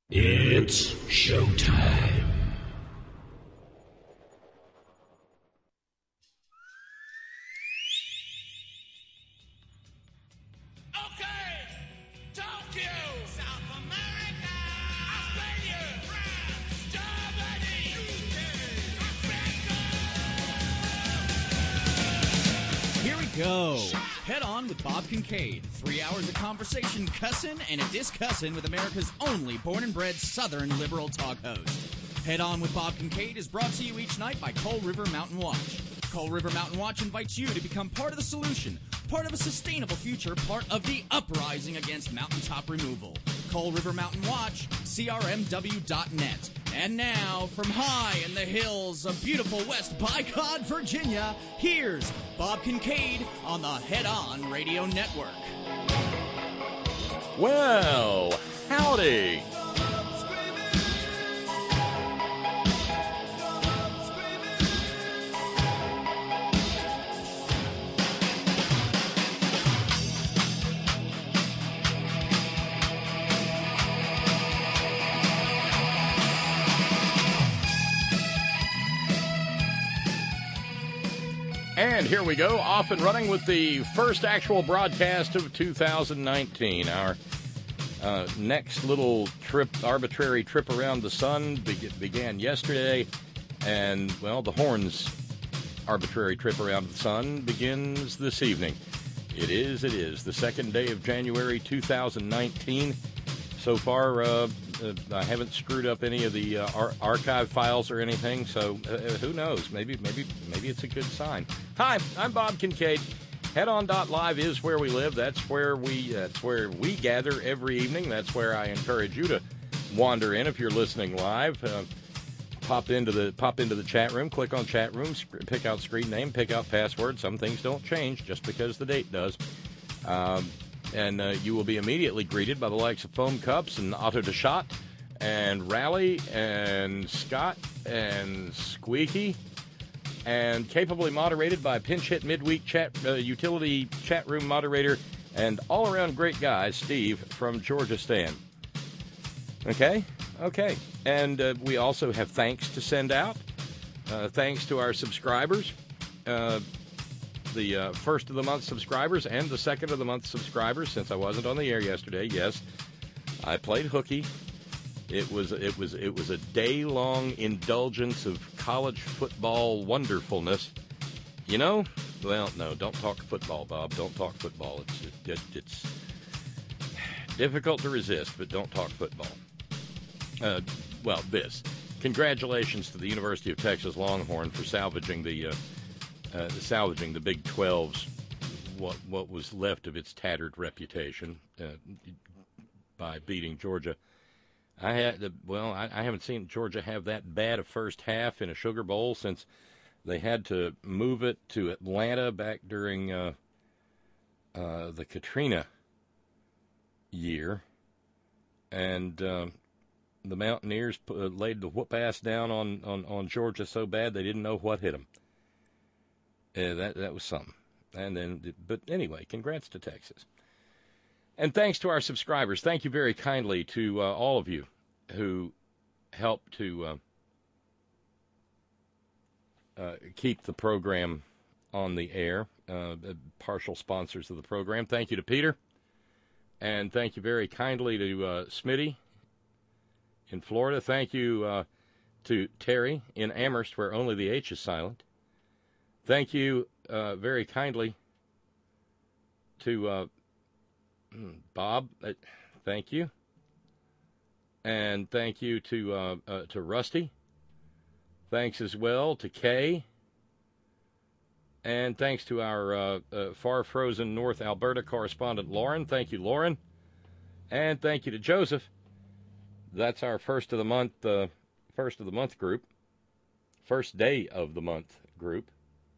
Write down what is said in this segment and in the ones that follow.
It's showtime. Go. Head On with Bob Kincaid. 3 hours of conversation, cussing, and a discussin' with America's only born and bred Southern liberal talk host. Head On with Bob Kincaid is brought to you each night by Coal River Mountain Watch. Coal River Mountain Watch invites you to become part of the solution, part of a sustainable future, part of the uprising against mountaintop removal. Coal River Mountain Watch, crmw.net. And now, from high in the hills of beautiful West Bicod, Virginia, here's Bob Kincaid on the Head On Radio Network. Well, howdy. And here we go, off and running with the first actual broadcast of 2019. Our next little trip, arbitrary trip around the sun began yesterday. And, well, the Horns' arbitrary trip around the sun begins this evening. It is the second day of January 2019. So far, I haven't screwed up any of the archive files or anything, so who knows? Maybe it's a good sign. Hi, I'm Bob Kincaid. HeadOn.live is where we live. That's where we gather every evening. That's where I encourage you to wander in if you're listening live. Pop into the chat room. Click on chat room. Pick out screen name. Pick out password. Some things don't change just because the date does. And you will be immediately greeted by the likes of Foam Cups and Otto DeShot and Rally and Scott and Squeaky, and capably moderated by Pinch Hit Midweek Chat Utility Chat Room moderator and all-around great guy, Steve from Georgia Stan. Okay. And we also have thanks to send out. Thanks to our subscribers. The first of the month subscribers and the second of the month subscribers. Since I wasn't on the air yesterday, yes, I played hooky. It was a day-long indulgence of college football wonderfulness. You know, well, no, don't talk football, Bob. Don't talk football. It's difficult to resist, but don't talk football. Congratulations to the University of Texas Longhorn for salvaging the Big 12's what was left of its tattered reputation by beating Georgia. I haven't seen Georgia have that bad a first half in a Sugar Bowl since they had to move it to Atlanta back during the Katrina year, and the Mountaineers laid the whoop ass down on Georgia so bad they didn't know what hit them. That was something. But anyway, congrats to Texas. And thanks to our subscribers. Thank you very kindly to all of you who help to keep the program on the air, partial sponsors of the program. Thank you to Peter. And thank you very kindly to Smitty in Florida. Thank you to Terry in Amherst, where only the H is silent. Thank you very kindly to Bob. Thank you. And thank you to Rusty. Thanks as well to Kay. And thanks to our far-frozen North Alberta correspondent, Lauren. Thank you, Lauren. And thank you to Joseph. That's our first of the month group. First day of the month group.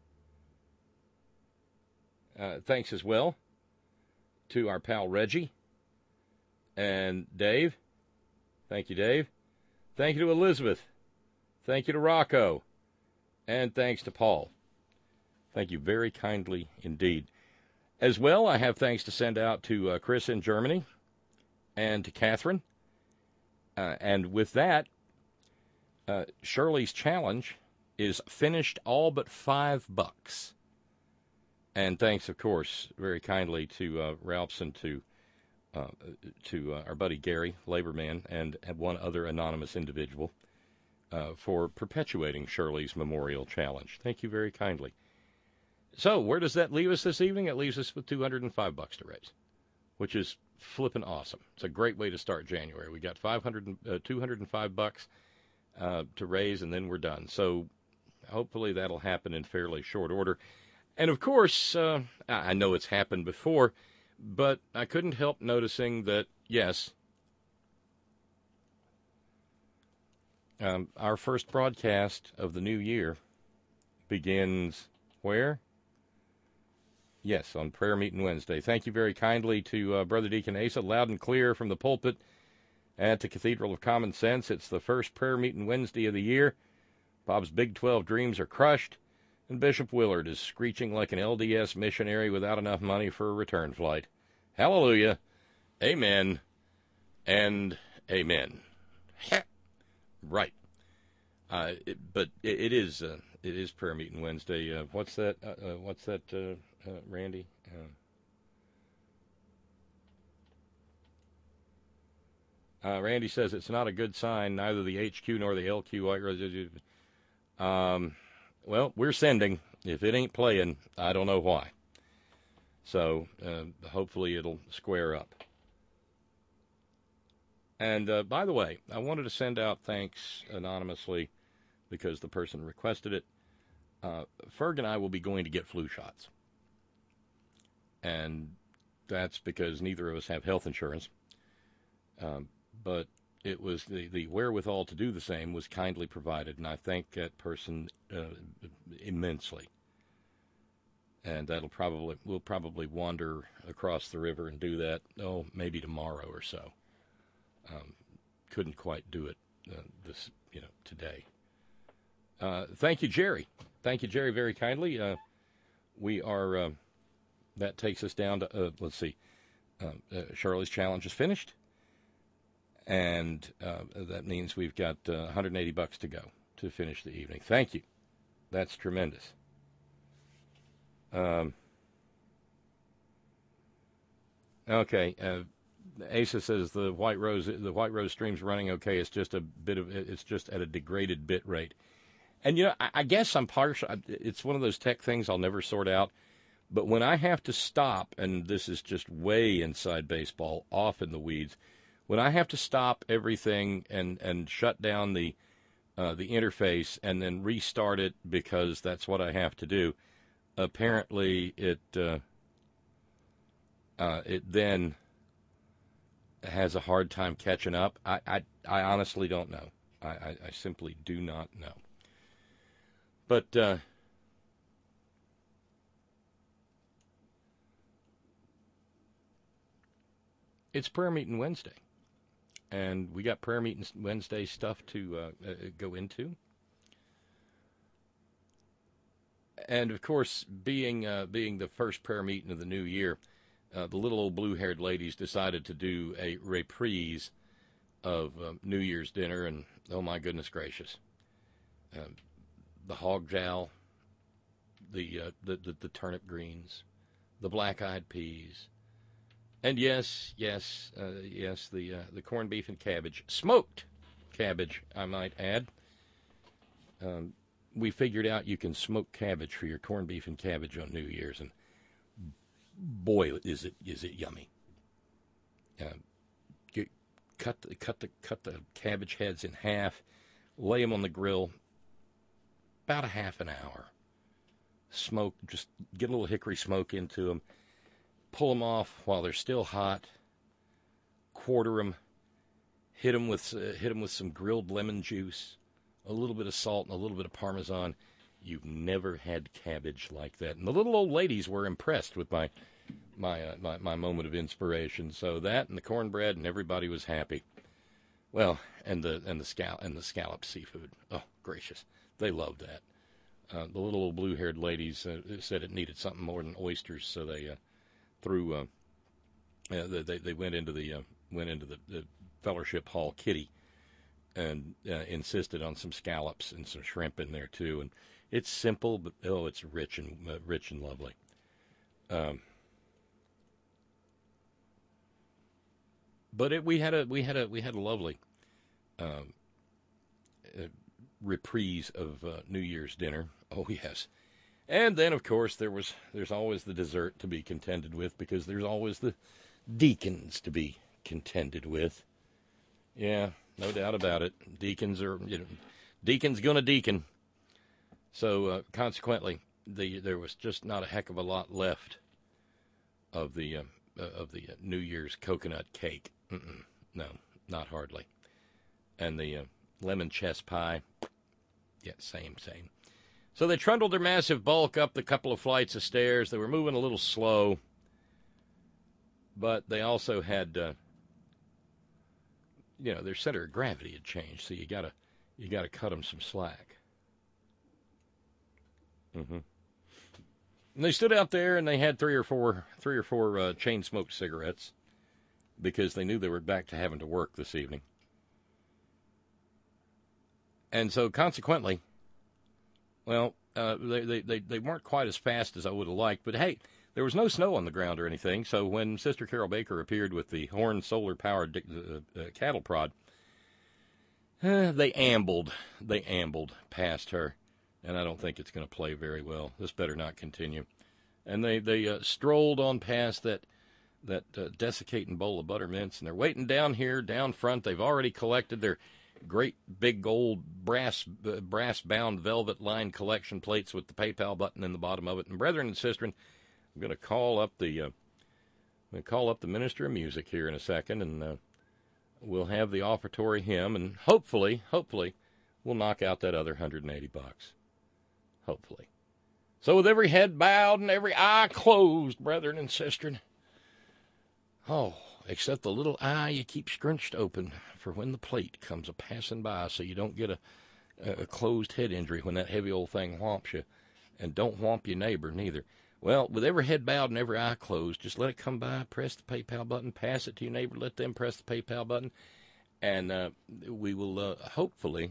Thanks as well to our pal Reggie and Dave. Thank you, Dave. Thank you to Elizabeth. Thank you to Rocco. And thanks to Paul. Thank you very kindly indeed. As well, I have thanks to send out to Chris in Germany and to Catherine. And with that, Shirley's challenge is finished all but $5. And thanks, of course, very kindly to Ralphs and to our buddy Gary, Laborman, and one other anonymous individual for perpetuating Shirley's Memorial Challenge. Thank you very kindly. So where does that leave us this evening? It leaves us with $205 to raise, which is flippin' awesome. It's a great way to start January. We got $205 to raise, and then we're done. So hopefully that'll happen in fairly short order. And of course, I know it's happened before, but I couldn't help noticing that, yes, our first broadcast of the new year begins where? Yes, on Prayer Meeting Wednesday. Thank you very kindly to Brother Deacon Asa, loud and clear from the pulpit at the Cathedral of Common Sense. It's the first Prayer Meeting Wednesday of the year. Bob's Big 12 dreams are crushed, and Bishop Willard is screeching like an LDS missionary without enough money for a return flight. Hallelujah, amen, and amen. Right. But it is Prayer Meeting Wednesday. What's that, Randy? Randy says it's not a good sign, neither the HQ nor the LQ. Well, we're sending. If it ain't playing, I don't know why. So hopefully it'll square up. And by the way, I wanted to send out thanks anonymously because the person requested it. Ferg and I will be going to get flu shots. And that's because neither of us have health insurance. But it was the wherewithal to do the same was kindly provided, and I thank that person immensely. And we'll probably wander across the river and do that, maybe tomorrow or so. Couldn't quite do it today. Thank you, Jerry. Thank you, Jerry, very kindly. We are, that takes us down to, let's see, Shirley's challenge is finished. And that means we've got $180 to go to finish the evening. Thank you. That's tremendous. Okay. Asa says the White Rose stream's running okay. It's just it's just at a degraded bit rate. And I guess I'm partial. It's one of those tech things I'll never sort out. But when I have to stop, and this is just way inside baseball, off in the weeds. When I have to stop everything and shut down the interface and then restart it because that's what I have to do, apparently it then has a hard time catching up. I honestly don't know. I simply do not know. But it's Prayer Meeting Wednesday. And we got Prayer Meeting Wednesday stuff to go into. And, of course, being the first prayer meeting of the new year, the little old blue-haired ladies decided to do a reprise of New Year's dinner. And, oh, my goodness gracious, the hog jowl, the turnip greens, the black-eyed peas, and yes, the corned beef and cabbage. Smoked cabbage, I might add. We figured out you can smoke cabbage for your corned beef and cabbage on New Year's, and boy, is it yummy. You cut the cabbage heads in half, lay them on the grill, about a half an hour. Smoke, just get a little hickory smoke into them. Pull them off while they're still hot, quarter them, hit them with some grilled lemon juice, a little bit of salt and a little bit of Parmesan. You've never had cabbage like that. And the little old ladies were impressed with my moment of inspiration. So that and the cornbread, and everybody was happy. Well, and the scallop seafood. Oh, gracious, they loved that. The little old blue-haired ladies said it needed something more than oysters, so they they went into the Fellowship Hall kitty and insisted on some scallops and some shrimp in there too. And it's simple, but it's rich and lovely. But we had a lovely reprise of New Year's dinner. Oh yes, and then of course there's always the dessert to be contended with, because there's always the deacons to be contended with. Yeah, no doubt about it. Deacons gonna deacon. So consequently, there was just not a heck of a lot left of the New Year's coconut cake. No, not hardly. And the lemon chess pie, yeah, same. So they trundled their massive bulk up the couple of flights of stairs. They were moving a little slow, but they also had, their center of gravity had changed. So you gotta cut them some slack. And they stood out there and they had three or four chain smoked cigarettes, because they knew they were back to having to work this evening. And so consequently, well, they weren't quite as fast as I would have liked, but hey, there was no snow on the ground or anything. So when Sister Carol Baker appeared with the Horn solar-powered cattle prod, they ambled past her, and I don't think it's going to play very well. This better not continue. And they strolled on past that desiccating bowl of buttermints, and they're waiting down front. They've already collected their great big gold brass-bound velvet-lined collection plates with the PayPal button in the bottom of it. And brethren and sistren, I'm going to call up the minister of music here in a second, and we'll have the offertory hymn, and hopefully we'll knock out that other $180. Hopefully. So with every head bowed and every eye closed, brethren and sistren, except the little eye you keep scrunched open for when the plate comes a-passing by, so you don't get a closed head injury when that heavy old thing whomps you, and don't whomp your neighbor neither. Well, with every head bowed and every eye closed, just let it come by, press the PayPal button, pass it to your neighbor, let them press the PayPal button, and we will hopefully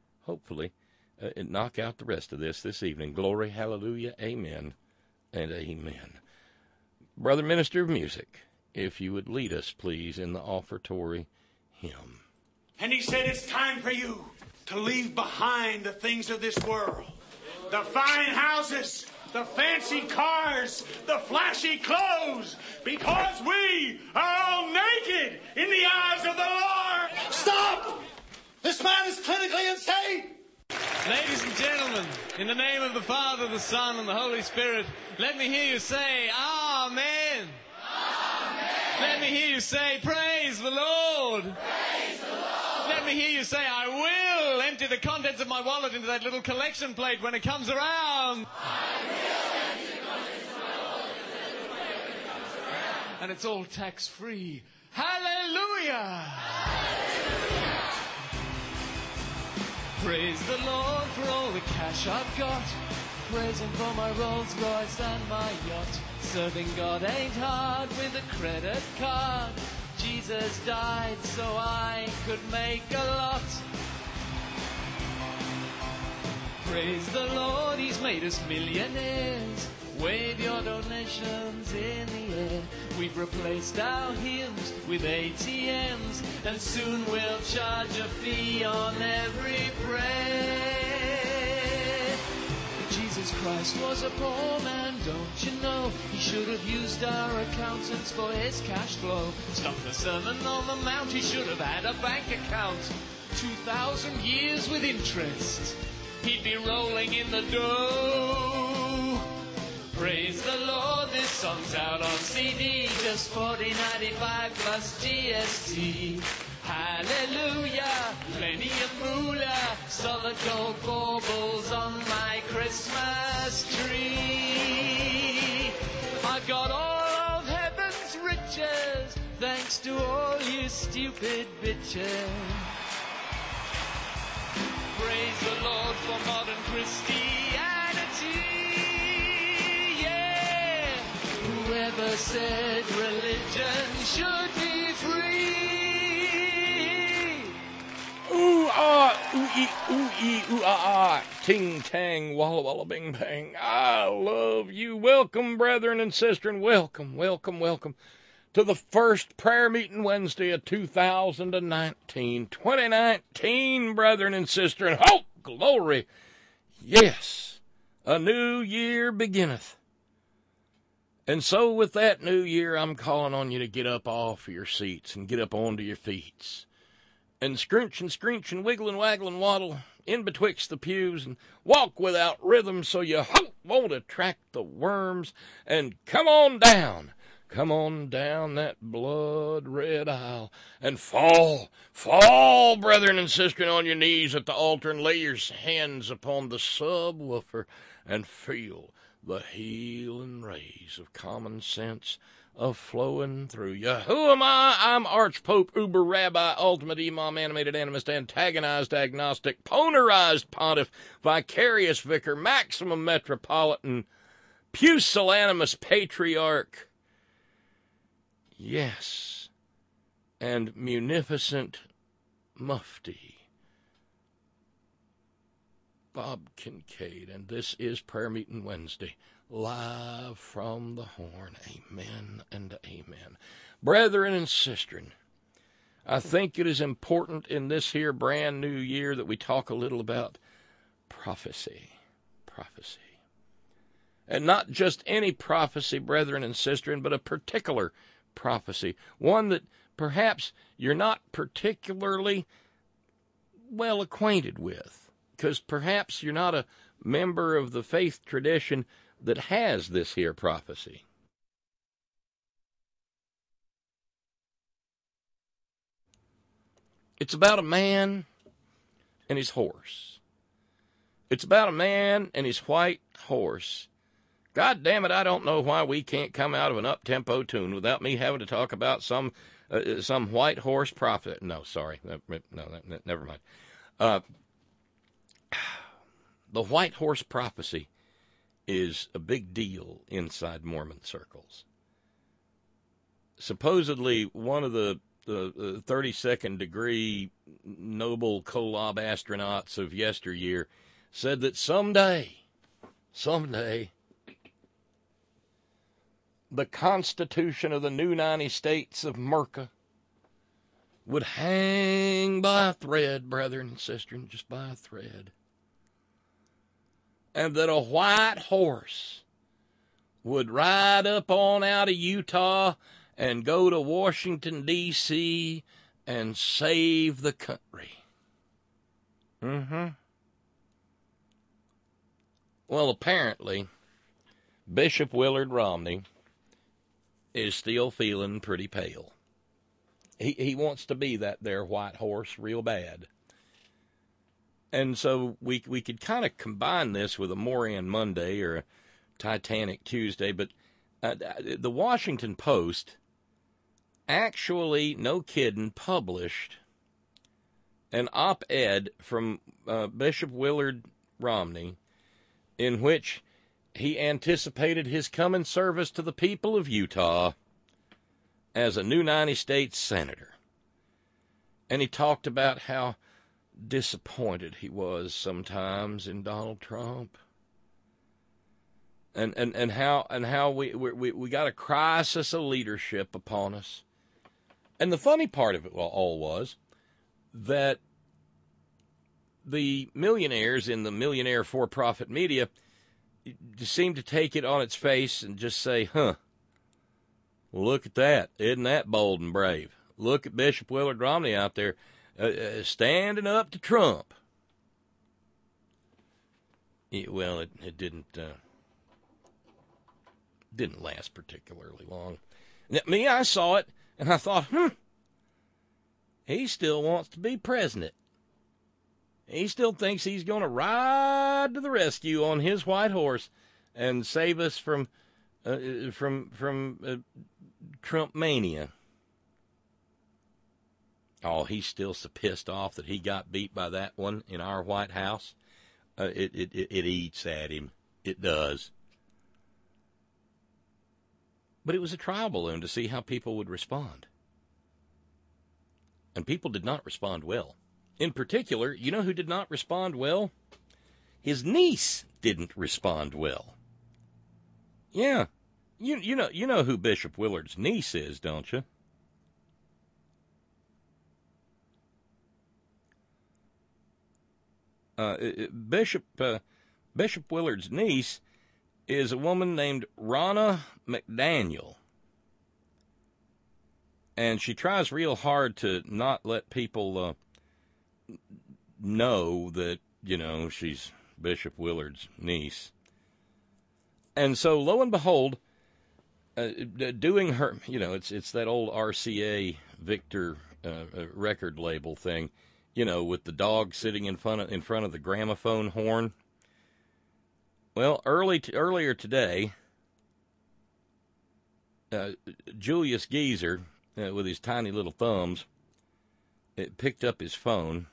knock out the rest of this evening. Glory, hallelujah, amen, and amen. Brother Minister of Music, if you would lead us, please, in the offertory hymn. And he said, it's time for you to leave behind the things of this world. The fine houses, the fancy cars, the flashy clothes, because we are all naked in the eyes of the Lord. Stop! This man is clinically insane! Ladies and gentlemen, in the name of the Father, the Son, and the Holy Spirit, let me hear you say, Amen. Let me hear you say, praise the Lord. Praise the Lord. Let me hear you say, I will empty the contents of my wallet into that little collection plate when it comes around. I will empty the contents of my wallet into that little plate when it comes around. And it's all tax-free. Hallelujah. Hallelujah. Praise the Lord for all the cash I've got. Praise him for my Rolls Royce and my yacht. Serving God ain't hard with a credit card. Jesus died so I could make a lot. Praise the Lord, he's made us millionaires. Wave your donations in the air. We've replaced our hymns with ATMs, and soon we'll charge a fee on every prayer. Jesus Christ was a poor man, don't you know? He should have used our accountants for his cash flow. Stuck the Sermon on the Mount, he should have had a bank account. 2,000 years with interest, he'd be rolling in the dough. Praise the Lord, this song's out on CD, just $40.95 plus GST. Hallelujah, plenty of moolah, solid gold baubles on my Christmas tree. I've got all of heaven's riches, thanks to all you stupid bitches. Praise the Lord for modern Christianity. Yeah, whoever said religion should be free. Ooh, ooh, ah, ting, tang, walla, walla, bing, bang. I love you. Welcome, brethren and sisters. Welcome to the first prayer meeting Wednesday of 2019. 2019, brethren and sisters. Oh, glory. Yes, a new year beginneth. And so with that new year, I'm calling on you to get up off your seats and get up onto your feet. And scrunch and wiggle and waggle and waddle in betwixt the pews and walk without rhythm so you won't attract the worms. And come on down that blood-red aisle and fall, brethren and sisters, on your knees at the altar and lay your hands upon the subwoofer and feel the healing rays of common sense flowing through you. Who am I? I'm Archpope, Uber Rabbi, Ultimate Imam, Animated Animist, Antagonized Agnostic, Ponerized Pontiff, Vicarious Vicar, Maximum Metropolitan, Pusillanimous Patriarch, yes, and Munificent Mufti, Bob Kincaid, and this is Prayer Meeting Wednesday, live from the horn. Amen and amen. Brethren and sisters, I think it is important in this here brand new year that we talk a little about prophecy. And not just any prophecy, brethren and sisters, but a particular prophecy. One that perhaps you're not particularly well acquainted with, because perhaps you're not a member of the faith tradition that has this here prophecy. It's about a man and his horse. It's about a man and his white horse. God damn it, I don't know why we can't come out of an up-tempo tune without me having to talk about some white horse prophet. No, sorry. Never mind. The white horse prophecy is a big deal inside Mormon circles. Supposedly, one of the 32nd degree Nobel Kolob astronauts of yesteryear said that someday, the Constitution of the new 90 states of Merca would hang by a thread, brethren and sisters, just by a thread. And that a white horse would ride up on out of Utah and go to Washington, D.C. and save the country. Well, apparently, Bishop Willard Romney is still feeling pretty pale. He wants to be that there white horse real bad. And so we could kind of combine this with a Moran Monday or a Titanic Tuesday, but the Washington Post actually, no kidding, published an op-ed from Bishop Willard Romney in which he anticipated his coming service to the people of Utah as a new 90 States senator. And he talked about how disappointed he was sometimes in Donald Trump. And how we got a crisis of leadership upon us. And the funny part of it all was that the millionaires in the millionaire for-profit media seemed to take it on its face and just say, look at that. Isn't that bold and brave? Look at Bishop Willard Romney out there standing up to Trump. It didn't last particularly long. I saw it, and I thought, he still wants to be president. He still thinks he's going to ride to the rescue on his white horse and save us from Trump mania. Oh, he's still so pissed off that he got beat by that one in our White House. It eats at him. It does. But it was a trial balloon to see how people would respond. And people did not respond well. In particular, you know who did not respond well? His niece didn't respond well. Yeah, you know who Bishop Willard's niece is, don't you? Bishop Willard's niece is a woman named Ronna McDaniel. And she tries real hard to not let people know that, she's Bishop Willard's niece. And so, lo and behold, doing her, it's that old RCA Victor record label thing, with the dog sitting in front of the gramophone horn. Well, earlier today, Julius Geezer, with his tiny little thumbs, picked up his phone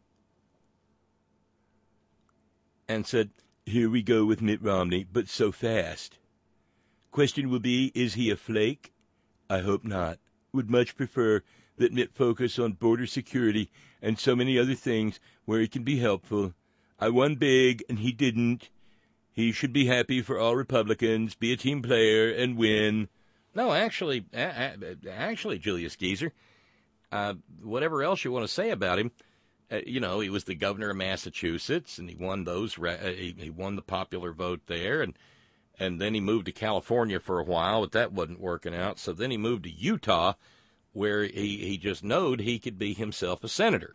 and said, "Here we go with Mitt Romney, but so fast. Question will be, is he a flake? I hope not. Would much prefer that Mitt focus on border security and so many other things where he can be helpful. I won big, and he didn't. He should be happy for all Republicans, be a team player, and win." No, actually, Julius Geezer, whatever else you want to say about him, he was the governor of Massachusetts, and he won he won the popular vote there, and then he moved to California for a while, but that wasn't working out. So then he moved to Utah, where he just knowed he could be himself a senator.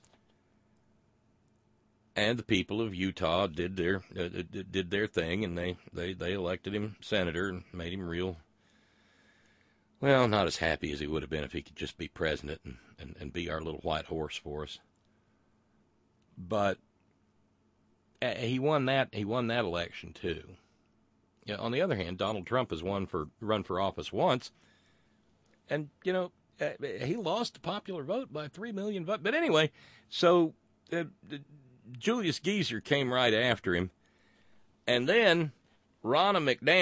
And the people of Utah did their thing, and they elected him senator and made him real. Well, not as happy as he would have been if he could just be president and be our little white horse for us. But he won that election too. Yeah, on the other hand, Donald Trump has run for office once, and he lost the popular vote by 3 million votes. But anyway, so Julius Geezer came right after him, and then Ronna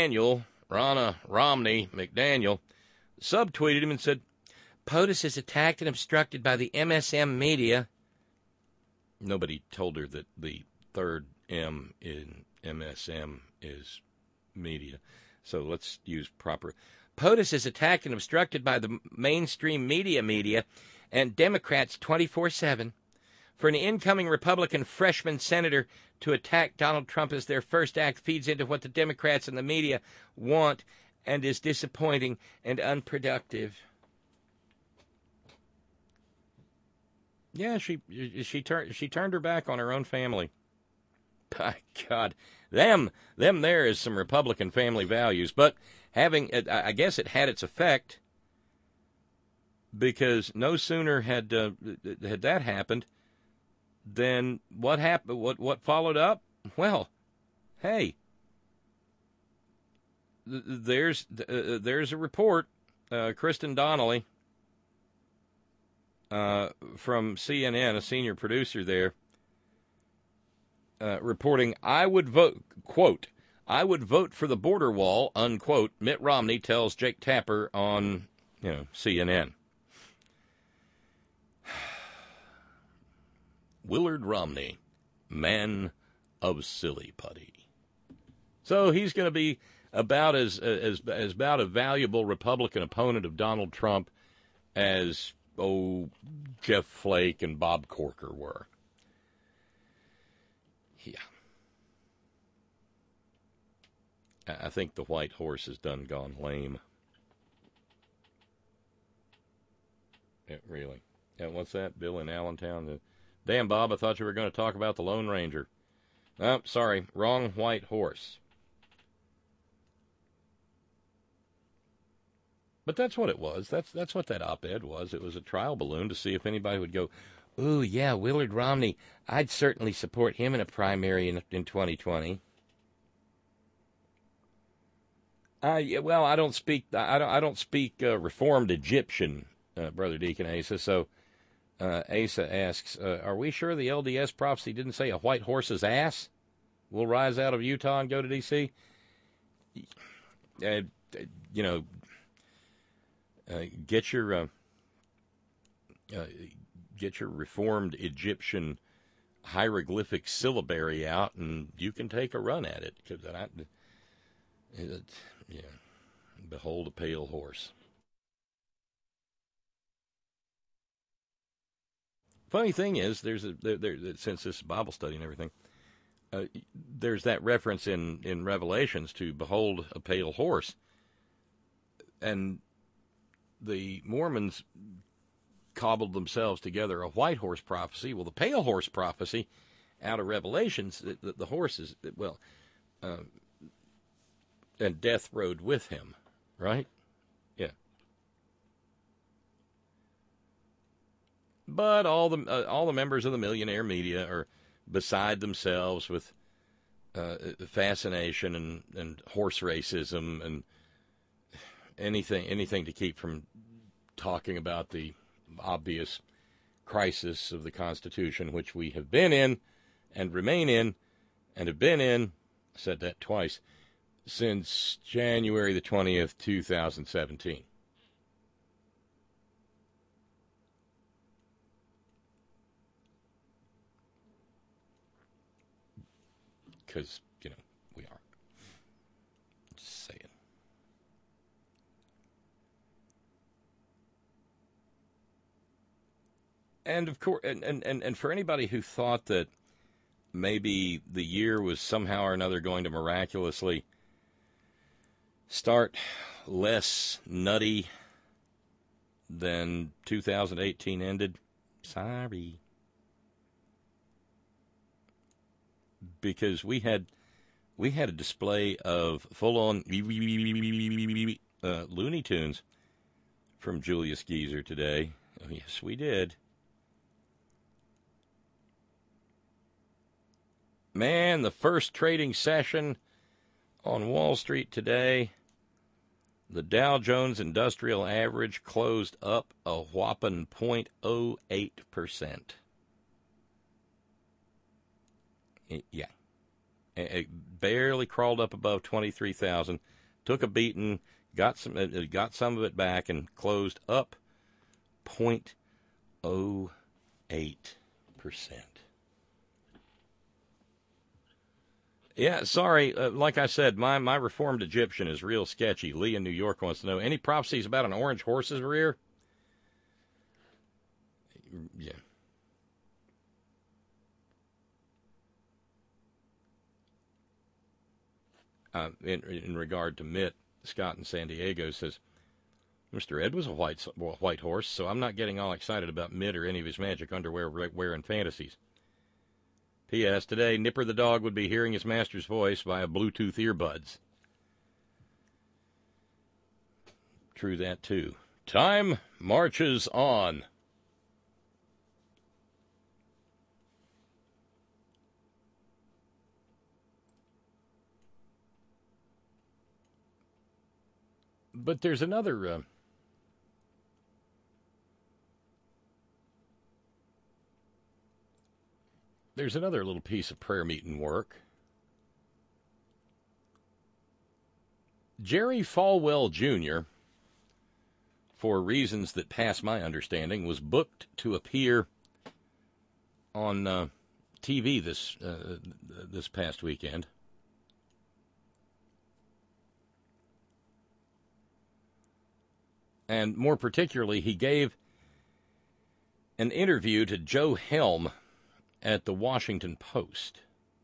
Romney McDaniel subtweeted him and said, "POTUS is attacked and obstructed by the MSM media." Nobody told her that the third M in MSM is media. So let's use proper. "POTUS is attacked and obstructed by the mainstream media and Democrats 24/7. For an incoming Republican freshman senator to attack Donald Trump as their first act feeds into what the Democrats and the media want and is disappointing and unproductive." Yeah, she turned her back on her own family. By God, them there is some Republican family values. But I guess it had its effect, because no sooner had that happened than what happened. What followed up? Well, hey, there's a report, Kristen Donnelly from CNN, a senior producer there, reporting, "I would vote," quote, "I would vote for the border wall," unquote, Mitt Romney tells Jake Tapper on CNN. Willard Romney, man of silly putty. So he's going to be about as about a valuable Republican opponent of Donald Trump as Jeff Flake and Bob Corker were. Yeah. I think the white horse has gone lame. Yeah, really. Yeah, what's that? Bill in Allentown. Damn, Bob, I thought you were going to talk about the Lone Ranger. Oh, sorry, wrong white horse. But that's what it was. That's what that op-ed was. It was a trial balloon to see if anybody would go, "Ooh, yeah, Willard Romney. I'd certainly support him in a primary in 2020." Well, I don't speak Reformed Egyptian, Brother Deacon Asa. So Asa asks, "Are we sure the LDS prophecy didn't say a white horse's ass will rise out of Utah and go to D.C.?" Get get your reformed Egyptian hieroglyphic syllabary out, and you can take a run at it. Behold a pale horse. Funny thing is, since this is Bible study and everything, there's that reference in Revelations to behold a pale horse. And the Mormons cobbled themselves together a white horse prophecy. Well, the pale horse prophecy out of Revelations, the horse is, and death rode with him, right? Yeah. But all the members of the millionaire media are beside themselves with fascination and horse racism and anything to keep from talking about the obvious crisis of the Constitution, which we have been in and remain in and have been in, I said that twice, since January the 20th, 2017. Because, we are. Just saying. And of course, and for anybody who thought that maybe the year was somehow or another going to miraculously start less nutty than 2018 ended, sorry. Because we had a display of full-on Looney Tunes from Julius Geezer today. Oh, yes, we did. Man, the first trading session on Wall Street today, the Dow Jones Industrial Average closed up a whopping 0.08%. Yeah. It barely crawled up above 23,000, took a beating, got some of it back, and closed up 0.08%. Yeah, sorry. Like I said, my reformed Egyptian is real sketchy. Lee in New York wants to know, any prophecies about an orange horse's rear? Yeah. In regard to Mitt, Scott in San Diego says, Mr. Ed was a white horse, so I'm not getting all excited about Mitt or any of his magic underwear wearing fantasies. P.S. Today, Nipper the dog would be hearing his master's voice via Bluetooth earbuds. True that, too. Time marches on. But there's another little piece of prayer meeting work. Jerry Falwell Jr., for reasons that pass my understanding, was booked to appear on TV this past weekend. And more particularly, he gave an interview to Joe Helm at the Washington Post.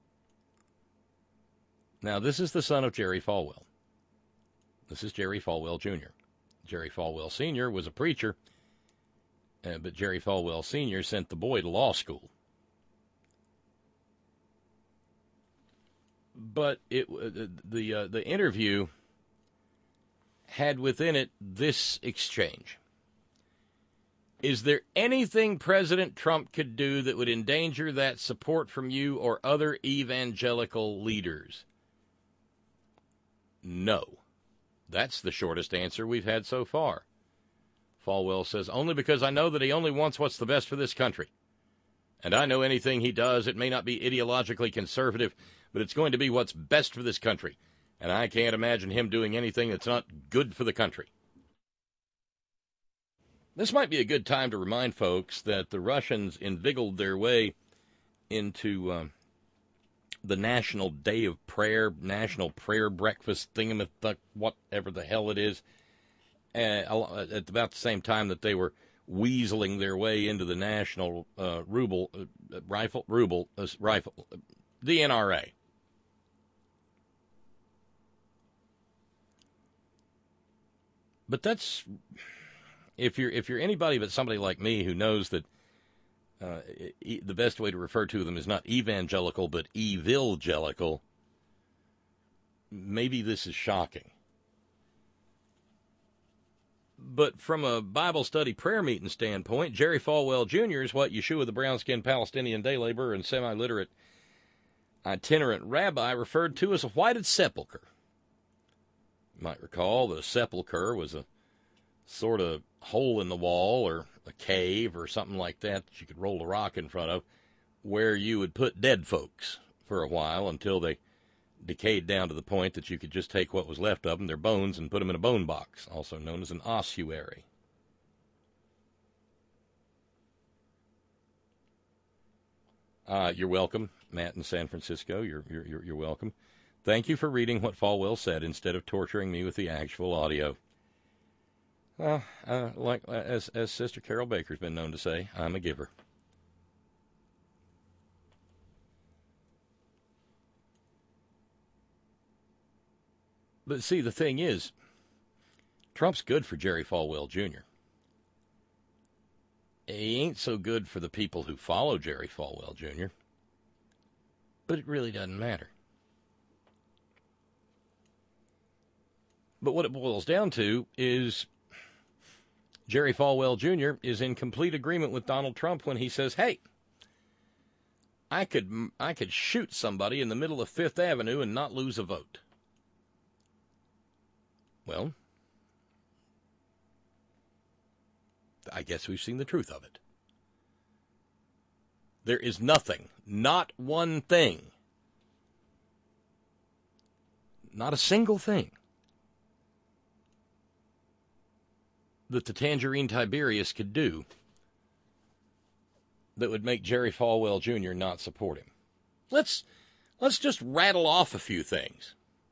Now, this is the son of Jerry Falwell. This is Jerry Falwell Jr. Jerry Falwell Sr. was a preacher, but Jerry Falwell Sr. sent the boy to law school. But the interview had within it this exchange. Is there anything President Trump could do that would endanger that support from you or other evangelical leaders? No. That's the shortest answer we've had so far. Falwell says, only because I know that he only wants what's the best for this country. And I know anything he does, it may not be ideologically conservative, but it's going to be what's best for this country. And I can't imagine him doing anything that's not good for the country. This might be a good time to remind folks that the Russians inveigled their way into the National Day of Prayer, National Prayer Breakfast thingamathuck, whatever the hell it is, at about the same time that they were weaseling their way into the National Rifle, the NRA. But that's, if you're anybody but somebody like me who knows that the best way to refer to them is not evangelical but evangelical, maybe this is shocking. But from a Bible study prayer meeting standpoint, Jerry Falwell Jr. is what Yeshua, the brown-skinned Palestinian day laborer and semi-literate itinerant rabbi, referred to as a whited sepulcher. You might recall the sepulcher was a sort of hole in the wall or a cave or something like that you could roll a rock in front of, where you would put dead folks for a while until they decayed down to the point that you could just take what was left of them, their bones, and put them in a bone box, also known as an ossuary. You're welcome, Matt in San Francisco. You're welcome. Thank you for reading what Falwell said instead of torturing me with the actual audio. Well, as Sister Carol Baker's been known to say, I'm a giver. But see, the thing is, Trump's good for Jerry Falwell Jr. He ain't so good for the people who follow Jerry Falwell Jr., but it really doesn't matter. But what it boils down to is Jerry Falwell Jr. is in complete agreement with Donald Trump when he says, hey, I could shoot somebody in the middle of Fifth Avenue and not lose a vote. Well, I guess we've seen the truth of it. There is nothing, not one thing, not a single thing, that the Tangerine Tiberius could do that would make Jerry Falwell Jr. not support him. Let's just rattle off a few things.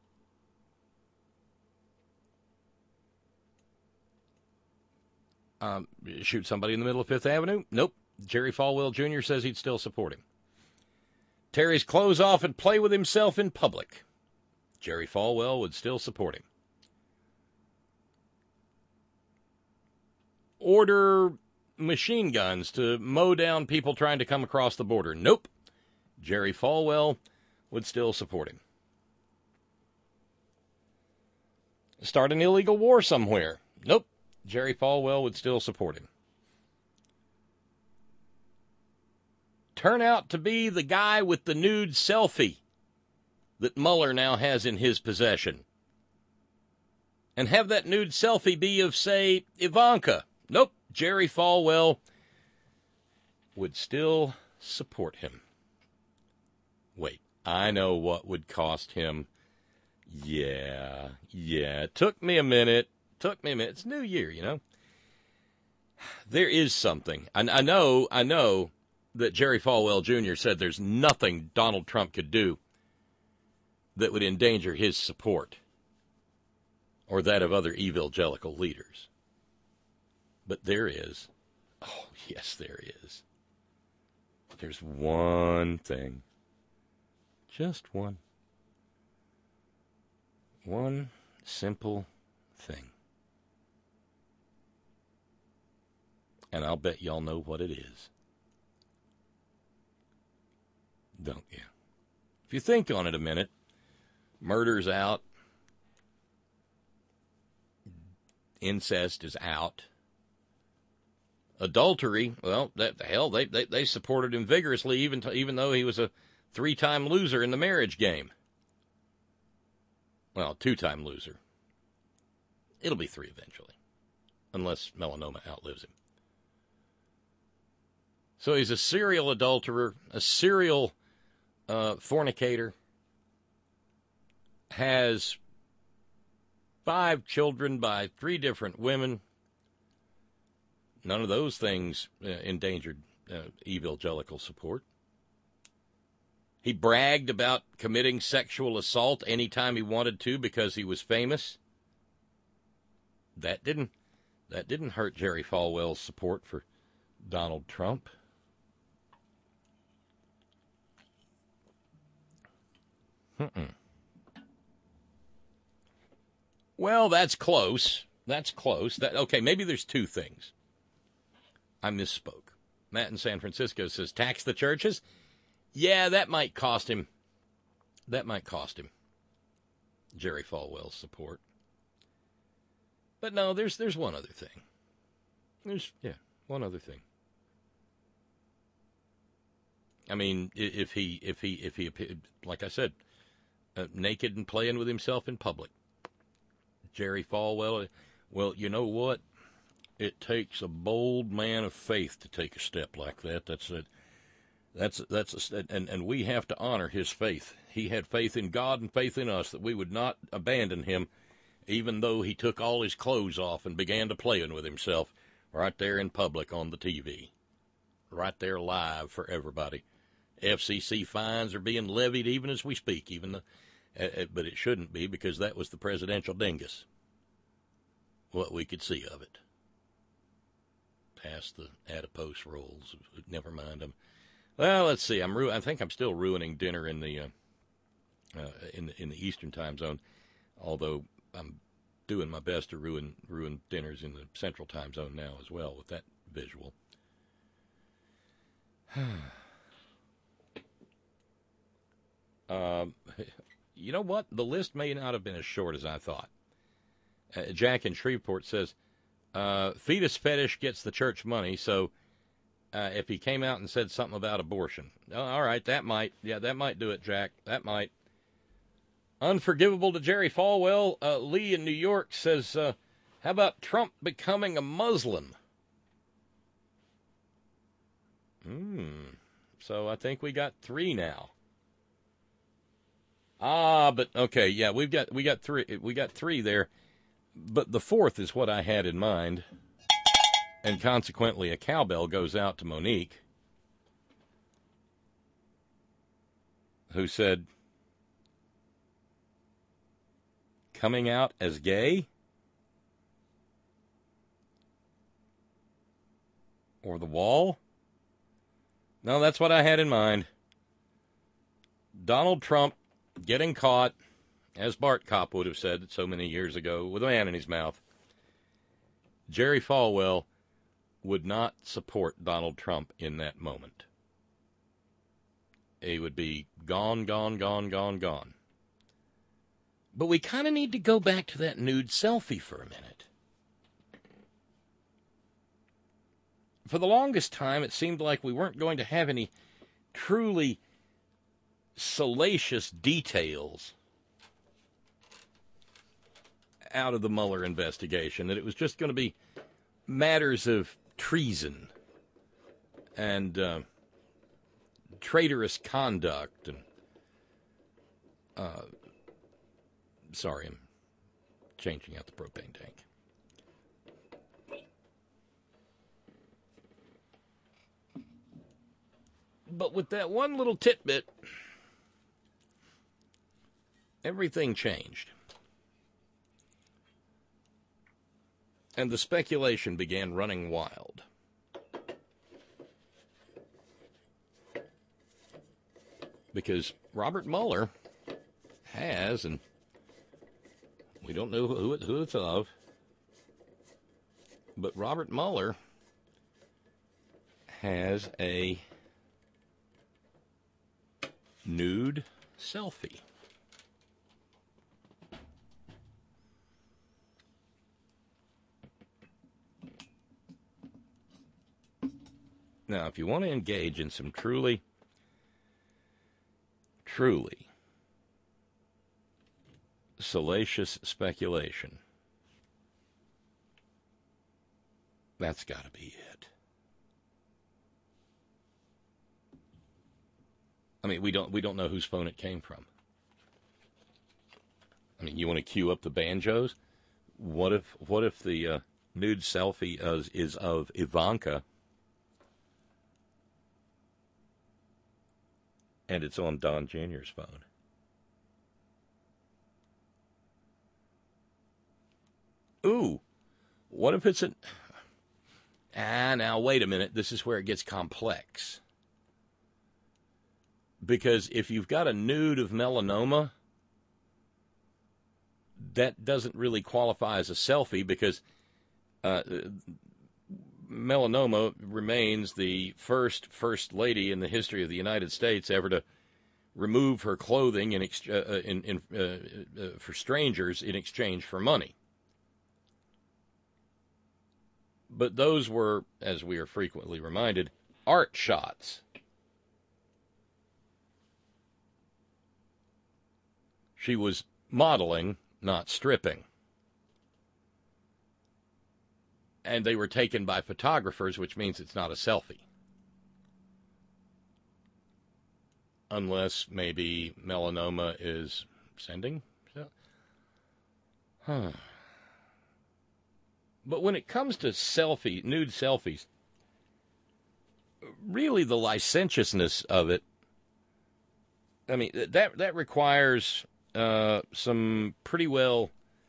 Shoot somebody in the middle of Fifth Avenue? Nope. Jerry Falwell Jr. says he'd still support him. Tear his clothes off and play with himself in public. Jerry Falwell would still support him. Order machine guns to mow down people trying to come across the border. Nope. Jerry Falwell would still support him. Start an illegal war somewhere. Nope. Jerry Falwell would still support him. Turn out to be the guy with the nude selfie that Mueller now has in his possession. And have that nude selfie be of, say, Ivanka. Nope. Jerry Falwell would still support him. Wait, I know what would cost him. Yeah, it took me a minute. It's New Year, you know. There is something. I know that Jerry Falwell Jr. said there's nothing Donald Trump could do that would endanger his support or that of other evangelical leaders. But there is. Oh, yes, there is. There's one thing. Just one. One simple thing. And I'll bet y'all know what it is. Don't you? If you think on it a minute, murder's out. Incest is out. Adultery, well, they supported him vigorously, even though he was a 3-time loser in the marriage game. Well, 2-time loser. It'll be 3 eventually, unless melanoma outlives him. So he's a serial adulterer, a serial fornicator, has 5 children by 3 different women, None of those things endangered evangelical support. He bragged about committing sexual assault anytime he wanted to because he was famous. That didn't hurt Jerry Falwell's support for Donald Trump. Well, that's close. That's close. Okay, maybe there's two things. I misspoke. Matt in San Francisco says, tax the churches? Yeah, that might cost him. That might cost him Jerry Falwell's support. But no, there's one other thing. There's one other thing. I mean, if he like I said, naked and playing with himself in public, Jerry Falwell, well, you know what? It takes a bold man of faith to take a step like that. And we have to honor his faith. He had faith in God and faith in us that we would not abandon him, even though he took all his clothes off and began to playing with himself right there in public on the TV, right there live for everybody. FCC fines are being levied even as we speak, but it shouldn't be, because that was the presidential dingus, what we could see of it. Past the adipose rolls, never mind them. Well, let's see. I think I'm still ruining dinner in the Eastern time zone, although I'm doing my best to ruin dinners in the Central time zone now as well with that visual. You know what? The list may not have been as short as I thought. Jack in Shreveport says, fetus fetish gets the church money, so if he came out and said something about abortion. All right, that might do it, Jack. That might. Unforgivable to Jerry Falwell. Lee in New York says, how about Trump becoming a Muslim? So I think we got 3 now. But okay, yeah, we got 3. We got 3 there. But the 4th is what I had in mind. And consequently, a cowbell goes out to Monique, who said, coming out as gay? Or the wall? No, that's what I had in mind. Donald Trump getting caught, as Bart Kopp would have said so many years ago, with a man in his mouth. Jerry Falwell would not support Donald Trump in that moment. He would be gone. But we kind of need to go back to that nude selfie for a minute. For the longest time, it seemed like we weren't going to have any truly salacious details out of the Mueller investigation, that it was just going to be matters of treason and traitorous conduct. And sorry, I'm changing out the propane tank. But with that one little tidbit, everything changed. And the speculation began running wild. Because Robert Mueller has, and we don't know who it's of, but Robert Mueller has a nude selfie. Now, if you want to engage in some truly salacious speculation, that's got to be it. I mean, we don't know whose phone it came from. I mean, you want to cue up the banjos? What if the Nude selfie is of Ivanka. And it's on Don Jr.'s phone. Ooh, what if it's an... now, wait a minute. This is where it gets complex. Because if you've got a nude of melanoma, that doesn't really qualify as a selfie because melanoma remains the first lady in the history of the United States ever to remove her clothing for strangers in exchange for money. But those were, as we are frequently reminded, art shots. She was modeling, not stripping. And they were taken by photographers, which means it's not a selfie. Unless maybe melanoma is sending. But when it comes to nude selfies, really the licentiousness of it, I mean, that requires some pretty well...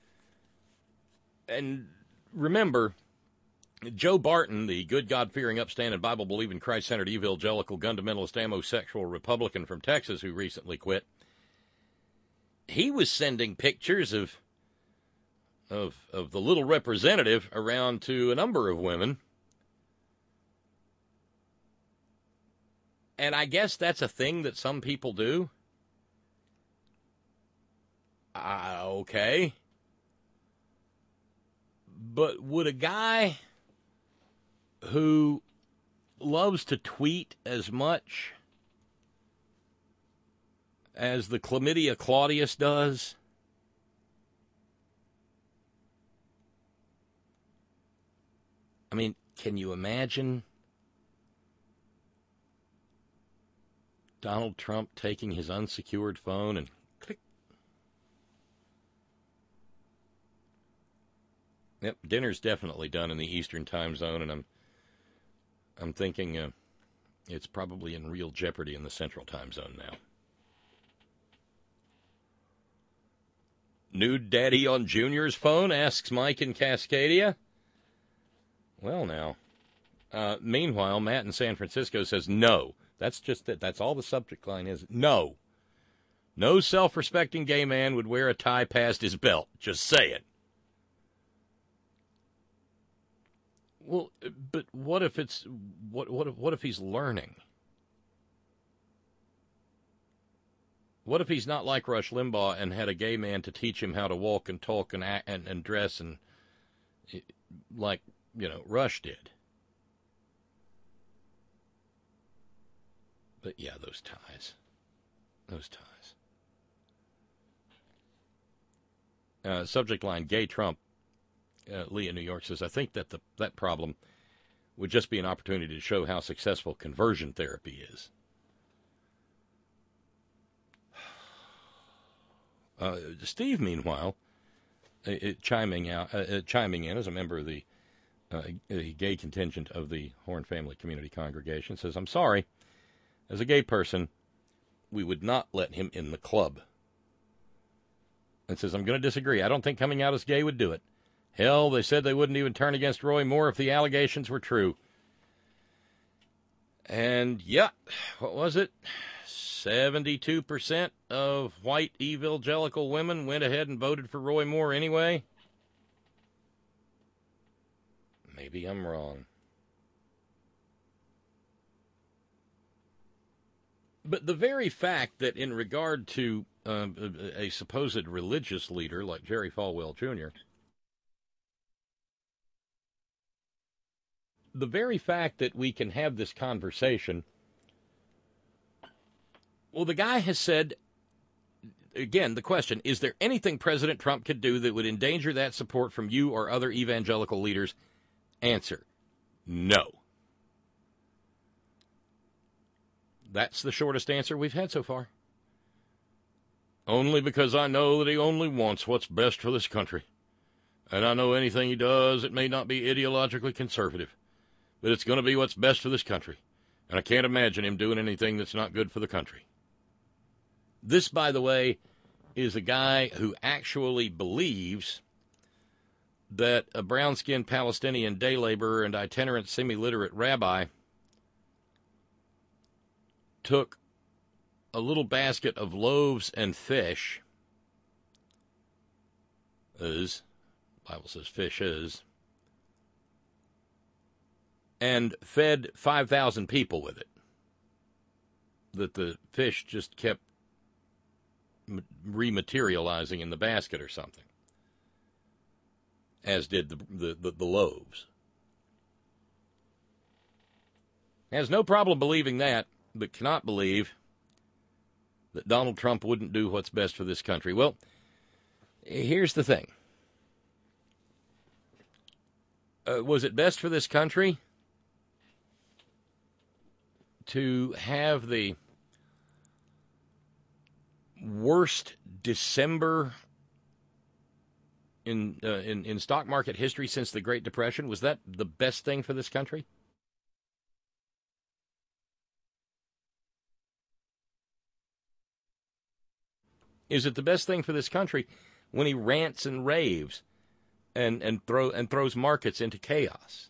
And remember... Joe Barton, the good God-fearing, upstanding, Bible-believing, Christ-centered, evangelical, gun-fundamentalist, homosexual Republican from Texas who recently quit, he was sending pictures of the little representative around to a number of women. And I guess that's a thing that some people do. Okay. But would a guy who loves to tweet as much as the Chlamydia Claudius does, I mean, can you imagine Donald Trump taking his unsecured phone and click? Yep, dinner's definitely done in the Eastern time zone, and I'm thinking it's probably in real jeopardy in the Central time zone now. Nude daddy on Junior's phone, asks Mike in Cascadia. Well, now. Meanwhile, Matt in San Francisco says no. That's just it. That's all the subject line is. No. No self-respecting gay man would wear a tie past his belt. Just say it. Well, but what if it's what if he's learning? What if he's not like Rush Limbaugh and had a gay man to teach him how to walk and talk and act and dress and like, Rush did? But yeah, those ties. Subject line: Gay Trump. Lee in New York says, I think that that problem would just be an opportunity to show how successful conversion therapy is. Steve, meanwhile, chiming in as a member of the gay contingent of the Horn Family Community Congregation, says, I'm sorry, as a gay person, we would not let him in the club. And says, I'm going to disagree. I don't think coming out as gay would do it. Hell, they said they wouldn't even turn against Roy Moore if the allegations were true. And, yeah, what was it? 72% of white evangelical women went ahead and voted for Roy Moore anyway. Maybe I'm wrong. But the very fact that in regard to a supposed religious leader like Jerry Falwell Jr., the very fact that we can have this conversation, well, the guy has said, again, the question, is there anything President Trump could do that would endanger that support from you or other evangelical leaders? Answer, no. That's the shortest answer we've had so far. Only because I know that he only wants what's best for this country. And I know anything he does, it may not be ideologically conservative, but it's going to be what's best for this country. And I can't imagine him doing anything that's not good for the country. This, by the way, is a guy who actually believes that a brown-skinned Palestinian day laborer and itinerant semi-literate rabbi took a little basket of loaves and fish, the Bible says fish is, and fed 5,000 people with it. That the fish just kept rematerializing in the basket or something, as did the loaves. Has no problem believing that, but cannot believe that Donald Trump wouldn't do what's best for this country. Well, here's the thing. Was it best for this country to have the worst December in stock market history since the Great Depression? Was that the best thing for this country? Is it the best thing for this country when he rants and raves and throws markets into chaos?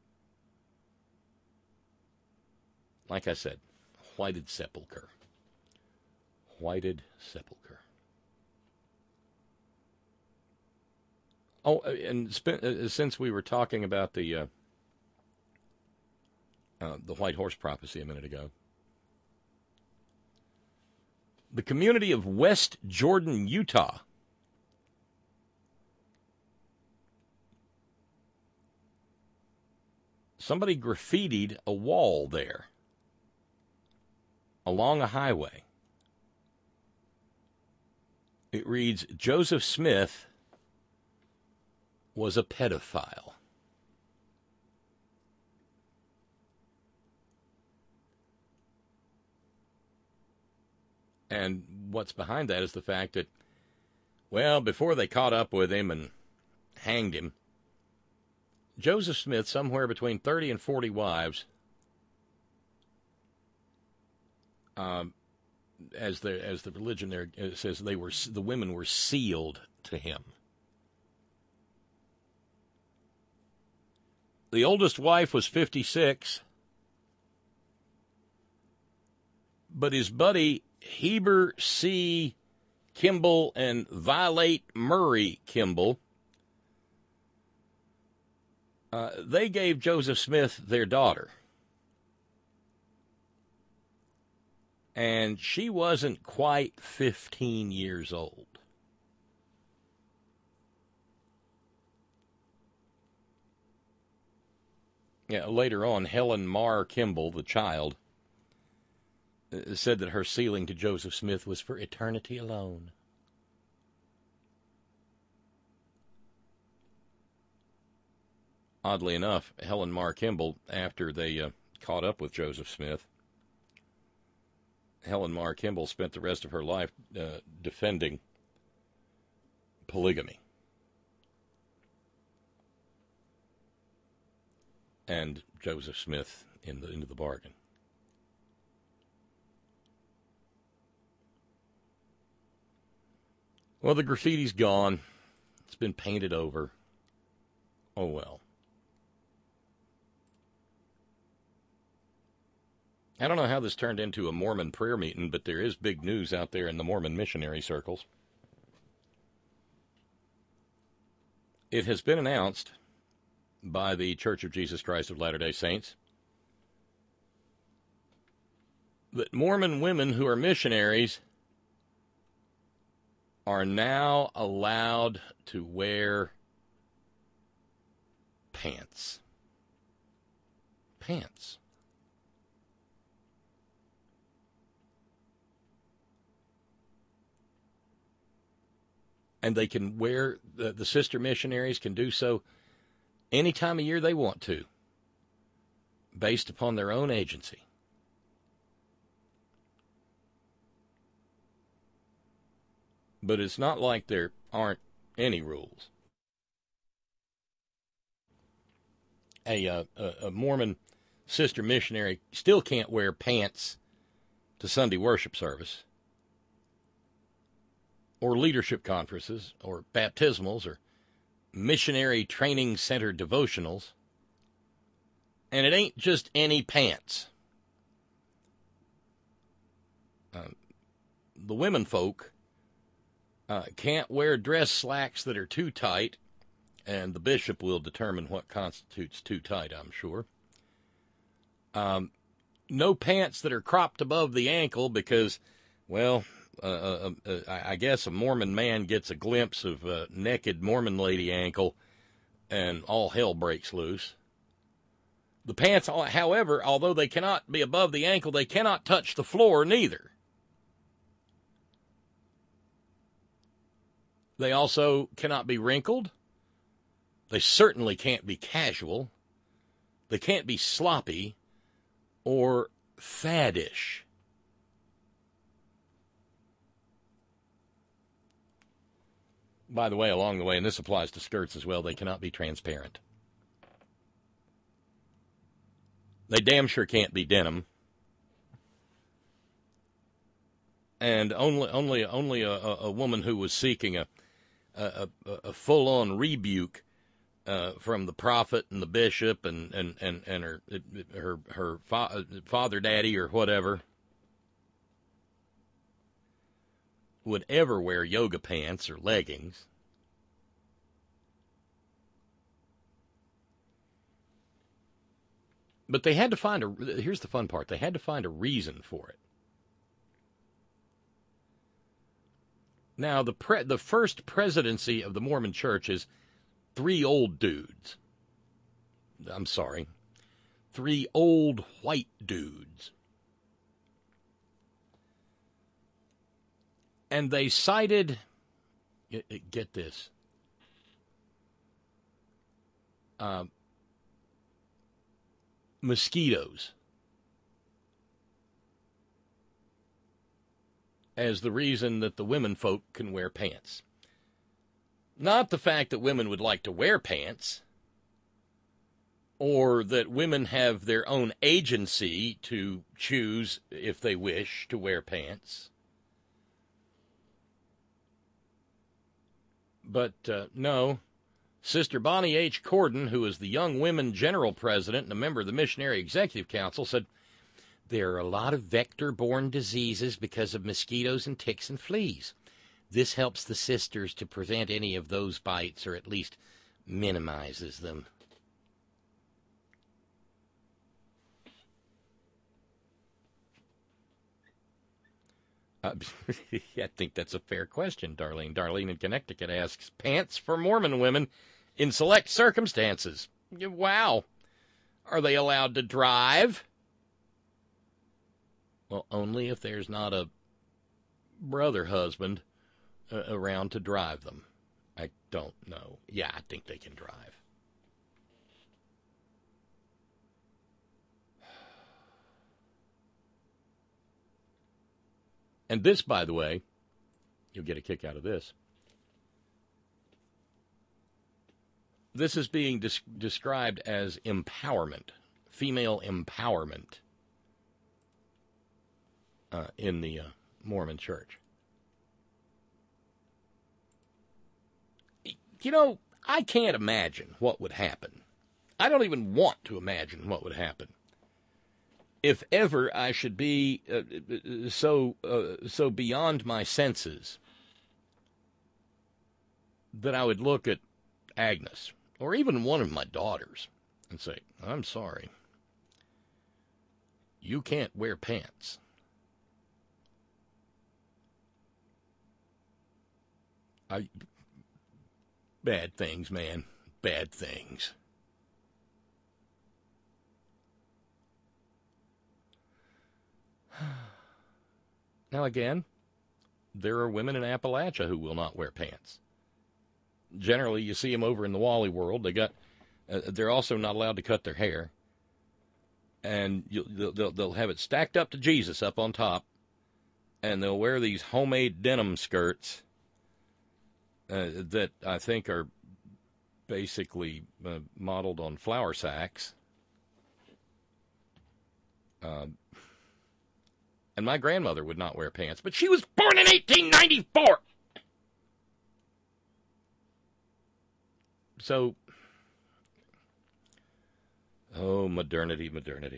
Like I said, whited sepulcher. Whited sepulcher. Oh, and since we were talking about the white horse prophecy a minute ago, the community of West Jordan, Utah, somebody graffitied a wall there along a highway. It reads, Joseph Smith was a pedophile. And what's behind that is the fact that, well, before they caught up with him and hanged him, Joseph Smith, somewhere between 30 and 40 wives, as the religion there says, the women were sealed to him. The oldest wife was 56, but his buddy Heber C. Kimball and Violate Murray Kimball, they gave Joseph Smith their daughter. And she wasn't quite 15 years old. Yeah, later on, Helen Marr Kimball, the child, said that her sealing to Joseph Smith was for eternity alone. Oddly enough, Helen Marr Kimball, after they caught up with Joseph Smith, Helen Marr Kimball spent the rest of her life defending polygamy. And Joseph Smith into the bargain. Well, the graffiti's gone. It's been painted over. Oh, well. I don't know how this turned into a Mormon prayer meeting, but there is big news out there in the Mormon missionary circles. It has been announced by the Church of Jesus Christ of Latter-day Saints that Mormon women who are missionaries are now allowed to wear pants. Pants. And they can wear, the sister missionaries can do so any time of year they want to, based upon their own agency. But it's not like there aren't any rules. a Mormon sister missionary still can't wear pants to Sunday worship service or leadership conferences or baptismals or missionary training center devotionals. And it ain't just any pants. The women folk can't wear dress slacks that are too tight, and the bishop will determine what constitutes too tight, I'm sure. No pants that are cropped above the ankle because, well, I guess a Mormon man gets a glimpse of a naked Mormon lady ankle and all hell breaks loose. The pants, however, although they cannot be above the ankle, they cannot touch the floor neither. They also cannot be wrinkled. They certainly can't be casual. They can't be sloppy or faddish. By the way, along the way, and this applies to skirts as well, they cannot be transparent. They damn sure can't be denim. And only a woman who was seeking a full-on rebuke from the prophet and the bishop and her father daddy or whatever would ever wear yoga pants or leggings. But they had to find here's the fun part, they had to find a reason for it. Now, the first presidency of the Mormon Church is 3 old dudes. I'm sorry. 3 old white dudes. And they cited, get this, mosquitoes as the reason that the women folk can wear pants. Not the fact that women would like to wear pants, or that women have their own agency to choose, if they wish, to wear pants. But no, Sister Bonnie H. Corden, who is the Young Women General President and a member of the Missionary Executive Council, said, there are a lot of vector-borne diseases because of mosquitoes and ticks and fleas. This helps the sisters to prevent any of those bites, or at least minimizes them. I think that's a fair question, Darlene. Darlene in Connecticut asks, pants for Mormon women in select circumstances. Wow. Are they allowed to drive? Well, only if there's not a brother husband around to drive them. I don't know. Yeah, I think they can drive. And this, by the way, you'll get a kick out of this. This is being described as empowerment, female empowerment in the Mormon Church. You know, I can't imagine what would happen. I don't even want to imagine what would happen if ever I should be so beyond my senses that I would look at Agnes or even one of my daughters and say, I'm sorry, you can't wear pants. Bad things, man. Bad things. Now again, there are women in Appalachia who will not wear pants. Generally, you see them over in the Wally world. They're also not allowed to cut their hair, and they'll have it stacked up to Jesus up on top, and they'll wear these homemade denim skirts that I think are basically modeled on flour sacks. And my grandmother would not wear pants, but she was born in 1894. So, modernity.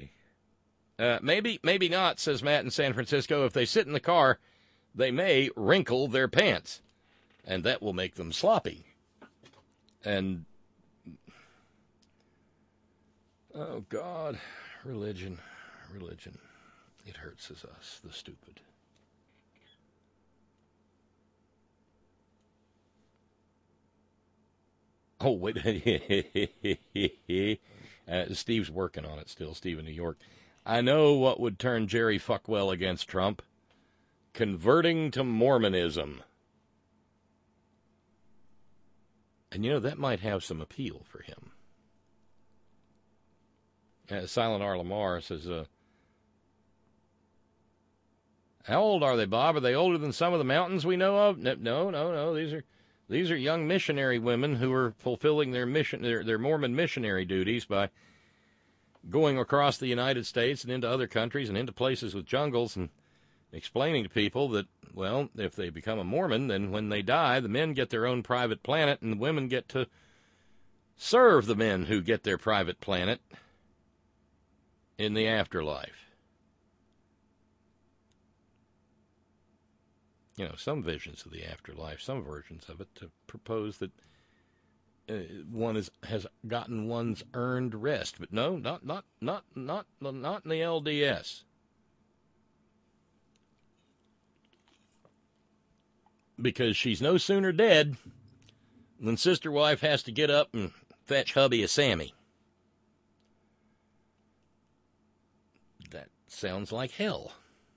Maybe not, says Matt in San Francisco. If they sit in the car, they may wrinkle their pants, and that will make them sloppy. And, oh, God, religion. It hurts us, the stupid. Oh, wait. Steve's working on it still, Steve in New York. I know what would turn Jerry Fuckwell against Trump. Converting to Mormonism. And, that might have some appeal for him. Silent R. Lamar says, how old are they, Bob? Are they older than some of the mountains we know of? No. These are young missionary women who are fulfilling their mission, their Mormon missionary duties by going across the United States and into other countries and into places with jungles and explaining to people that, well, if they become a Mormon, then when they die, the men get their own private planet and the women get to serve the men who get their private planet in the afterlife. Some visions of the afterlife, some versions of it, to propose that one has gotten one's earned rest. But no, not in the LDS. Because she's no sooner dead than sister wife has to get up and fetch hubby a Sammy. That sounds like hell.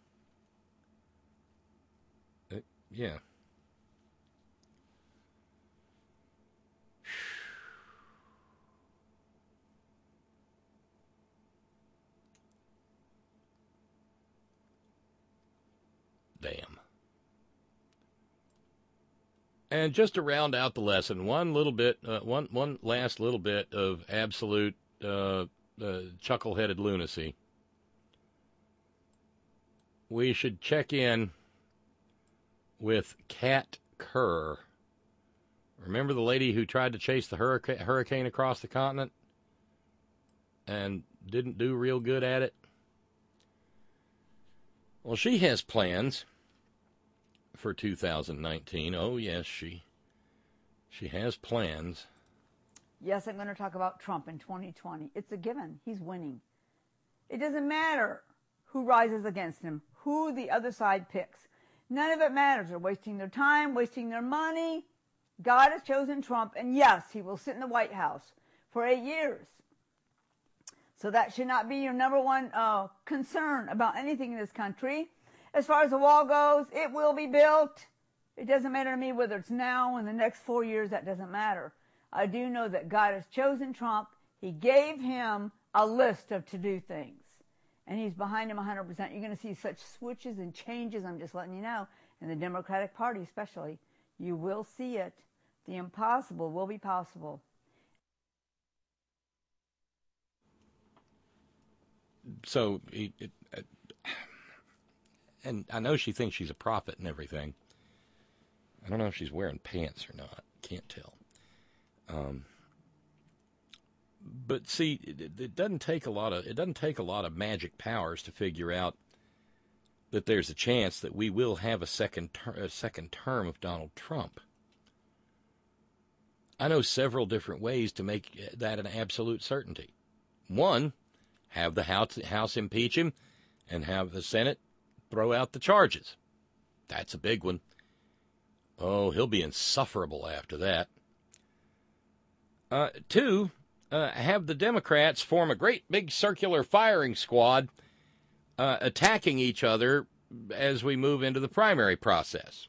Yeah. Damn. And just to round out the lesson, one last little bit of absolute chuckle-headed lunacy. We should check in with Kat Kerr. Remember the lady who tried to chase the hurricane across the continent and didn't do real good at it? Well, she has plans for 2019. Oh, yes, she has plans. Yes, I'm going to talk about Trump in 2020. It's a given. He's winning. It doesn't matter who rises against him, who the other side picks. None of it matters. They're wasting their time, wasting their money. God has chosen Trump, and yes, he will sit in the White House for 8 years. So that should not be your number one concern about anything in this country. As far as the wall goes, it will be built. It doesn't matter to me whether it's now or in the next 4 years. That doesn't matter. I do know that God has chosen Trump. He gave him a list of to-do things. And he's behind him 100%. You're going to see such switches and changes, I'm just letting you know, in the Democratic Party especially. You will see it. The impossible will be possible. So, and I know she thinks she's a prophet and everything. I don't know if she's wearing pants or not. Can't tell. But see, it doesn't take a lot of magic powers to figure out that there's a chance that we will have a second term of Donald Trump. I know several different ways to make that an absolute certainty. One, have the House impeach him and have the Senate throw out the charges. That's a big one. Oh, he'll be insufferable after that. Two, have the Democrats form a great big circular firing squad attacking each other as we move into the primary process.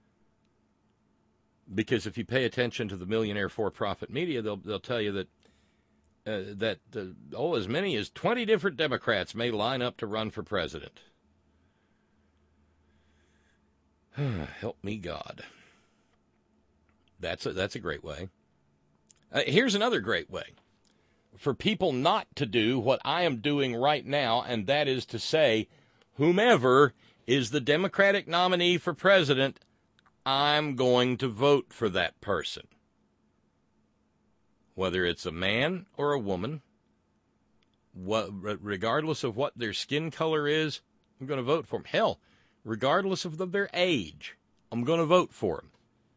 Because if you pay attention to the millionaire for-profit media, they'll tell you that as many as 20 different Democrats may line up to run for president. Help me God. That's a great way. Here's another great way for people not to do what I am doing right now, and that is to say, whomever is the Democratic nominee for president, I'm going to vote for that person. Whether it's a man or a woman, regardless of what their skin color is, I'm going to vote for them. Hell, regardless of their age, I'm going to vote for them.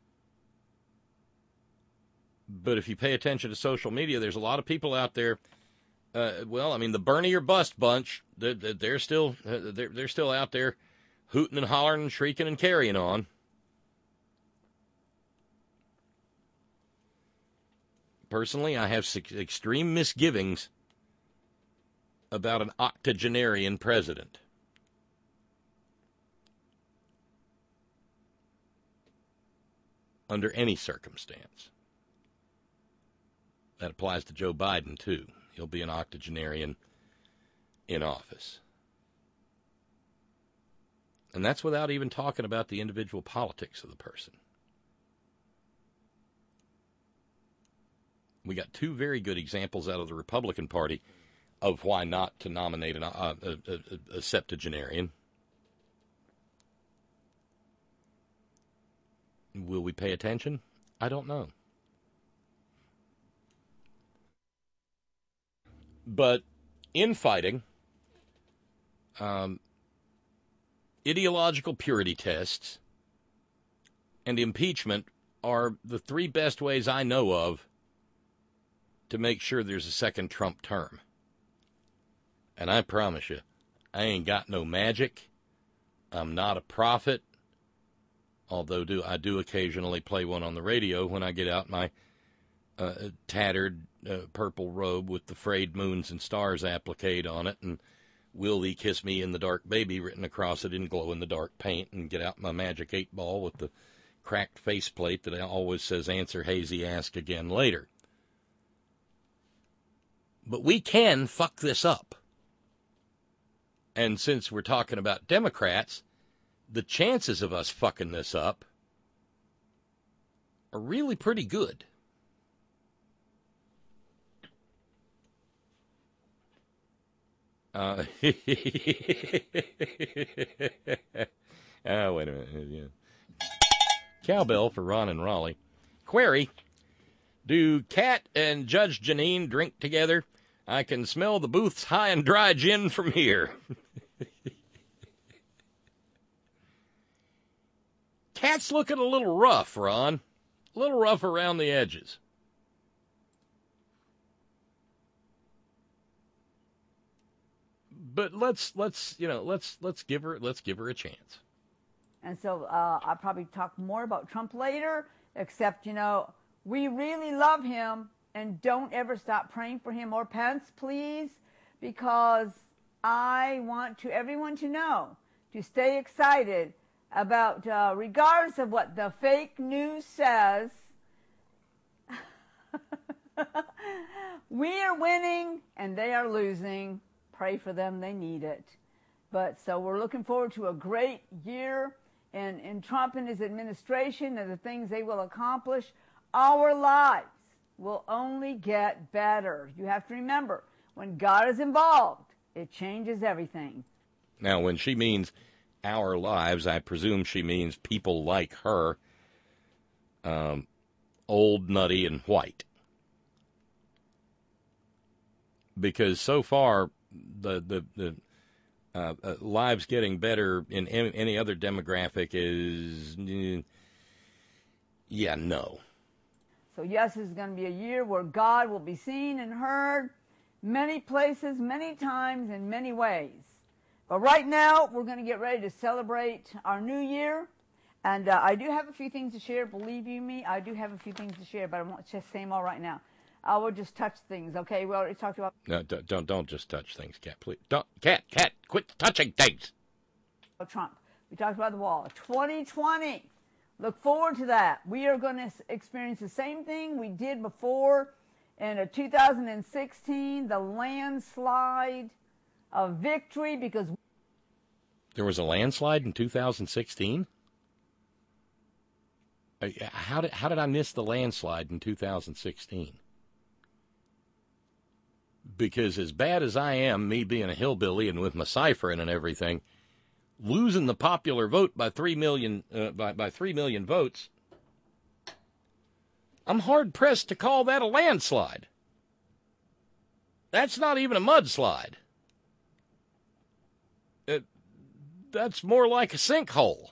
But if you pay attention to social media, there's a lot of people out there. The Bernie or bust bunch, they're still out there hooting and hollering and shrieking and carrying on. Personally, I have extreme misgivings about an octogenarian president. Under any circumstance. That applies to Joe Biden, too. He'll be an octogenarian in office. And that's without even talking about the individual politics of the person. We got two very good examples out of the Republican Party of why not to nominate a septuagenarian. Will we pay attention? I don't know. But infighting, ideological purity tests, and impeachment are the three best ways I know of to make sure there's a second Trump term. And I promise you, I ain't got no magic. I'm not a prophet. Although I do occasionally play one on the radio when I get out my tattered purple robe with the frayed moons and stars appliqued on it, and "Will thee kiss me in the dark, baby" written across it in glow-in-the-dark paint, and get out my magic 8-ball with the cracked faceplate that always says "Answer hazy, ask again later." But we can fuck this up. And since we're talking about Democrats, the chances of us fucking this up are really pretty good. Oh, wait a minute. Yeah. Cowbell for Ron and Raleigh. Query: do Cat and Judge Janine drink together? I can smell the Booth's high and dry gin from here. Cat's looking a little rough, Ron. A little rough around the edges. But let's give her a chance. And so I'll probably talk more about Trump later, except, we really love him, and don't ever stop praying for him or Pence, please, because I want everyone to know to stay excited about, regardless of what the fake news says, we are winning and they are losing. Pray for them, they need it. But so we're looking forward to a great year in Trump and his administration and the things they will accomplish. Our lives will only get better. You have to remember, when God is involved, it changes everything. Now, when she means our lives, I presume she means people like her, old, nutty, and white. Because so far, the lives getting better in any other demographic is, no. So yes, this is going to be a year where God will be seen and heard many places, many times, in many ways. But right now, we're going to get ready to celebrate our new year. And I do have a few things to share. Believe you me, I do have a few things to share, but I won't just say them all right now. I will just touch things, okay? We already talked about... No, don't just touch things, Cat, please. Cat, quit touching things. Trump. We talked about the wall. 2020. Look forward to that. We are going to experience the same thing we did before in 2016, the landslide of victory, because... There was a landslide in 2016? How did I miss the landslide in 2016? Because as bad as I am, me being a hillbilly and with my ciphering and everything, losing the popular vote by 3 million by 3 million votes, I'm hard pressed to call that a landslide. That's not even a mudslide. That's more like a sinkhole.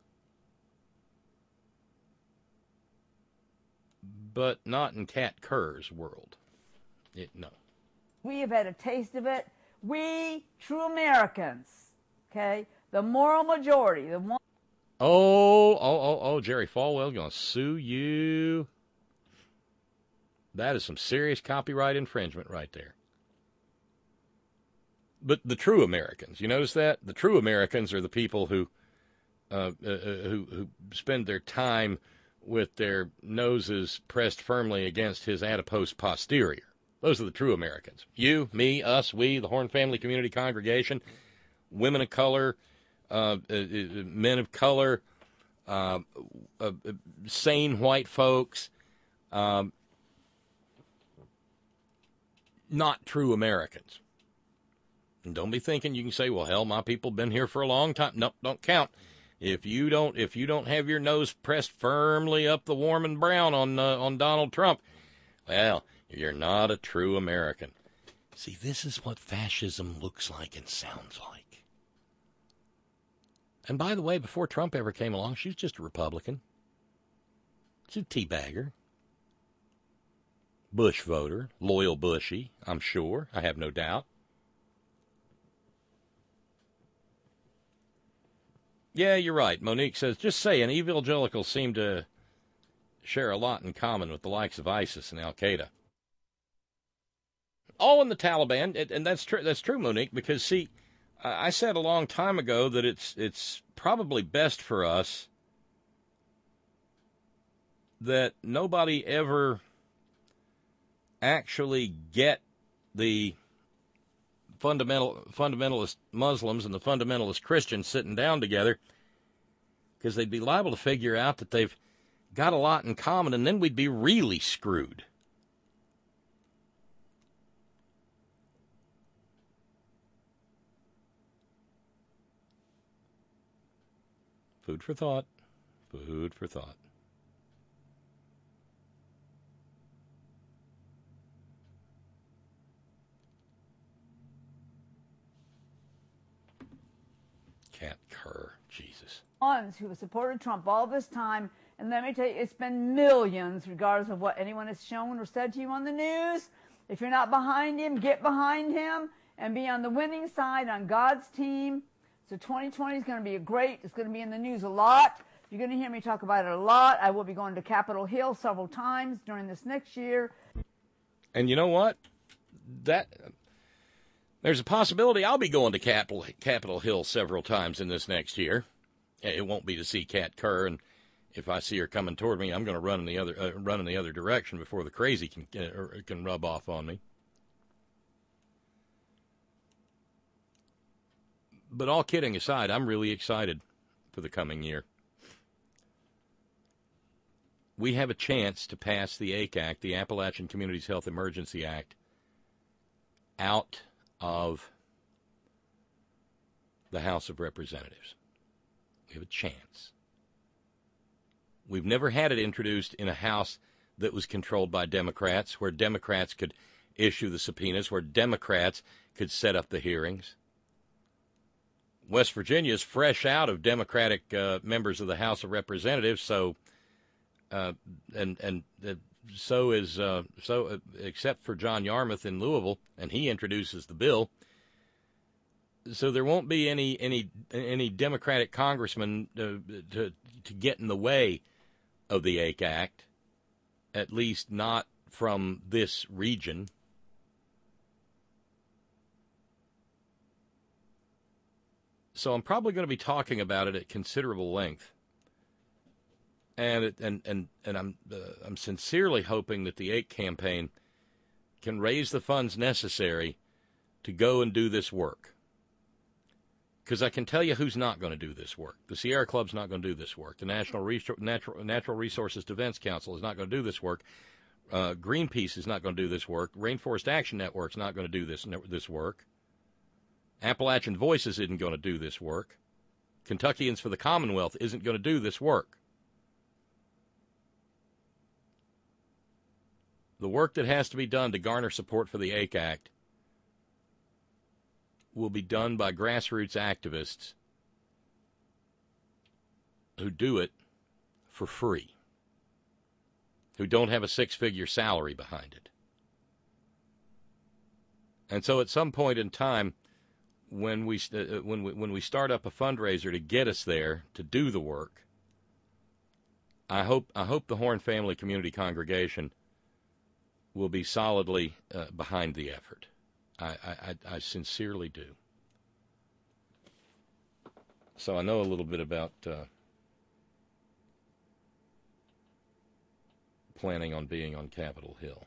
But not in Kat Kerr's world. No. We have had a taste of it. We, true Americans, okay, the moral majority, the one. Oh, Jerry Falwell going to sue you. That is some serious copyright infringement right there. But the true Americans, you notice that? The true Americans are the people who spend their time with their noses pressed firmly against his adipose posterior. Those are the true Americans. You, me, us, we, the Horn Family Community Congregation, women of color, men of color, sane white folks, not true Americans. And don't be thinking you can say, well, hell, my people have been here for a long time. Nope, don't count. If you don't have your nose pressed firmly up the warm and brown on Donald Trump, well, you're not a true American. See, this is what fascism looks like and sounds like. And by the way, before Trump ever came along, she was just a Republican. She's a teabagger. Bush voter. Loyal Bushy, I'm sure. I have no doubt. Yeah, you're right. Monique says, just saying, evangelicals seem to share a lot in common with the likes of ISIS and Al-Qaeda. All in the Taliban, and that's true. That's true, Monique, because, see, I said a long time ago that it's probably best for us that nobody ever actually get the fundamentalist Muslims and the fundamentalist Christians sitting down together, because they'd be liable to figure out that they've got a lot in common, and then we'd be really screwed. Food for thought. Food for thought. Kat Kerr, Jesus. Ones who have supported Trump all this time, and let me tell you, it's been millions, regardless of what anyone has shown or said to you on the news. If you're not behind him, get behind him and be on the winning side, on God's team. So 2020 is going to be it's going to be in the news a lot. You're going to hear me talk about it a lot. I will be going to Capitol Hill several times during this next year. And you know what? There's a possibility I'll be going to Capitol Hill several times in this next year. It won't be to see Kat Kerr, and if I see her coming toward me, I'm going to run in the other direction before the crazy can rub off on me. But all kidding aside, I'm really excited for the coming year. We have a chance to pass the ACAC, the Appalachian Communities Health Emergency Act, out of the House of Representatives. We have a chance. We've never had it introduced in a House that was controlled by Democrats, where Democrats could issue the subpoenas, where Democrats could set up the hearings. West Virginia is fresh out of Democratic members of the House of Representatives, so except for John Yarmouth in Louisville, and he introduces the bill. So there won't be any Democratic congressman to get in the way of the ACE Act, at least not from this region. So I'm probably going to be talking about it at considerable length, and I'm sincerely hoping that the ACE campaign can raise the funds necessary to go and do this work. Because I can tell you who's not going to do this work. The Sierra Club's not going to do this work. The Natural Resources Defense Council is not going to do this work. Greenpeace is not going to do this work. Rainforest Action Network's not going to do this work. Appalachian Voices isn't going to do this work. Kentuckians for the Commonwealth isn't going to do this work. The work that has to be done to garner support for the AIC Act will be done by grassroots activists who do it for free, who don't have a six-figure salary behind it. And so at some point in time, when we start up a fundraiser to get us there to do the work, I hope the Horn Family Community Congregation will be solidly behind the effort. I sincerely do. So I know a little bit about planning on being on Capitol Hill.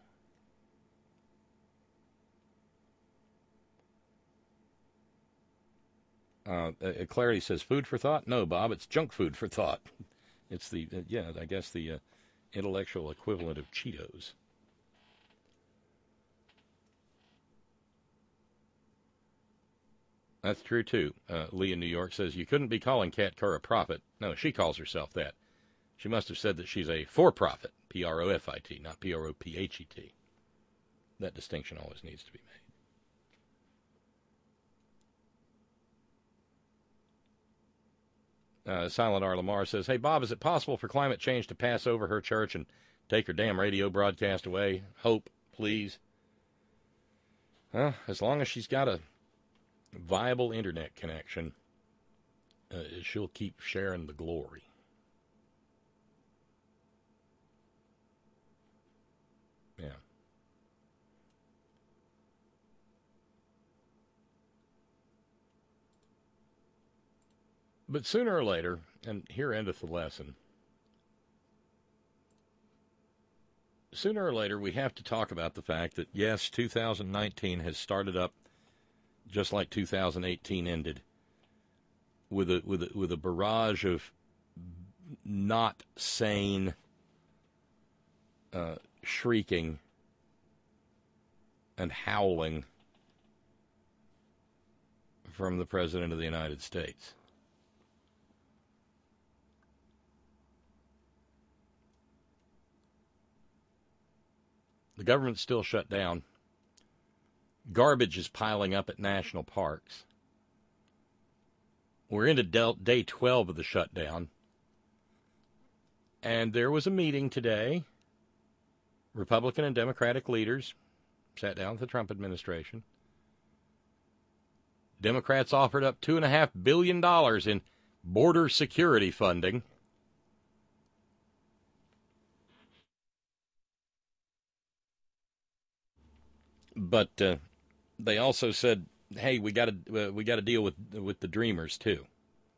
Clarity says, food for thought? No, Bob, it's junk food for thought. It's the, I guess the intellectual equivalent of Cheetos. That's true, too. Lee in New York says, you couldn't be calling Kat Kerr a prophet. No, she calls herself that. She must have said that she's a for-profit, P-R-O-F-I-T, not P-R-O-P-H-E-T. That distinction always needs to be made. Silent R. Lamar says, hey, Bob, is it possible for climate change to pass over her church and take her damn radio broadcast away? Hope, please. Well, as long as she's got a viable internet connection, she'll keep sharing the glory. Yeah. But sooner or later, and here endeth the lesson, sooner or later we have to talk about the fact that, yes, 2019 has started up just like 2018 ended, with a barrage of not sane shrieking and howling from the President of the United States. The government's still shut down. Garbage is piling up at national parks. We're into day 12 of the shutdown. And there was a meeting today. Republican and Democratic leaders sat down with the Trump administration. Democrats offered up $2.5 billion in border security funding. But they also said, "Hey, we got to deal with the Dreamers too."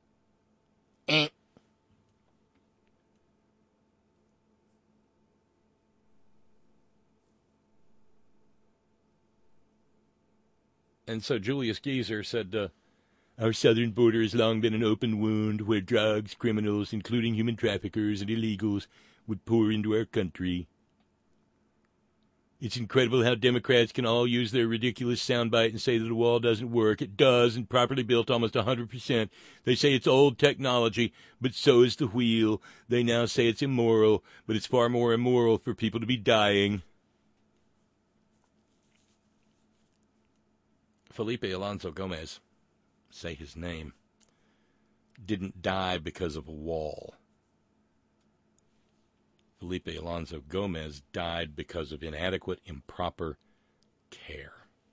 And so Julius Geezer said, "Our southern border has long been an open wound where drugs, criminals, including human traffickers and illegals, would pour into our country. It's incredible how Democrats can all use their ridiculous soundbite and say that the wall doesn't work. It does, and properly built almost 100%. They say it's old technology, but so is the wheel. They now say it's immoral, but it's far more immoral for people to be dying." Felipe Alonso Gomez, say his name, didn't die because of a wall. Felipe Alonso Gomez died because of inadequate, improper care.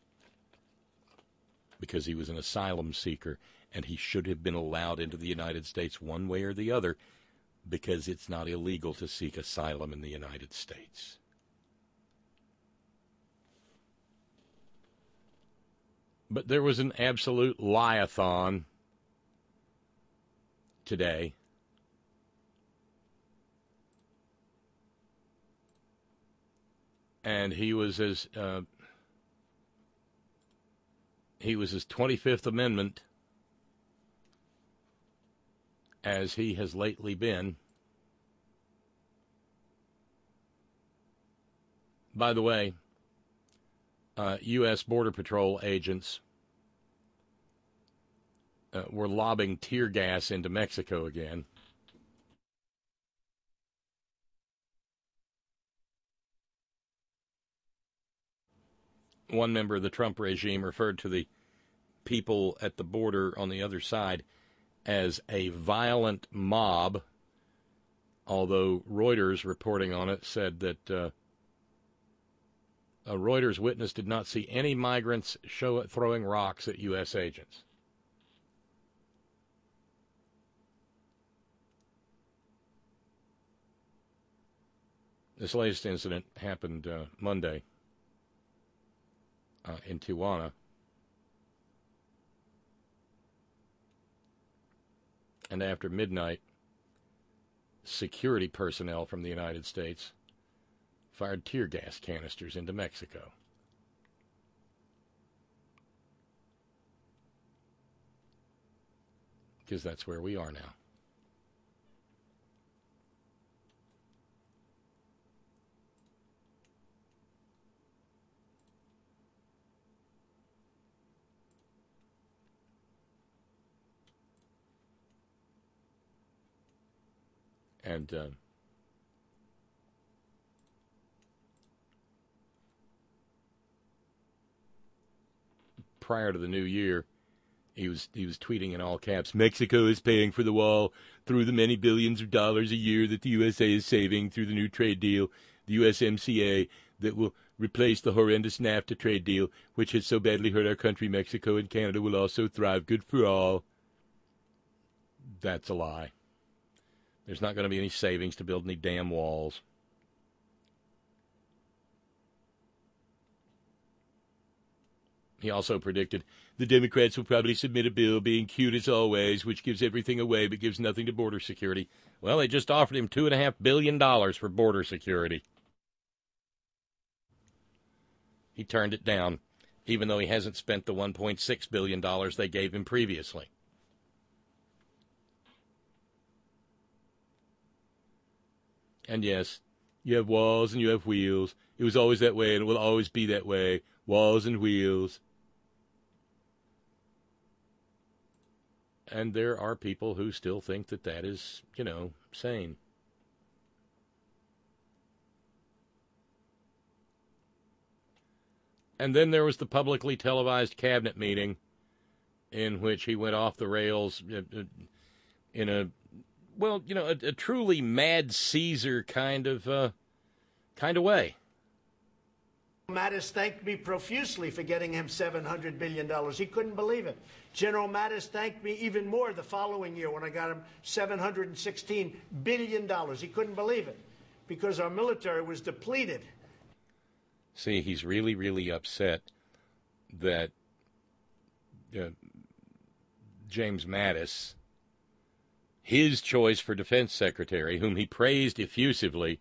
Because he was an asylum seeker, and he should have been allowed into the United States one way or the other, because it's not illegal to seek asylum in the United States. But there was an absolute lie-a-thon today. And he was his 25th Amendment as he has lately been. By the way, U.S. Border Patrol agents were lobbing tear gas into Mexico again. One member of the Trump regime referred to the people at the border on the other side as a violent mob, although Reuters, reporting on it, said that a Reuters witness did not see any migrants throwing rocks at U.S. agents. This latest incident happened Monday in Tijuana. And after midnight, security personnel from the United States fired tear gas canisters into Mexico. Because that's where we are now. And prior to the new year, he was tweeting in all caps, "Mexico is paying for the wall through the many billions of dollars a year that the USA is saving through the new trade deal, the USMCA, that will replace the horrendous NAFTA trade deal, which has so badly hurt our country. Mexico and Canada will also thrive. Good for all." That's a lie. There's not going to be any savings to build any damn walls. He also predicted the Democrats will probably submit a bill being cute as always, which gives everything away but gives nothing to border security. Well, they just offered him $2.5 billion for border security. He turned it down, even though he hasn't spent the $1.6 billion they gave him previously. And yes, you have walls and you have wheels. It was always that way and it will always be that way. Walls and wheels. And there are people who still think that that is, sane. And then there was the publicly televised cabinet meeting in which he went off the rails in a truly Mad Caesar kind of way. Mattis thanked me profusely for getting him $700 billion. He couldn't believe it. General Mattis thanked me even more the following year when I got him $716 billion. He couldn't believe it because our military was depleted. See, he's really, really upset that James Mattis, his choice for defense secretary, whom he praised effusively,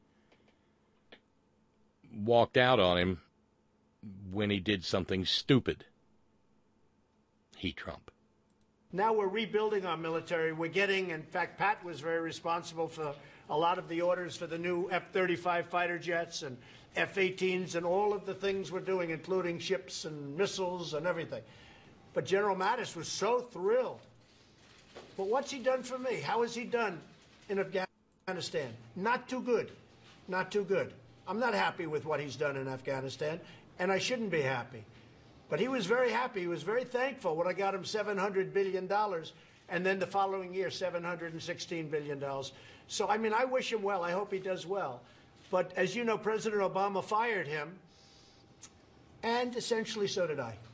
walked out on him when he did something stupid. Trump. Now we're rebuilding our military. We're getting, in fact, Pat was very responsible for a lot of the orders for the new F-35 fighter jets and F-18s and all of the things we're doing, including ships and missiles and everything. But General Mattis was so thrilled. But what's he done for me? How has he done in Afghanistan? Not too good. Not too good. I'm not happy with what he's done in Afghanistan, and I shouldn't be happy. But he was very happy. He was very thankful when I got him $700 billion, and then the following year, $716 billion. So, I wish him well. I hope he does well. But as you know, President Obama fired him, and essentially so did I.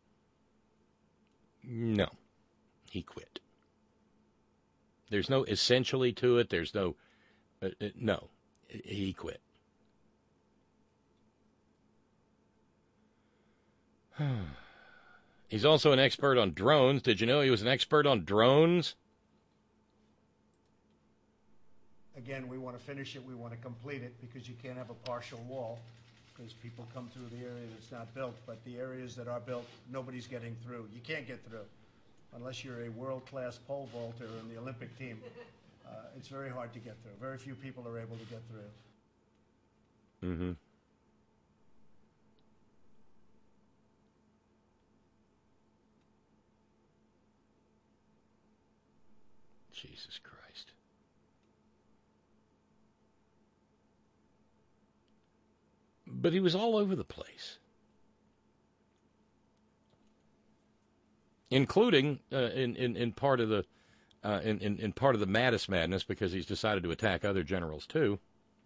No, he quit. There's no essentially to it. There's no, no, he quit. He's also an expert on drones. Did you know he was an expert on drones? Again, we want to finish it. We want to complete it because you can't have a partial wall because people come through the area that's not built. But the areas that are built, nobody's getting through. You can't get through unless you're a world-class pole vaulter in the Olympic team. It's very hard to get through. Very few people are able to get through. Mm-hmm. Jesus Christ. But he was all over the place, including in part of the in part of the Mattis madness, because he's decided to attack other generals too.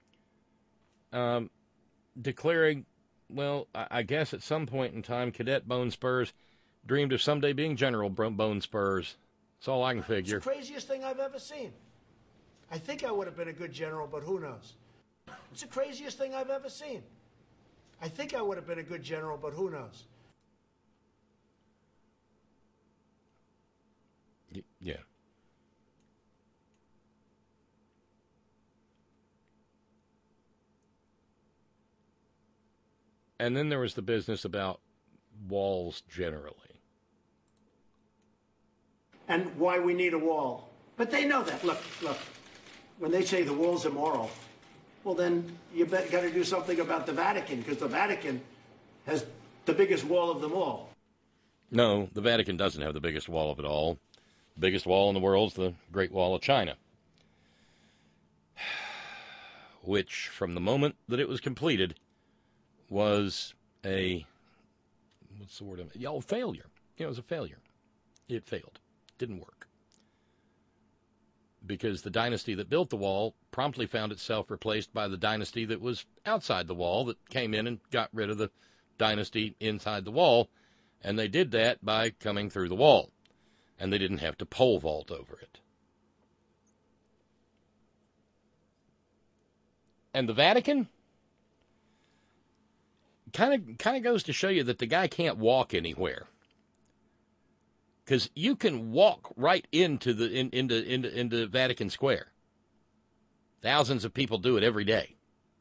Declaring, well, I guess at some point in time, Cadet Bone Spurs dreamed of someday being General Bone Spurs. That's all I can figure. It's the craziest thing I've ever seen. I think I would have been a good general, but who knows? It's the craziest thing I've ever seen. I think I would have been a good general, but who knows? Yeah. And then there was the business about walls generally. And why we need a wall. But they know that. Look. When they say the wall's immoral, well, then you got to do something about the Vatican, because the Vatican has the biggest wall of them all. No, the Vatican doesn't have the biggest wall of it all. The biggest wall in the world is the Great Wall of China, which, from the moment that it was completed, was a, what's the word? Failure. It was a failure. It failed. Didn't work. Because the dynasty that built the wall promptly found itself replaced by the dynasty that was outside the wall, that came in and got rid of the dynasty inside the wall, and they did that by coming through the wall, and they didn't have to pole vault over it. And the Vatican kind of goes to show you that the guy can't walk anywhere. Because you can walk right into Vatican Square. Thousands of people do it every day.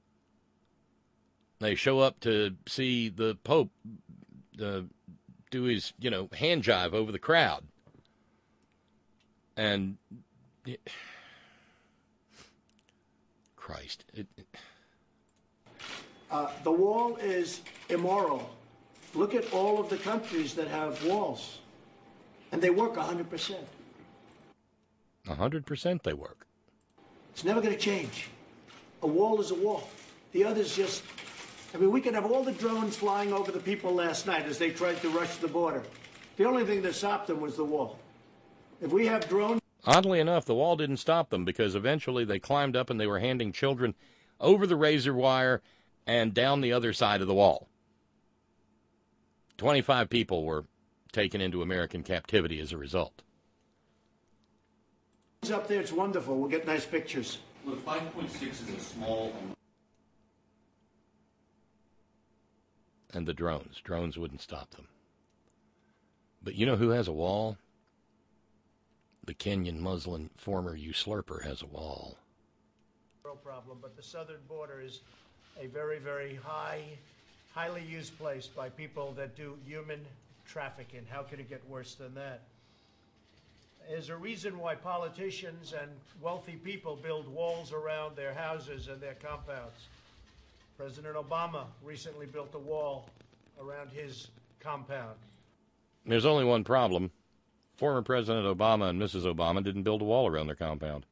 They show up to see the Pope do his, hand jive over the crowd. And Christ. The wall is immoral. Look at all of the countries that have walls. And they work 100%. 100% they work. It's never going to change. A wall is a wall. The others just... we could have all the drones flying over the people last night as they tried to rush the border. The only thing that stopped them was the wall. If we have drones... Oddly enough, the wall didn't stop them, because eventually they climbed up and they were handing children over the razor wire and down the other side of the wall. 25 people were taken into American captivity as a result. It's up there, it's wonderful. We'll get nice pictures. Look, 5.6 is a small... And the drones. Drones wouldn't stop them. But you know who has a wall? The Kenyan Muslim former usurper has a wall. No problem, but the southern border is a very, very highly used place by people that do human trafficking. How could it get worse than that? There's a reason why politicians and wealthy people build walls around their houses and their compounds. President Obama recently built a wall around his compound. There's only one problem. Former President Obama and Mrs. Obama didn't build a wall around their compound.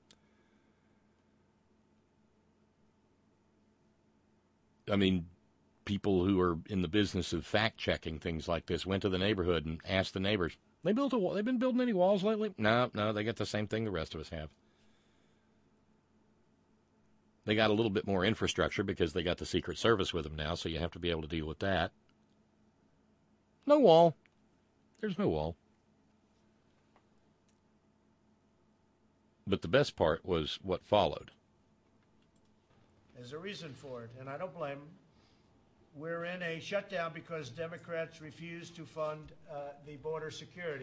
People who are in the business of fact-checking things like this went to the neighborhood and asked the neighbors, they built a wall. They've been building any walls lately? No, they got the same thing the rest of us have. They got a little bit more infrastructure because they got the Secret Service with them now, so you have to be able to deal with that. No wall. There's no wall. But the best part was what followed. There's a reason for it, and I don't blame them. We're in a shutdown because Democrats refuse to fund the border security.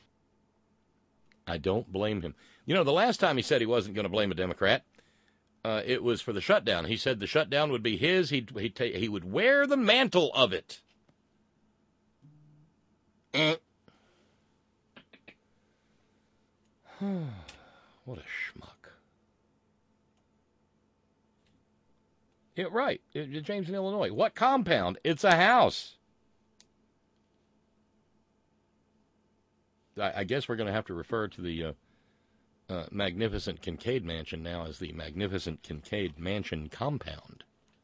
I don't blame him. The last time he said he wasn't going to blame a Democrat, it was for the shutdown. He said the shutdown would be his. He would wear the mantle of it. What a schmuck. Yeah, right. James in Illinois. What compound? It's a house. I guess we're going to have to refer to the magnificent Kincaid Mansion now as the Magnificent Kincaid Mansion Compound.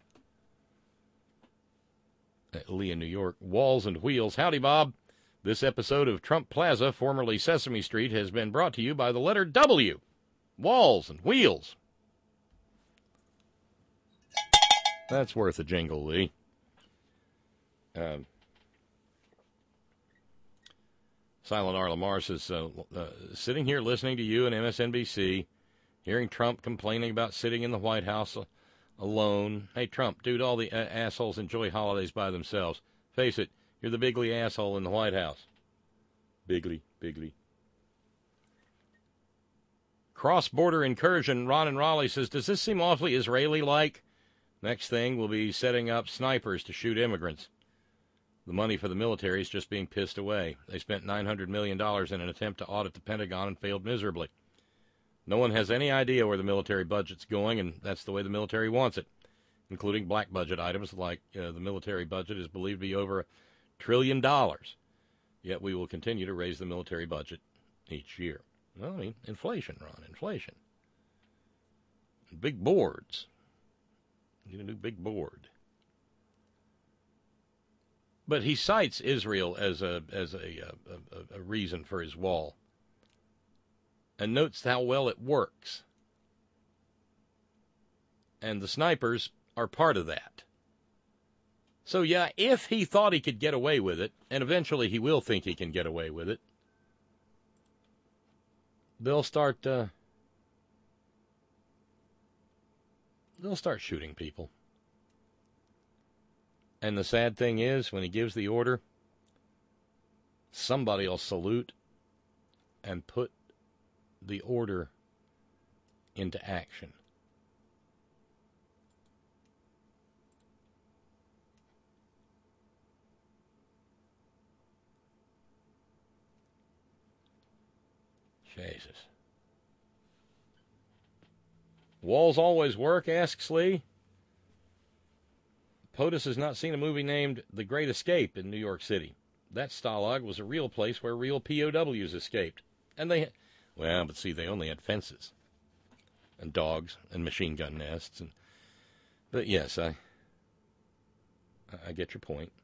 Lee in New York. Walls and Wheels. Howdy, Bob. This episode of Trump Plaza, formerly Sesame Street, has been brought to you by the letter W. Walls and Wheels. That's worth a jingle, Lee. Silent R. Lamar says, sitting here listening to you and MSNBC, hearing Trump complaining about sitting in the White House alone. Hey, Trump, dude, all the assholes enjoy holidays by themselves. Face it, you're the bigly asshole in the White House. Bigly. Cross-border incursion. Ron in Raleigh says, does this seem awfully Israeli-like? Next thing will be setting up snipers to shoot immigrants. The money for the military is just being pissed away. They spent $900 million in an attempt to audit the Pentagon and failed miserably. No one has any idea where the military budget's going, and that's the way the military wants it, including black budget items like the military budget is believed to be over $1 trillion. Yet we will continue to raise the military budget each year. Well, I mean, inflation, Ron, inflation. Big boards. You need a new big board. But he cites Israel as a reason for his wall, and notes how well it works. And the snipers are part of that. So yeah, if he thought he could get away with it, and eventually he will think he can get away with it, they'll start shooting people. And the sad thing is, when he gives the order, somebody will salute and put the order into action. Jesus. Walls always work, asks Lee. POTUS has not seen a movie named The Great Escape in New York City. That Stalag was a real place where real POWs escaped. And they only had fences and dogs and machine gun nests. But yes, I get your point.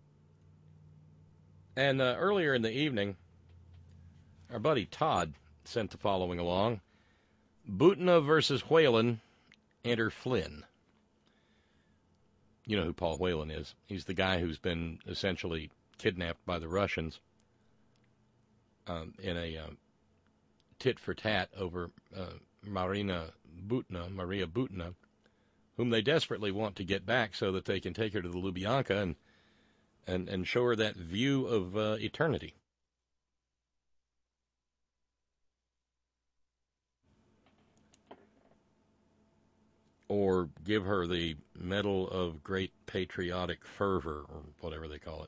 And earlier in the evening, our buddy Todd sent the following along. Butina versus Whelan, enter Flynn. You know who Paul Whelan is. He's the guy who's been essentially kidnapped by the Russians in a tit-for-tat over Maria Butina, whom they desperately want to get back so that they can take her to the Lubyanka and show her that view of eternity. Or give her the Medal of Great Patriotic Fervor, or whatever they call it.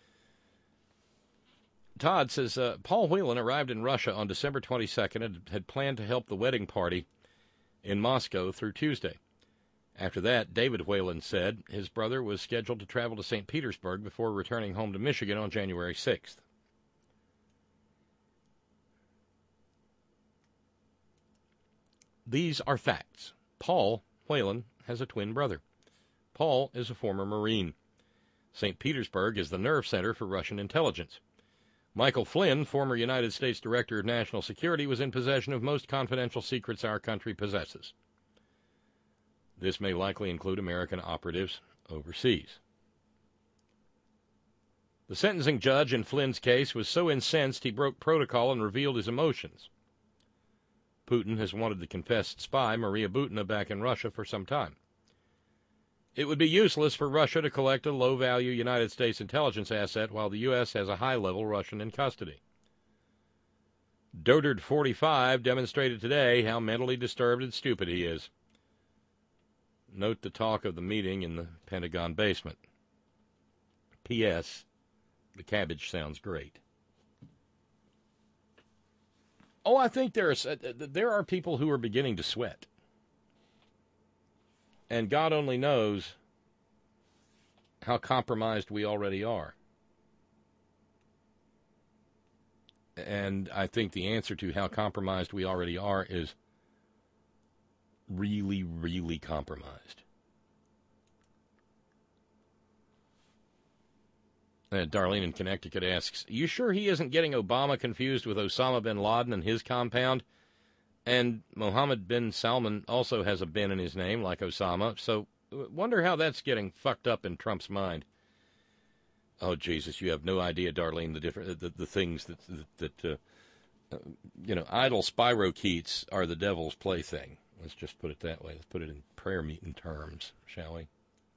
Todd says, Paul Whelan arrived in Russia on December 22nd and had planned to help the wedding party in Moscow through Tuesday. After that, David Whelan said his brother was scheduled to travel to St. Petersburg before returning home to Michigan on January 6th. These are facts. Paul Whelan has a twin brother. Paul is a former Marine. St. Petersburg is the nerve center for Russian intelligence. Michael Flynn, former United States Director of National Security, was in possession of most confidential secrets our country possesses. This may likely include American operatives overseas. The sentencing judge in Flynn's case was so incensed he broke protocol and revealed his emotions. Putin has wanted the confessed spy, Maria Butina, back in Russia for some time. It would be useless for Russia to collect a low-value United States intelligence asset while the U.S. has a high-level Russian in custody. Dotard 45 demonstrated today how mentally disturbed and stupid he is. Note the talk of the meeting in the Pentagon basement. P.S. The cabbage sounds great. Oh, I think there are people who are beginning to sweat. And God only knows how compromised we already are. And I think the answer to how compromised we already are is really, really compromised. Darlene in Connecticut asks, you sure he isn't getting Obama confused with Osama bin Laden and his compound? And Mohammed bin Salman also has a bin in his name, like Osama, so wonder how that's getting fucked up in Trump's mind. Oh, Jesus, you have no idea, Darlene, the things that idle spirochetes are the devil's plaything. Let's just put it that way. Let's put it in prayer meeting terms, shall we?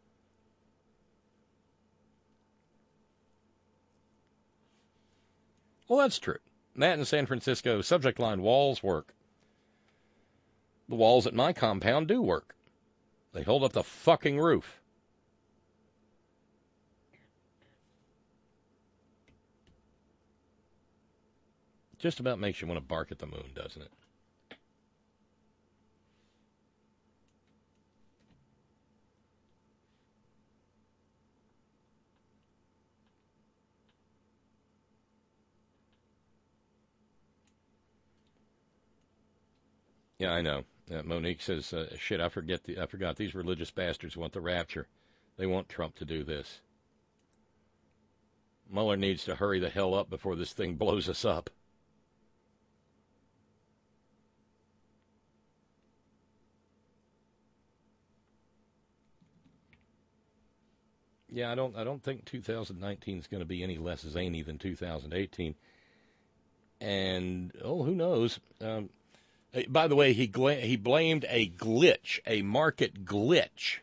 Well, that's true. Matt in San Francisco, subject line, walls work. The walls at my compound do work. They hold up the fucking roof. Just about makes you want to bark at the moon, doesn't it? Yeah, I know. Monique says, shit, I forgot. These religious bastards want the rapture. They want Trump to do this. Mueller needs to hurry the hell up before this thing blows us up. Yeah, I don't think 2019 is going to be any less zany than 2018. And, who knows? By the way, he blamed a glitch, a market glitch,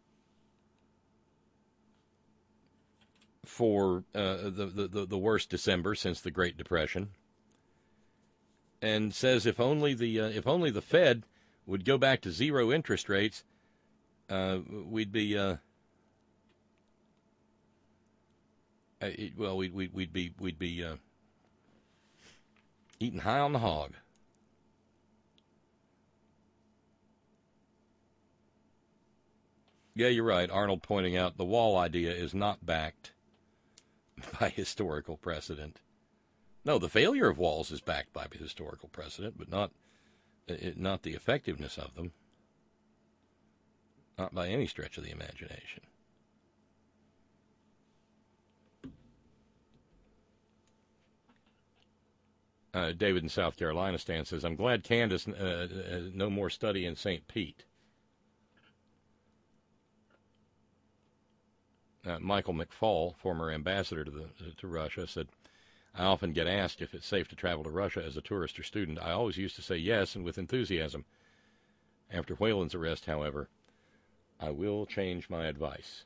for the worst December since the Great Depression, and says if only the Fed would go back to zero interest rates, we'd be we'd be eating high on the hog. Yeah, you're right. Arnold pointing out the wall idea is not backed by historical precedent. No, the failure of walls is backed by historical precedent, but not the effectiveness of them. Not by any stretch of the imagination. David in South Carolina says, I'm glad Candace no more study in St. Pete. Michael McFall, former ambassador to Russia, said, I often get asked if it's safe to travel to Russia as a tourist or student. I always used to say yes, and with enthusiasm. After Whelan's arrest, however, I will change my advice.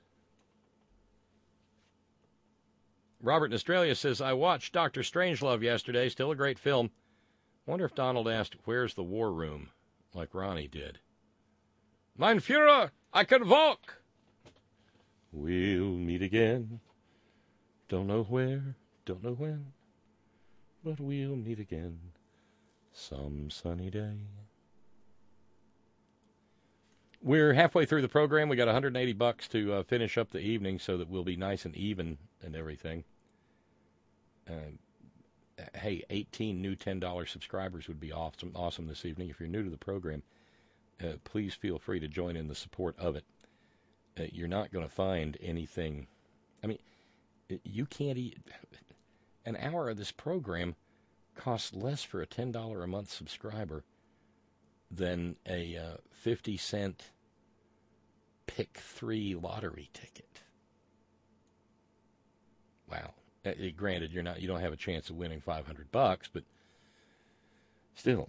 Robert in Australia says, I watched Dr. Strangelove yesterday, still a great film. Wonder if Donald asked, where's the war room, like Ronnie did. Mein Führer, I can walk! We'll meet again. Don't know where, don't know when, but we'll meet again some sunny day. We're halfway through the program. We got $180 to finish up the evening so that we'll be nice and even and everything. Hey, 18 new $10 subscribers would be awesome this evening. If you're new to the program, please feel free to join in the support of it. You're not going to find anything. I mean, you can't eat. An hour of this program costs less for a $10 a month subscriber than a 50-cent pick 3 lottery ticket. Wow. Granted, you don't have a chance of winning $500, but still,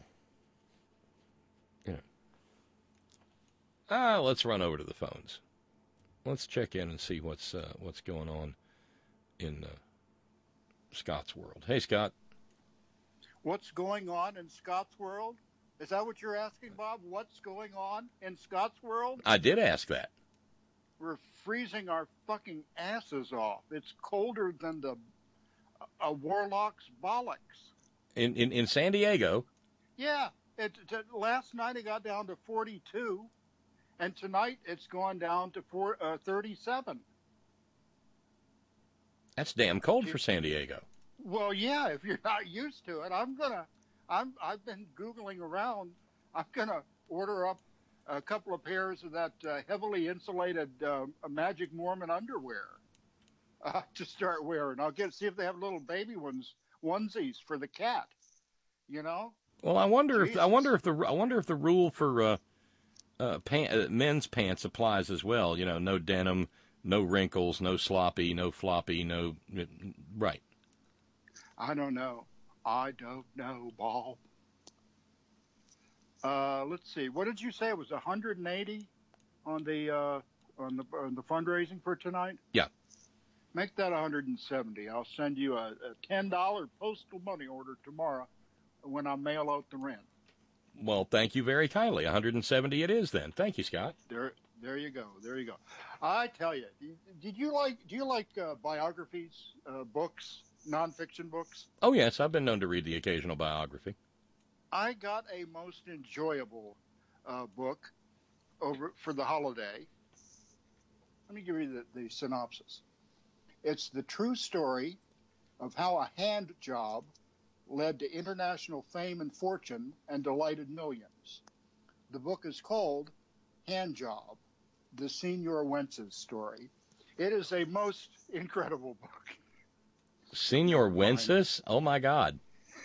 let's run over to the phones. Let's check in and see what's going on in Scott's world. Hey, Scott. What's going on in Scott's world? Is that what you're asking, Bob? What's going on in Scott's world? I did ask that. We're freezing our fucking asses off. It's colder than a warlock's bollocks. In San Diego? Yeah. Last night it got down to 42, and tonight it's gone down to 37. That's damn cold for San Diego. Well, yeah, if you're not used to it, I've been Googling around. I'm going to order up a couple of pairs of that heavily insulated Magic Mormon underwear to start wearing. I'll see if they have little baby onesies for the cat. You know. Well, I wonder if the rule for men's pants applies as well. You know, no denim, no wrinkles, no sloppy, no floppy, no right. I don't know, Bob. Let's see. What did you say? It was 180 on the fundraising for tonight. Yeah. Make that 170. I'll send you a $10 postal money order tomorrow when I mail out the rent. Well, thank you very kindly. 170 it is then. Thank you, Scott. There you go. There you go. I tell you, do you like biographies, books, nonfiction books? Oh yes, I've been known to read the occasional biography. I got a most enjoyable book for the holiday. Let me give you the synopsis. It's the true story of how a hand job led to international fame and fortune and delighted millions. The book is called Hand Job, the Señor Wences story. It is a most incredible book. Señor Wences? Oh, my God.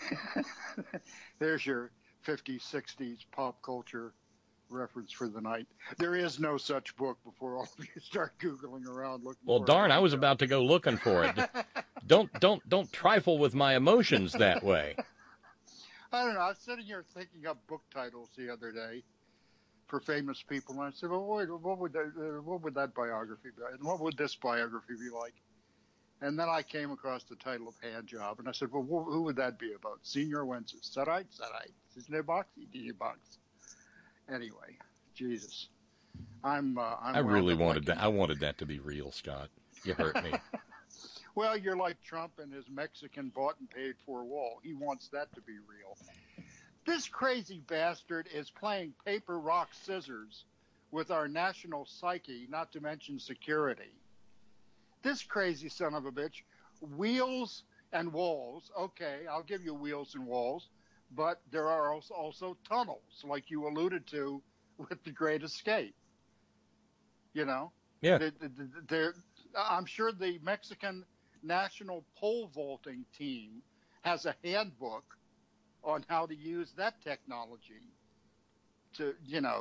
There's your 50s, 60s pop culture reference for the night. There is no such book before all of you start Googling around looking for it. Well, darn, I was about to go looking for it. Don't trifle with my emotions that way. I don't know. I was sitting here thinking up book titles the other day for famous people, and I said, well, wait, what would that biography be? And what would this biography be like? And then I came across the title of Hand Job, and I said, well, who would that be about? Señor Wences. Sarai. Cisne Boxy. DJ Box. Anyway, Jesus. I really wanted that. I wanted that to be real, Scott. You hurt me. Well, you're like Trump and his Mexican bought and paid for wall. He wants that to be real. This crazy bastard is playing paper, rock, scissors with our national psyche, not to mention security. This crazy son of a bitch, wheels and walls. Okay, I'll give you wheels and walls, but there are also tunnels, like you alluded to with The Great Escape. You know? Yeah. I'm sure the Mexican national pole vaulting team has a handbook on how to use that technology to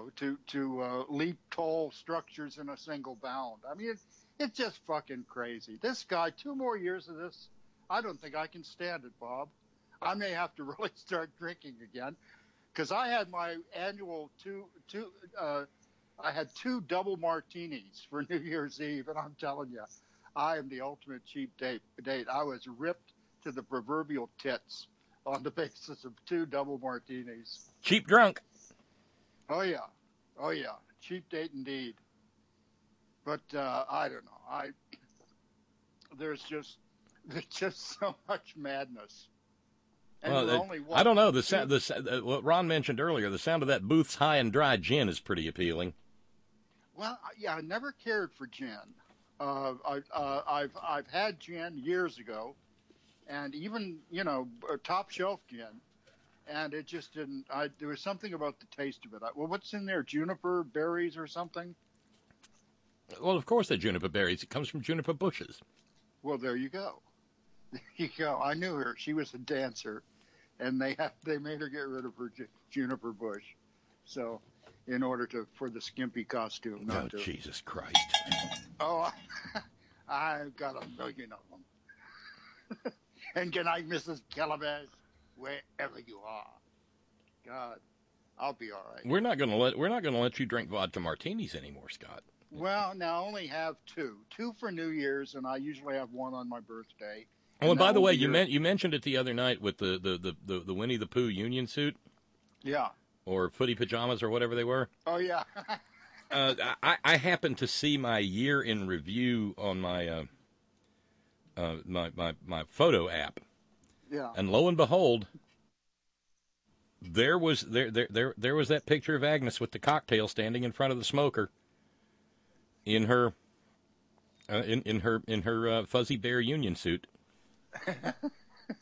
leap tall structures in a single bound. I mean, it's just fucking crazy. This guy, 2 more years of this, I don't think I can stand it, Bob. I may have to really start drinking again, because I had my annual I had 2 double martinis for New Year's Eve, and I'm telling you, I am the ultimate cheap date. I was ripped to the proverbial tits on the basis of 2 double martinis. Cheap drunk. Oh yeah, cheap date indeed. But I don't know. There's just so much madness. And well, I don't know. What Ron mentioned earlier, the sound of that Booth's High and Dry gin is pretty appealing. Well, yeah, I never cared for gin. I've had gin years ago, and even top shelf gin, and it just didn't. There was something about the taste of it. Well, what's in there? Juniper berries or something? Well, of course they're juniper berries. It comes from juniper bushes. Well, there you go. There you go. I knew her. She was a dancer, and they made her get rid of her juniper bush. So, in order for the skimpy costume. Jesus Christ. Oh, I've got 1 million of them. And good night, Mrs. Calabash, wherever you are. God, I'll be all right. We're not going to let you drink vodka martinis anymore, Scott. Well, now I only have 2 for New Year's, and I usually have 1 on my birthday. Oh, and by the way, you mentioned it the other night with the Winnie the Pooh union suit. Yeah. Or footy pajamas or whatever they were. Oh yeah. I happened to see my year in review on my my photo app. Yeah. And lo and behold, there was that picture of Agnes with the cocktail standing in front of the smoker in her in her fuzzy bear union suit.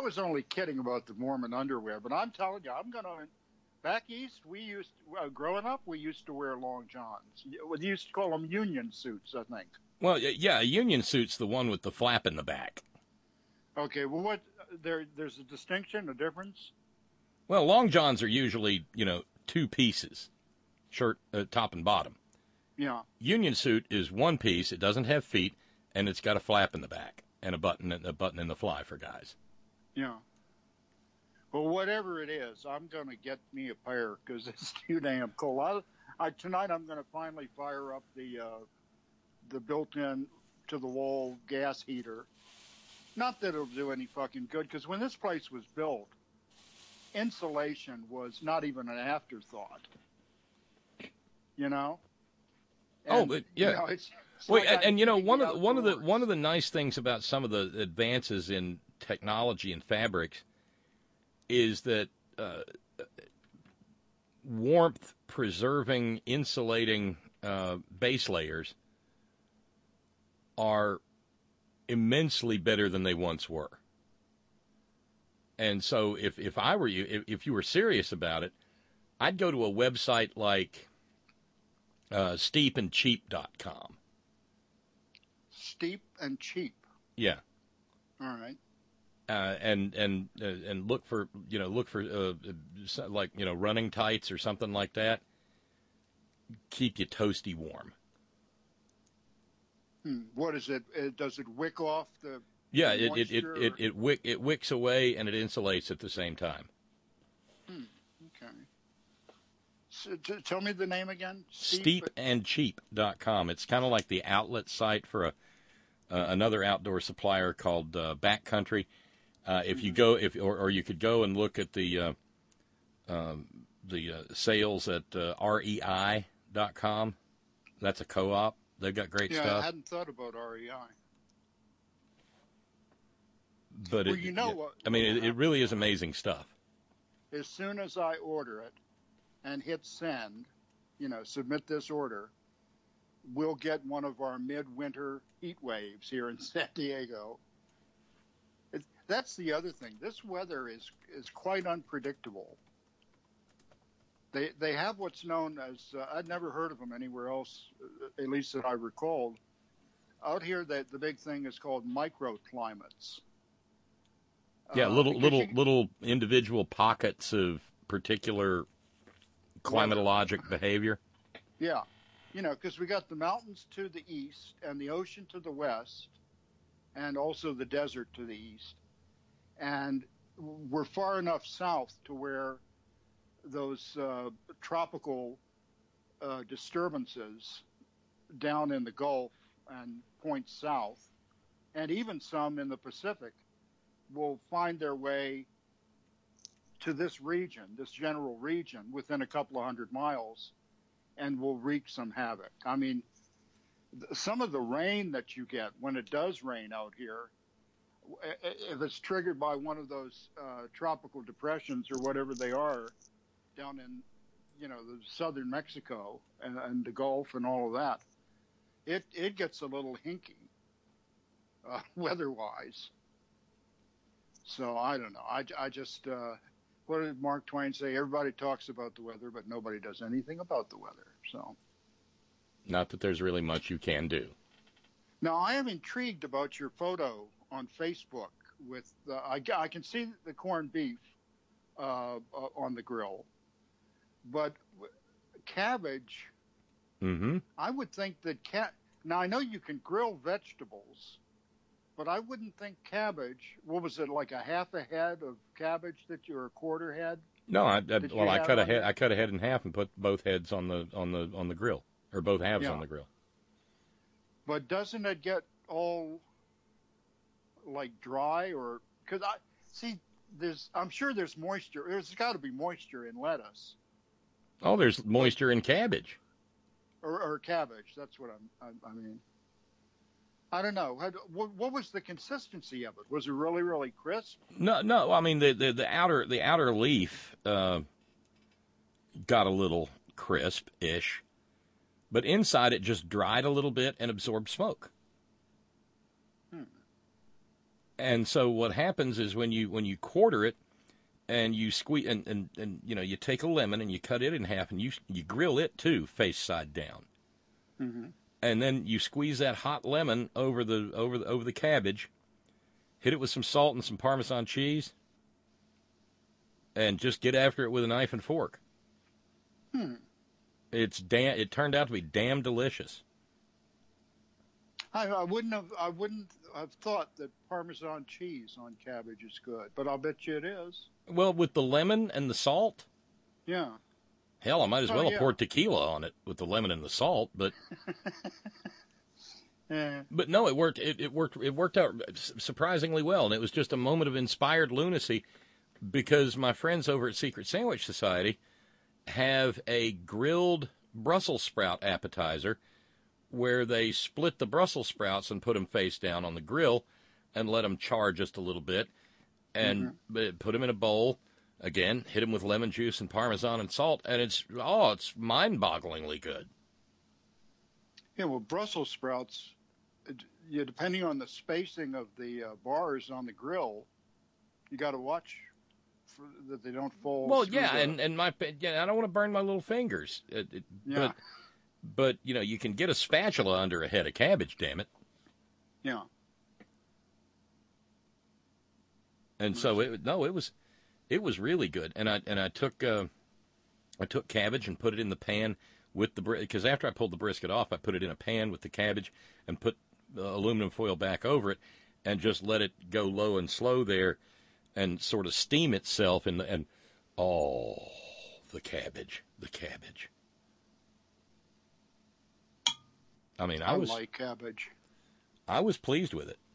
was only kidding about the Mormon underwear, but I'm telling you, back east, we used, growing up, we used to wear long johns. We used to call them union suits, I think. Well, yeah, a union suit's the one with the flap in the back. Okay, well, there's a distinction, a difference? Well, long johns are usually, two pieces, shirt, top and bottom. Yeah. Union suit is one piece. It doesn't have feet, and it's got a flap in the back and a button in the fly for guys. Yeah. Well, whatever it is, I'm going to get me a pair because it's too damn cold. Tonight I'm going to finally fire up the built-in to-the-wall gas heater. Not that it'll do any fucking good, because when this place was built, insulation was not even an afterthought. And, but yeah. It's well, like and one of the nice things about some of the advances in technology and fabrics is that warmth preserving, insulating base layers are immensely better than they once were. And so if I were you, if you were serious about it, I'd go to a website like steepandcheap.com. Steep and cheap. Yeah. All right. And look for like running tights or something like that. Keep you toasty warm. What is it? Does it wick off the? Yeah, it wicks away and it insulates at the same time. Okay. So, tell me the name again. Steepandcheap.com. It's kind of like the outlet site for another outdoor supplier called Backcountry. If you go, or you could go and look at the sales at REI.com. That's a co-op. They've got great stuff. Yeah, I hadn't thought about REI. But what? I mean, it really is amazing stuff. As soon as I order it and hit send, submit this order, we'll get one of our midwinter heat waves here in San Diego. That's the other thing. This weather is quite unpredictable. They have what's known as, I'd never heard of them anywhere else, at least that I recalled. Out here, the big thing is called microclimates. Yeah, little individual pockets of particular climatologic behavior. Yeah, because we got the mountains to the east and the ocean to the west, and also the desert to the east. And we're far enough south to where those tropical disturbances down in the Gulf and points south, and even some in the Pacific, will find their way to this region, this general region, within a couple of 100 miles, and will wreak some havoc. I mean, some of the rain that you get when it does rain out here, if it's triggered by one of those tropical depressions or whatever they are down in, the southern Mexico and the Gulf and all of that, it gets a little hinky weather-wise. So I don't know. I just, what did Mark Twain say? Everybody talks about the weather, but nobody does anything about the weather. So, not that there's really much you can do. Now, I am intrigued about your photo on Facebook with, I can see the corned beef on the grill, but cabbage, I would think that now I know you can grill vegetables, but I wouldn't think cabbage. What was it, like a half a head of cabbage or a quarter head? No, I cut a head in half and put both heads on the grill, or both halves on the grill. But doesn't it get all like dry, or because I'm sure there's moisture. There's got to be moisture in lettuce. Oh, there's moisture in cabbage. Or cabbage. That's what I mean. I don't know. What was the consistency of it? Was it really, really crisp? No. I mean, the outer leaf got a little crisp-ish, but inside it just dried a little bit and absorbed smoke. And so what happens is when you quarter it and you squeeze and you know, you take a lemon and you cut it in half and you grill it too, face side down. Mm-hmm. And then you squeeze that hot lemon over the cabbage, hit it with some salt and some Parmesan cheese, and just get after it with a knife and fork. It turned out to be damn delicious. I wouldn't have thought that Parmesan cheese on cabbage is good, but I'll bet you it is. Well, with the lemon and the salt? Yeah. Hell, I might as well have poured tequila on it with the lemon and the salt, but yeah. But no, it worked. It worked out surprisingly well, and it was just a moment of inspired lunacy because my friends over at Secret Sandwich Society have a grilled Brussels sprout appetizer where they split the Brussels sprouts and put them face down on the grill and let them char just a little bit and put them in a bowl. Again, hit them with lemon juice and Parmesan and salt, and it's mind-bogglingly good. Yeah, well, Brussels sprouts, depending on the spacing of the bars on the grill, you got to watch that they don't fall. Well, yeah, and I don't want to burn my little fingers. Yeah. But you know, you can get a spatula under a head of cabbage, damn it. Yeah. And so it was really good. And I took cabbage and put it in the pan with the because after I pulled the brisket off, I put it in a pan with the cabbage and put aluminum foil back over it and just let it go low and slow there and sort of steam itself the cabbage. I mean, I like cabbage. I was pleased with it.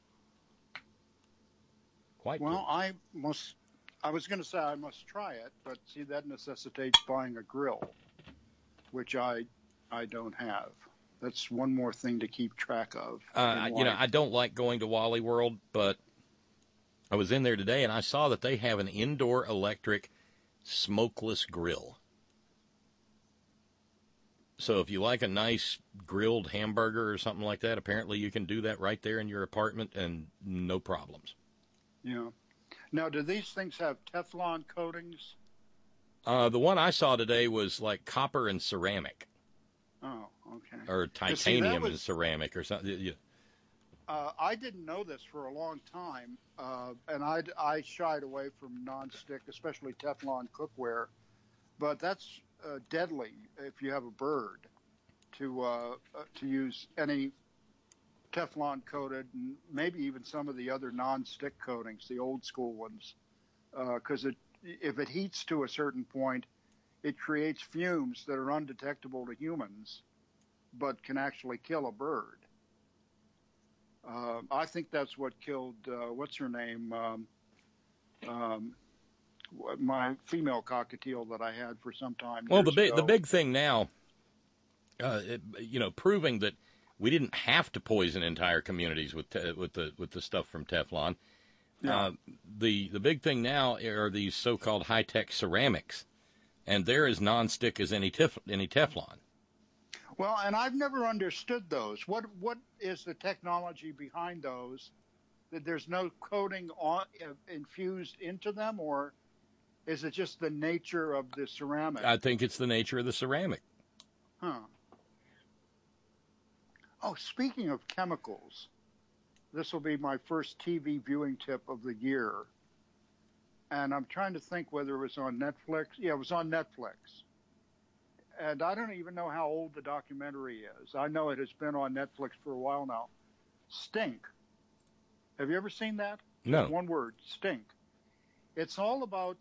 Quite well. Pleased. I was going to say I must try it, but see, that necessitates buying a grill, which I don't have. That's one more thing to keep track of. I don't like going to Wally World, but I was in there today and I saw that they have an indoor electric smokeless grill. So if you like a nice grilled hamburger or something like that, apparently you can do that right there in your apartment and no problems. Yeah. Now, do these things have Teflon coatings? The one I saw today was like copper and ceramic. Oh, okay. Or titanium and ceramic or something. Yeah. I didn't know this for a long time, and I shied away from nonstick, especially Teflon cookware. But that's deadly if you have a bird to use any Teflon coated and maybe even some of the other non-stick coatings, the old school ones, because if it heats to a certain point, it creates fumes that are undetectable to humans, but can actually kill a bird. I think that's what killed what's her name, my female cockatiel that I had for some time. Well, the big thing now, proving that we didn't have to poison entire communities with the stuff from Teflon. Yeah. The big thing now are these so-called high-tech ceramics, and they're as non-stick as any Teflon. Well, and I've never understood those. What is the technology behind those? That there's no coating infused into them, or is it just the nature of the ceramic? I think it's the nature of the ceramic. Huh. Oh, speaking of chemicals, this will be my first TV viewing tip of the year. And I'm trying to think whether it was on Netflix. Yeah, it was on Netflix. And I don't even know how old the documentary is. I know it has been on Netflix for a while now. Stink. Have you ever seen that? No. Just one word, stink. It's all about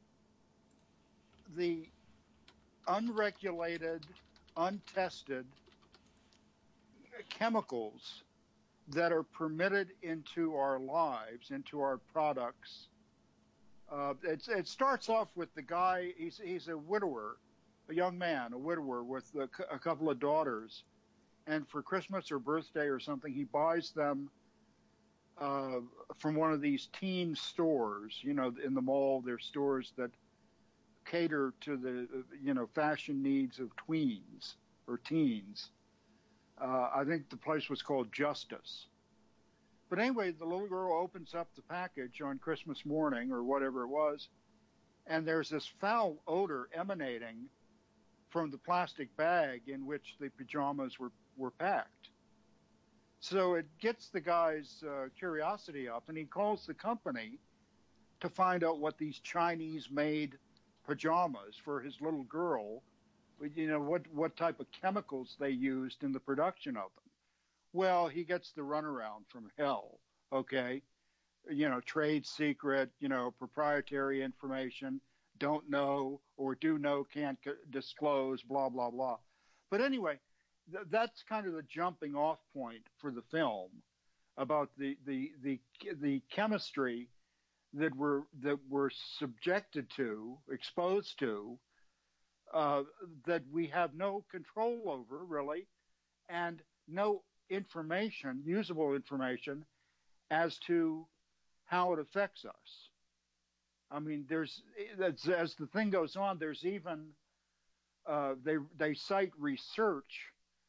the unregulated, untested chemicals that are permitted into our lives, into our products. It starts off with the guy, he's a widower, a young man, a widower with a couple of daughters. And for Christmas or birthday or something, he buys them from one of these teen stores. You know, in the mall, there's stores that cater to the, fashion needs of tweens or teens. I think the place was called Justice. But anyway, the little girl opens up the package on Christmas morning or whatever it was, and there's this foul odor emanating from the plastic bag in which the pajamas were packed. So it gets the guy's curiosity up, and he calls the company to find out what these Chinese-made pajamas for his little girl, what type of chemicals they used in the production of them. Well, he gets the runaround from hell, okay? Trade secret, proprietary information, don't know or do know, can't disclose, blah, blah, blah. But anyway, that's kind of the jumping off point for the film about the chemistry that we're subjected to, exposed to, that we have no control over really, and no information, usable information, as to how it affects us. I mean, as the thing goes on, there's even they cite research.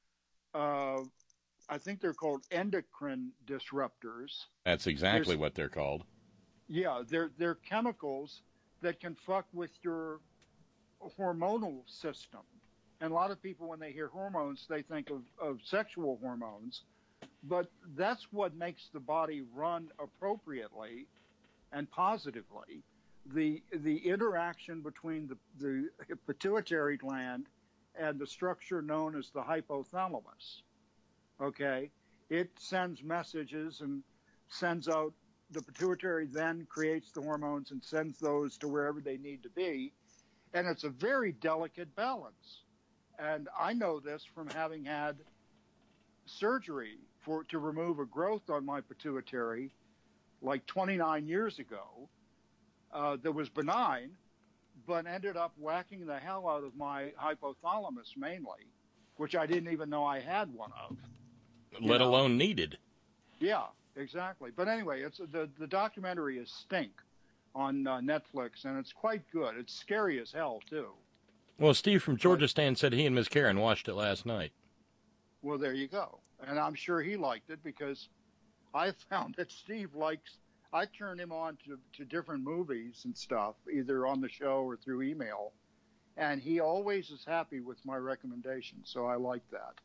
I think they're called endocrine disruptors. That's exactly what they're called. Yeah, they're chemicals that can fuck with your hormonal system. And a lot of people, when they hear hormones, they think of sexual hormones. But that's what makes the body run appropriately and positively. The interaction between the pituitary gland and the structure known as the hypothalamus. Okay? It sends messages and sends out, the pituitary then creates the hormones and sends those to wherever they need to be. And it's a very delicate balance. And I know this from having had surgery to remove a growth on my pituitary like 29 years ago that was benign, but ended up whacking the hell out of my hypothalamus mainly, which I didn't even know I had one of. Let alone needed. Yeah, exactly. But anyway, it's the documentary is Stink on Netflix, and it's quite good. It's scary as hell, too. Well, Steve from Georgia Stan said he and Miss Karen watched it last night. Well, there you go. And I'm sure he liked it because I found that Steve I turn him on to different movies and stuff, either on the show or through email, and he always is happy with my recommendations, so I like that.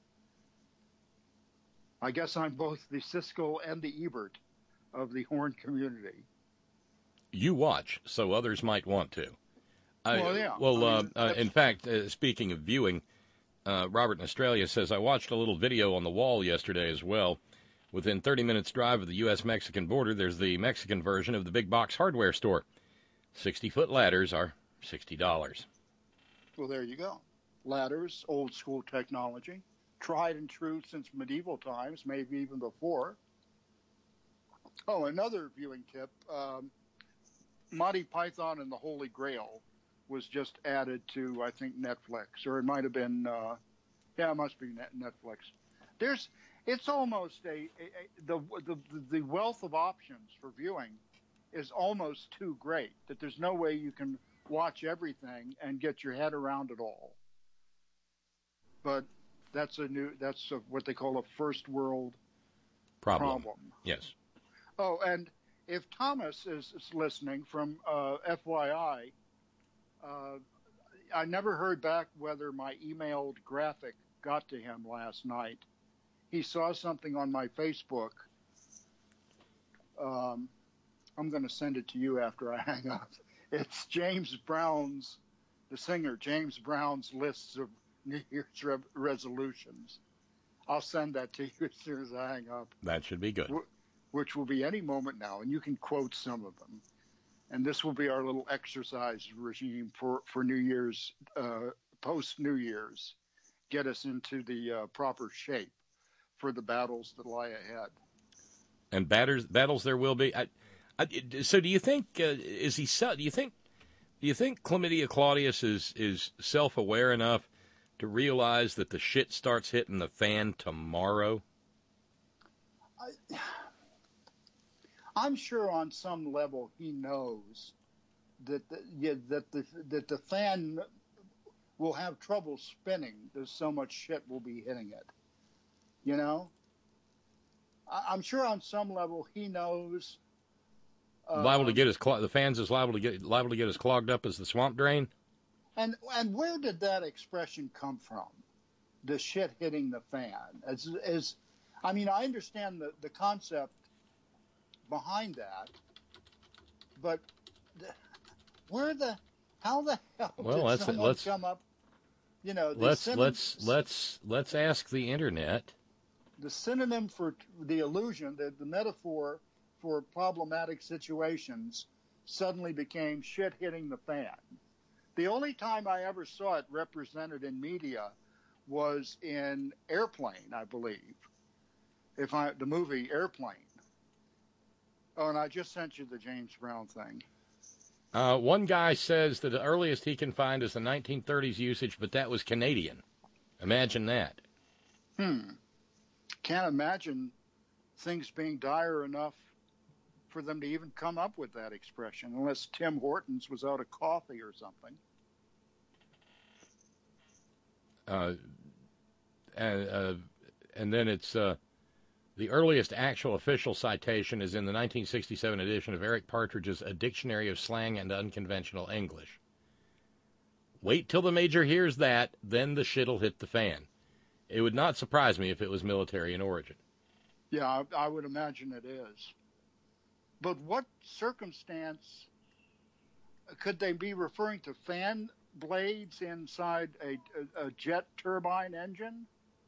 I guess I'm both the Siskel and the Ebert of the Horn community. You watch, so others might want to. Well, yeah. Well, in fact, speaking of viewing, Robert in Australia says, I watched a little video on the wall yesterday as well. Within 30 minutes drive of the U.S.-Mexican border, there's the Mexican version of the big box hardware store. 60-foot ladders are $60. Well, there you go. Ladders, old school technology, tried and true since medieval times, maybe even before. Oh, another viewing tip, Monty Python and the Holy Grail was just added to, I think, Netflix, or it might have been, it must be Netflix. It's almost the wealth of options for viewing is almost too great that there's no way you can watch everything and get your head around it all. But that's what they call a first world problem. Yes. Oh, and if Thomas is listening from FYI, I never heard back whether my emailed graphic got to him last night. He saw something on my Facebook. I'm going to send it to you after I hang up. It's the singer James Brown's lists of New Year's resolutions. I'll send that to you as soon as I hang up. That should be good. Which will be any moment now, and you can quote some of them. And this will be our little exercise regime for New Year's, post-New Year's. Get us into the proper shape for the battles that lie ahead. And battles there will be. So do you think do you think Chlamydia Claudius is self-aware enough to realize that the shit starts hitting the fan tomorrow? I'm sure on some level he knows that the fan will have trouble spinning. There's so much shit will be hitting it, you know? I'm sure on some level he knows. Liable to get his the fans is liable to get as clogged up as the swamp drain. And where did that expression come from? The shit hitting the fan. I mean, I understand the concept behind that, but how the hell did someone come up? You know, let's ask the internet. The synonym for the illusion, the metaphor for problematic situations, suddenly became shit hitting the fan. The only time I ever saw it represented in media was in Airplane, I believe. The movie Airplane. Oh, and I just sent you the James Brown thing. One guy says that the earliest he can find is the 1930s usage, but that was Canadian. Imagine that. Can't imagine things being dire enough for them to even come up with that expression, unless Tim Hortons was out of coffee or something. And then it's the earliest actual official citation is in the 1967 edition of Eric Partridge's A Dictionary of Slang and Unconventional English. Wait till the major hears that, then the shit'll hit the fan. It would not surprise me if it was military in origin. Yeah, I would imagine it is. But what circumstance could they be referring to? Fan blades inside a jet turbine engine?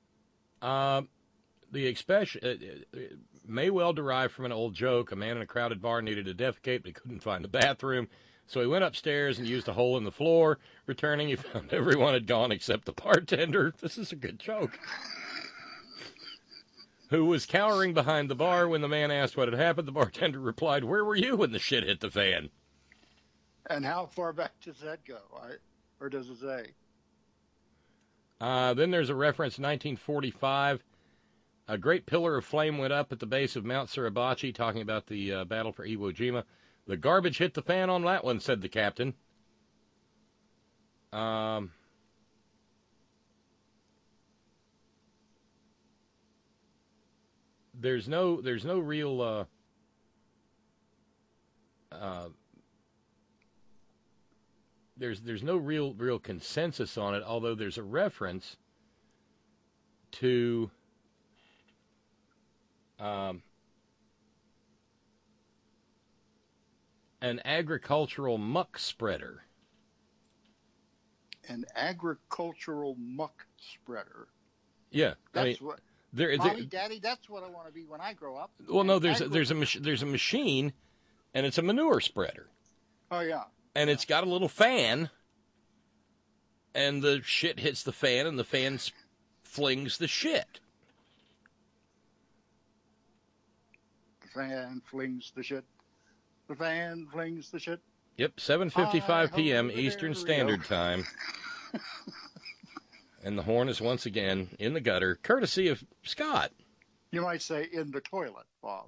The expression may well derive from an old joke. A man in a crowded bar needed to defecate, but he couldn't find the bathroom. So he went upstairs and used a hole in the floor. Returning, he found everyone had gone except the bartender. This is a good joke. Who was cowering behind the bar. When the man asked what had happened, the bartender replied, "Where were you when the shit hit the fan?" And how far back does that go? Or does it say? Then there's a reference to 1945. A great pillar of flame went up at the base of Mount Suribachi, talking about the battle for Iwo Jima. The garbage hit the fan on that one, said the captain. There's no real there's no real consensus on it, although there's a reference to an agricultural muck spreader. An agricultural muck spreader. Yeah, that's what. Mommy, Daddy, that's what I want to be when I grow up. Well, no, there's a machine, and it's a manure spreader. Oh yeah. And it's got a little fan, and the shit hits the fan, and the fan flings the shit. The fan flings the shit. The fan flings the shit. Yep, 7:55 p.m. Eastern Standard Time. And the horn is once again in the gutter, courtesy of Scott. You might say in the toilet, Bob.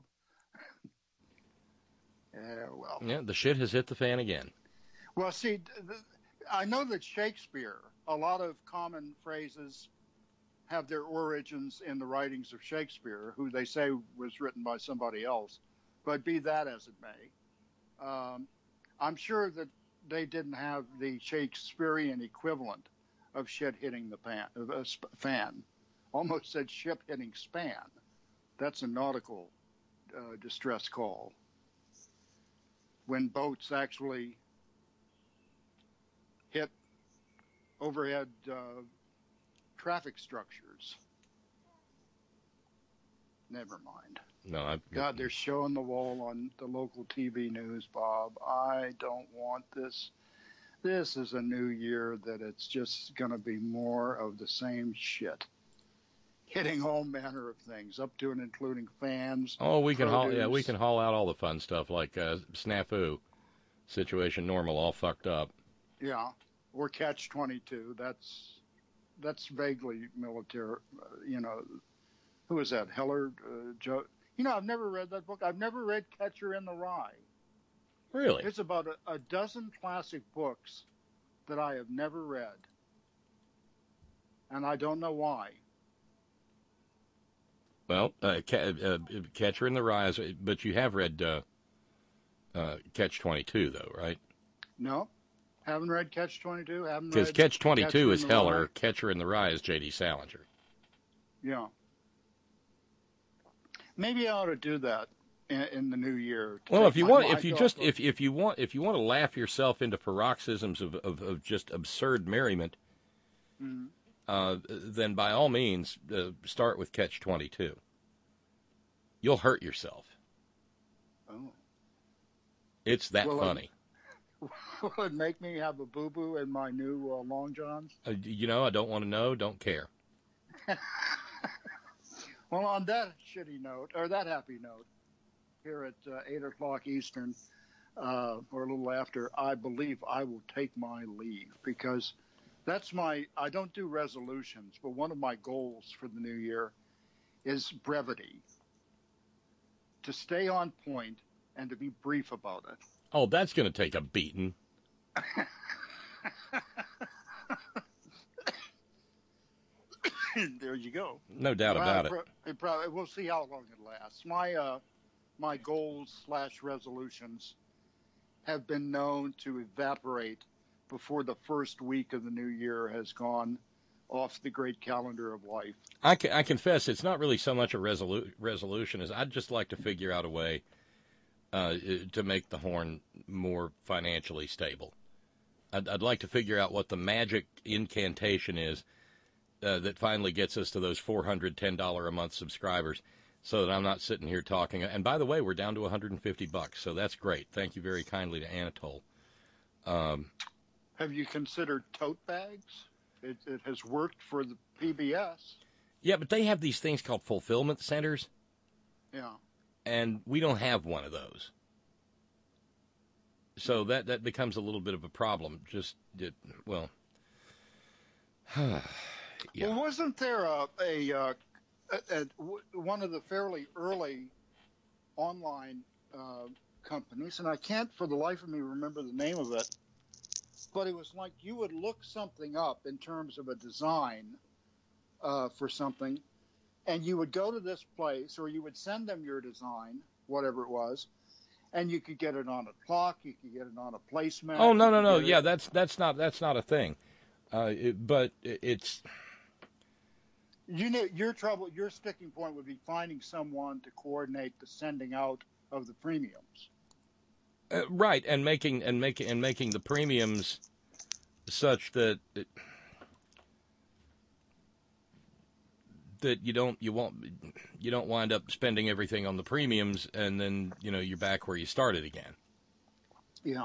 Yeah, well. Yeah, the shit has hit the fan again. Well, see, I know that Shakespeare, a lot of common phrases have their origins in the writings of Shakespeare, who they say was written by somebody else. But be that as it may, I'm sure that they didn't have the Shakespearean equivalent of shit hitting the fan. Almost said ship hitting span. That's a nautical distress call. When boats actually hit overhead traffic structures. Never mind. No, God, they're showing the wall on the local TV news, Bob. I don't want this. This is a new year that it's just going to be more of the same shit. Hitting all manner of things, up to and including fans. Oh, we can haul out all the fun stuff like Snafu, Situation Normal, all fucked up. Yeah, or Catch-22. That's vaguely military. Who is that? Heller, Joe. I've never read that book. I've never read Catcher in the Rye. Really? It's about a dozen classic books that I have never read. And I don't know why. Well, Catcher in the Rye, but you have read Catch-22, though, right? No, haven't read Catch-22. Because Catch-22 is Heller, Catcher in the Rye is J.D. Salinger. Yeah. Maybe I ought to do that in the new year. Well, if you want to laugh yourself into paroxysms of just absurd merriment, then by all means start with Catch-22. You'll hurt yourself. Oh. It's that funny. Will it make me have a boo-boo in my new long johns? I don't want to know. Don't care. Well, on that shitty note, or that happy note, here at 8 o'clock Eastern, or a little after, I believe I will take my leave, because I don't do resolutions, but one of my goals for the new year is brevity. To stay on point and to be brief about it. Oh, that's going to take a beating. There you go. No doubt about it. We'll see how long it lasts. My goals / resolutions have been known to evaporate before the first week of the new year has gone off the great calendar of life. I confess it's not really so much a resolution as I'd just like to figure out a way to make the Horn more financially stable. I'd like to figure out what the magic incantation is that finally gets us to those $410 a month subscribers, so that I'm not sitting here talking. And by the way, we're down to $150, so that's great. Thank you very kindly to Anatole. Have you considered tote bags? It has worked for the PBS. Yeah, but they have these things called fulfillment centers. Yeah. And we don't have one of those. So that becomes a little bit of a problem. Yeah. Well, wasn't there one of the fairly early online companies, and I can't for the life of me remember the name of it, but it was like you would look something up in terms of a design for something, and you would go to this place, or you would send them your design, whatever it was, and you could get it on a clock, you could get it on a placemat. Oh, no. Yeah, that's not a thing. But it's... Your sticking point would be finding someone to coordinate the sending out of the premiums. Right, and making the premiums such that you don't wind up spending everything on the premiums, and then you're back where you started again. Yeah.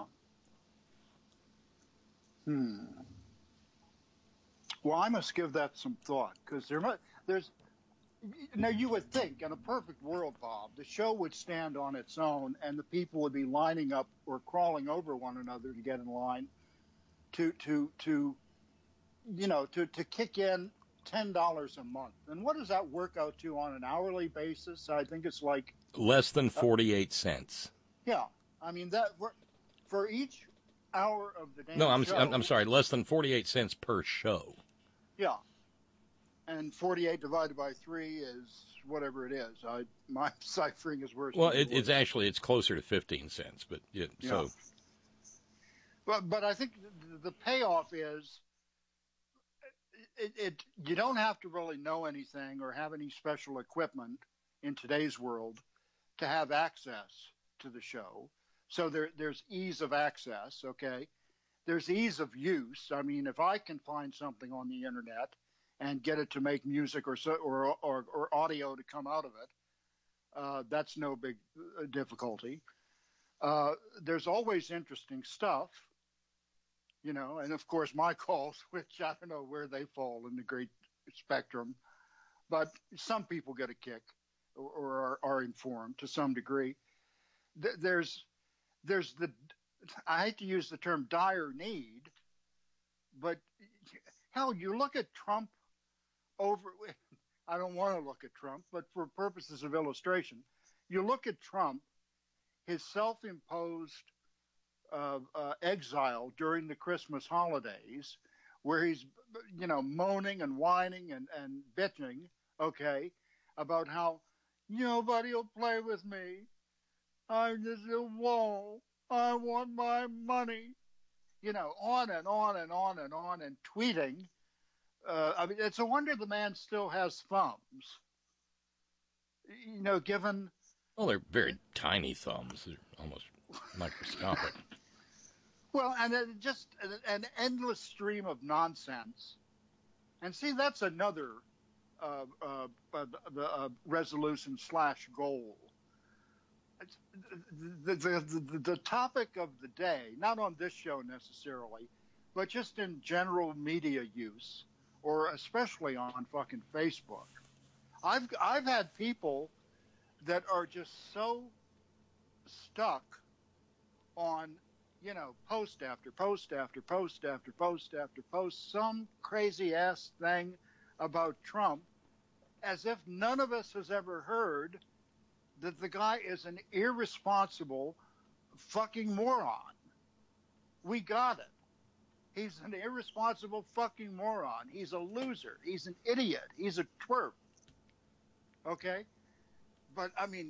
Well, I must give that some thought, because you would think in a perfect world, Bob, the show would stand on its own, and the people would be lining up or crawling over one another to get in line to kick in $10 a month. And what does that work out to on an hourly basis? I think it's like less than 48 cents. Yeah, I mean that for each hour of the day. No, I'm sorry, less than 48 cents per show. Yeah. And 48 divided by 3 is whatever it is. My ciphering is worse. Well, it's closer to 15 cents, but so. But I think the payoff is you don't have to really know anything or have any special equipment in today's world to have access to the show. So there's ease of access, okay? There's ease of use. I mean, if I can find something on the internet and get it to make music or audio to come out of it, that's no big difficulty. There's always interesting stuff, and of course my calls, which I don't know where they fall in the great spectrum, but some people get a kick or are informed to some degree. There's the, I hate to use the term dire need, but hell, you look at Trump I don't want to look at Trump, but for purposes of illustration, you look at Trump, his self-imposed exile during the Christmas holidays, where he's, moaning and whining and bitching, okay, about how nobody will play with me. I'm just a wall. I want my money. On and on and on and on, and tweeting. I mean, it's a wonder the man still has thumbs. Given... Well, they're very tiny thumbs. They're almost microscopic. Well, and just an endless stream of nonsense. And see, that's another resolution / goal. The topic of the day, not on this show necessarily, but just in general media use, or especially on fucking Facebook. I've had people that are just so stuck on, post after post after post after post after post, some crazy ass thing about Trump, as if none of us has ever heard that the guy is an irresponsible fucking moron. We got it. He's an irresponsible fucking moron. He's a loser. He's an idiot. He's a twerp. Okay? But, I mean,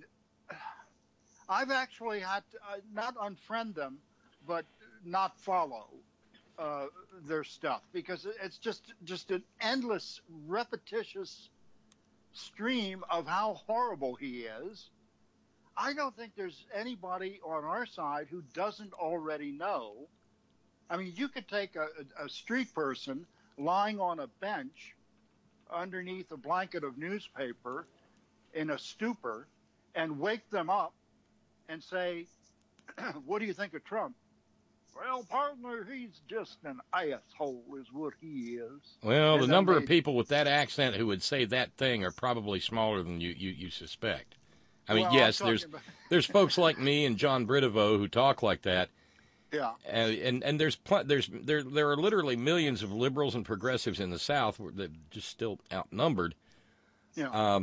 I've actually had to not unfriend them, but not follow their stuff, because it's just an endless, repetitious stream of how horrible he is. I don't think there's anybody on our side who doesn't already know. I mean, you could take a street person lying on a bench underneath a blanket of newspaper in a stupor and wake them up and say, what do you think of Trump? Well, partner, he's just an asshole is what he is. Well, and the number of people with that accent who would say that thing are probably smaller than you suspect. I mean, yes, there's folks like me and John Brideveau who talk like that. Yeah. And there are literally millions of liberals and progressives in the South that are just still outnumbered. Yeah.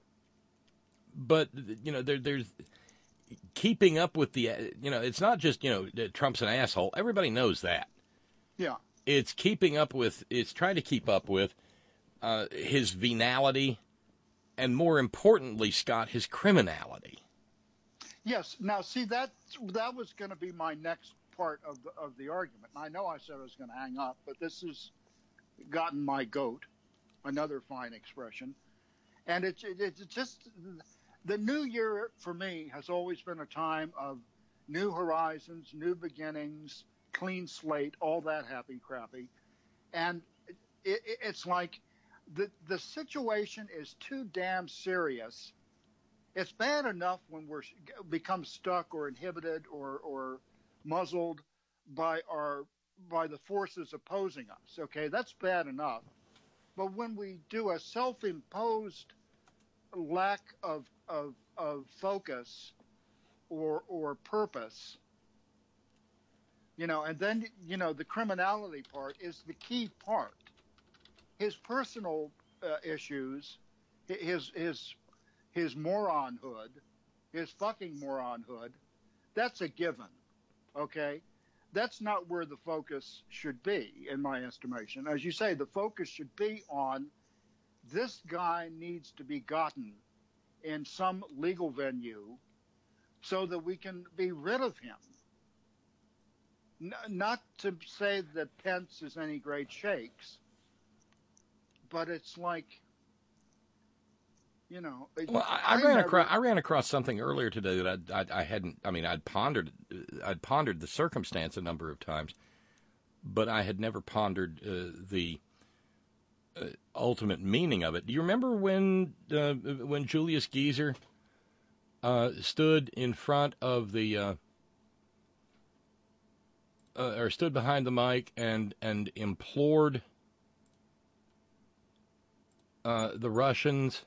But there's keeping up with the it's not just Trump's an asshole. Everybody knows that. Yeah. It's trying to keep up with his venality, and more importantly, Scott, his criminality. Yes. Now, see, that was going to be my next part of the argument. And I know I said I was going to hang up, but this has gotten my goat, another fine expression. And it's just the new year for me has always been a time of new horizons, new beginnings, clean slate, all that happy crappy. And it's like the situation is too damn serious. It's bad enough when we're become stuck or inhibited or muzzled by the forces opposing us. Okay, that's bad enough. But when we do a self-imposed lack of focus or purpose, and then the criminality part is the key part. His personal issues, his moronhood, his fucking moronhood, that's a given. Okay, that's not where the focus should be, in my estimation. As you say, the focus should be on this guy needs to be gotten in some legal venue so that we can be rid of him. Not to say that Pence is any great shakes, but it's like, Well, I ran across something earlier today that I hadn't. I mean, I'd pondered the circumstance a number of times, but I had never pondered the ultimate meaning of it. Do you remember when Julius Geezer stood in front of the or stood behind the mic and implored the Russians?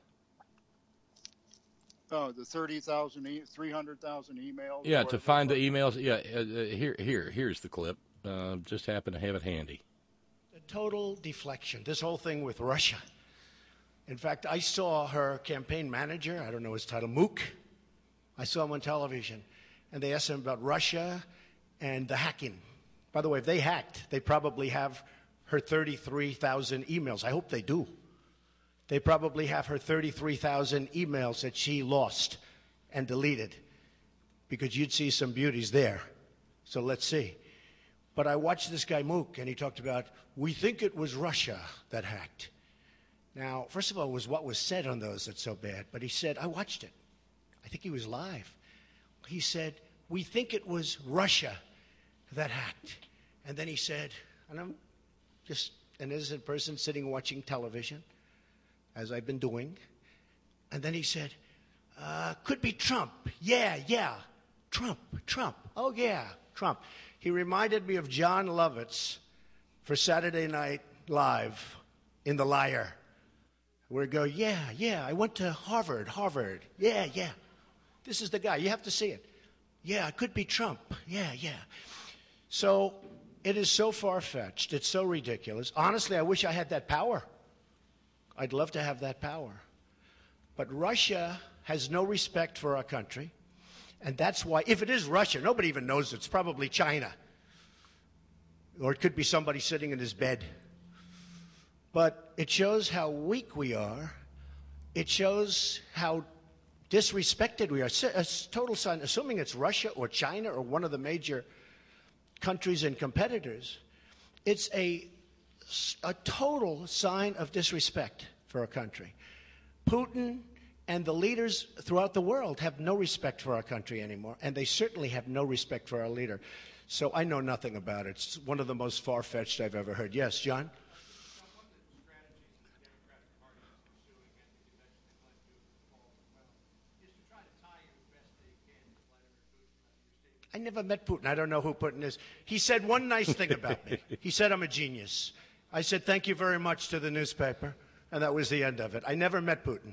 Oh, the 30,000, 300,000 emails. Yeah, to find the emails. Yeah, here's the clip. Just happen to have it handy. A total deflection. This whole thing with Russia. In fact, I saw her campaign manager. I don't know his title, Mook. I saw him on television, and they asked him about Russia and the hacking. By the way, if they hacked, they probably have her 33,000 emails. I hope they do. they probably have her 33,000 emails that she lost and deleted, because you'd see some beauties there. So let's see. But I watched this guy Mook, and he talked about, we think it was Russia that hacked. Now, first of all, it was what was said on those that's so bad. But he said, I watched it. I think he was live. He said, we think it was Russia that hacked. And then he said, and I'm just an innocent person sitting watching television, as I've been doing. And then he said, could be Trump. Yeah. Trump. Oh, yeah, Trump. He reminded me of John Lovitz for Saturday Night Live in The Liar, where he go, yeah, I went to Harvard. Yeah. This is the guy. You have to see it. Yeah, it could be Trump. Yeah. So it is so far-fetched. It's so ridiculous. Honestly, I wish I had that power. I'd love to have that power. But Russia has no respect for our country. And that's why, if it is Russia, nobody even knows it's probably China. Or it could be somebody sitting in his bed. But it shows how weak we are. It shows how disrespected we are. A total sign, assuming it's Russia or China or one of the major countries and competitors, it's a total sign of disrespect for our country. Putin and the leaders throughout the world have no respect for our country anymore, and they certainly have no respect for our leader. So I know nothing about it. It's one of the most far-fetched I've ever heard. Yes, John? I never met Putin. I don't know who Putin is. He said one nice thing about me. He said I'm a genius. I said thank you very much to the newspaper, and that was the end of it. I never met Putin.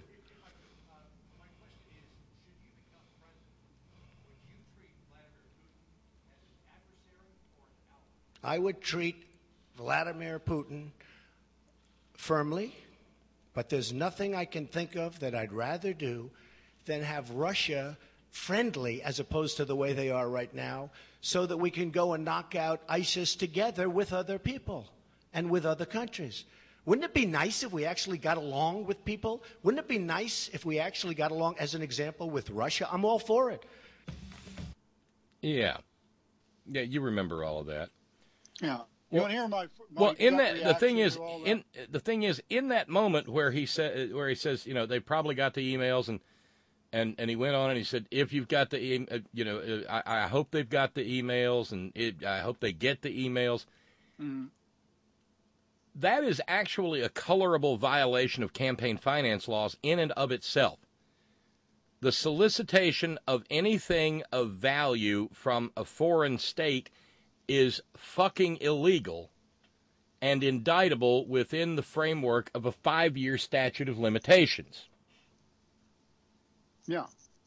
I would treat Vladimir Putin firmly, but there's nothing I can think of that I'd rather do than have Russia friendly as opposed to the way they are right now, so that we can go and knock out ISIS together with other people and with other countries. Wouldn't it be nice if we actually got along with people? Wouldn't it be nice if we actually got along, as an example, with Russia? I'm all for it. Yeah, you remember all of that. Yeah. You want to hear my well, in that the thing is in that moment where he says, you know, they probably got the emails, and he went on and he said, if you've got the I hope they've got the emails, and I hope they get the emails. Mm-hmm. That is actually a colorable violation of campaign finance laws in and of itself. The solicitation of anything of value from a foreign state is fucking illegal and indictable within the framework of a 5-year statute of limitations. Yeah.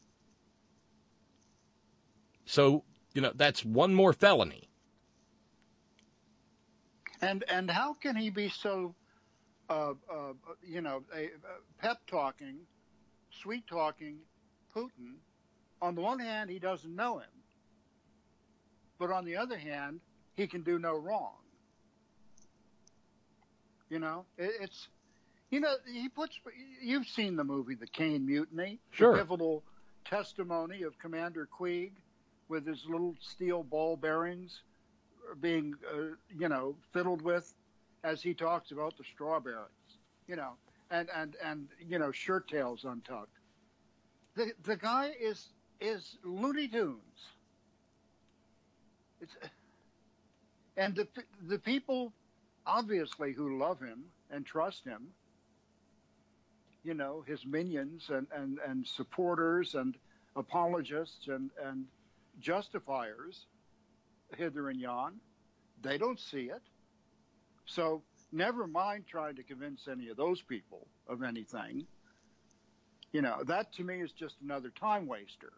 So, that's one more felony. And how can he be so, pep-talking, sweet-talking Putin? On the one hand, he doesn't know him. But on the other hand, he can do no wrong. You've seen the movie The Caine Mutiny. Sure. The pivotal testimony of Commander Queeg with his little steel ball bearings being, fiddled with as he talks about the strawberries, and shirt tails untucked. The guy is Looney Tunes. And the people, obviously, who love him and trust him, his minions and supporters and apologists and justifiers hither and yon, they don't see it. So never mind trying to convince any of those people of anything. That to me is just another time waster.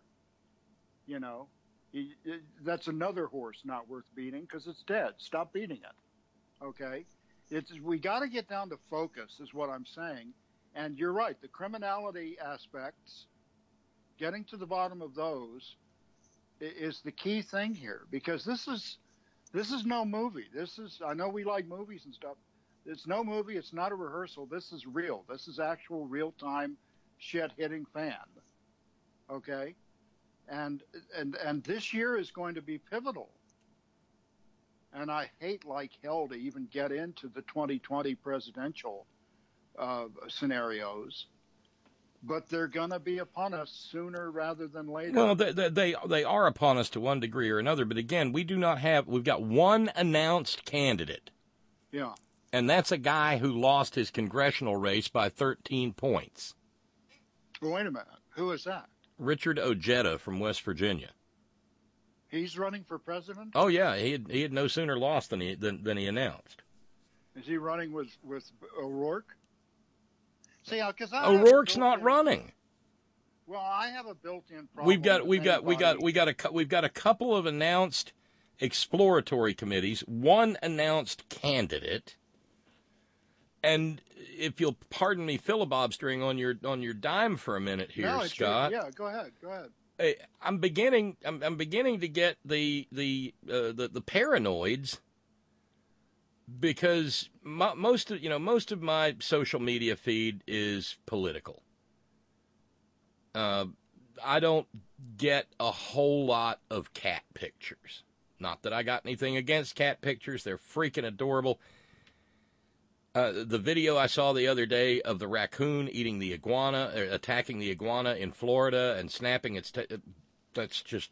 That's another horse not worth beating because it's dead. Stop beating it. Okay? We got to get down to focus is what I'm saying. And you're right. The criminality aspects, getting to the bottom of those is the key thing here, because this is no movie. I know we like movies and stuff, It's no movie. It's not a rehearsal. This is real. This is actual real-time shit hitting fan. Okay? And this year is going to be pivotal. And I hate like hell to even get into the 2020 presidential scenarios. But they're going to be upon us sooner rather than later. Well, they are upon us to one degree or another. But again, we've got one announced candidate. Yeah. And that's a guy who lost his congressional race by 13 points. Well, wait a minute. Who is that? Richard Ojeda from West Virginia. He's running for president? Oh, yeah. He had no sooner lost than he announced. Is he running with O'Rourke? See, because O'Rourke's not running. Well, I have a built-in problem. We've got a couple of announced exploratory committees, one announced candidate, and if you'll pardon me filibustering on your dime for a minute here, no, Scott. Yeah, go ahead. I'm beginning to get the paranoids, because most of my social media feed is political. I don't get a whole lot of cat pictures. Not that I got anything against cat pictures. They're freaking adorable. The video I saw the other day of the raccoon eating the iguana, attacking the iguana in Florida and snapping its that's just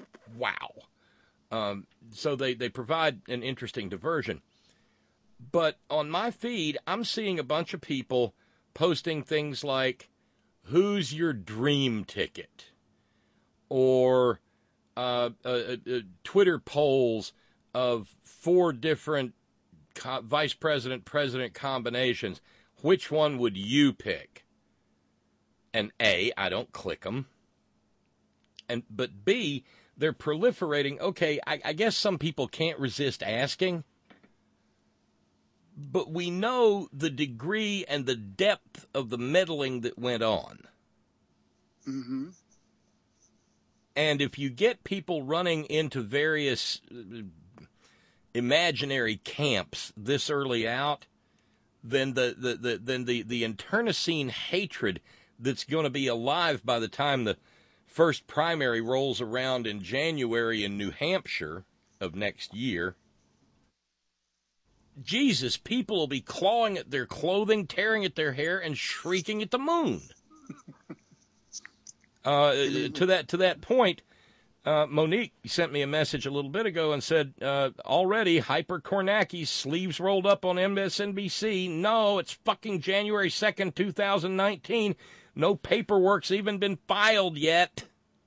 wow. So they provide an interesting diversion. But on my feed, I'm seeing a bunch of people posting things like, "Who's your dream ticket?" Or Twitter polls of 4 different vice president combinations. Which one would you pick? And A, I don't click them. But B, they're proliferating. Okay, I guess some people can't resist asking. But we know the degree and the depth of the meddling that went on. Mm-hmm. And if you get people running into various imaginary camps this early out, then the internecine hatred that's going to be alive by the time the first primary rolls around in January in New Hampshire of next year, Jesus, people will be clawing at their clothing, tearing at their hair, and shrieking at the moon. To that point, Monique sent me a message a little bit ago and said, already Hyper Kornacki's sleeves rolled up on MSNBC. No, it's fucking January 2nd, 2019. No paperwork's even been filed yet.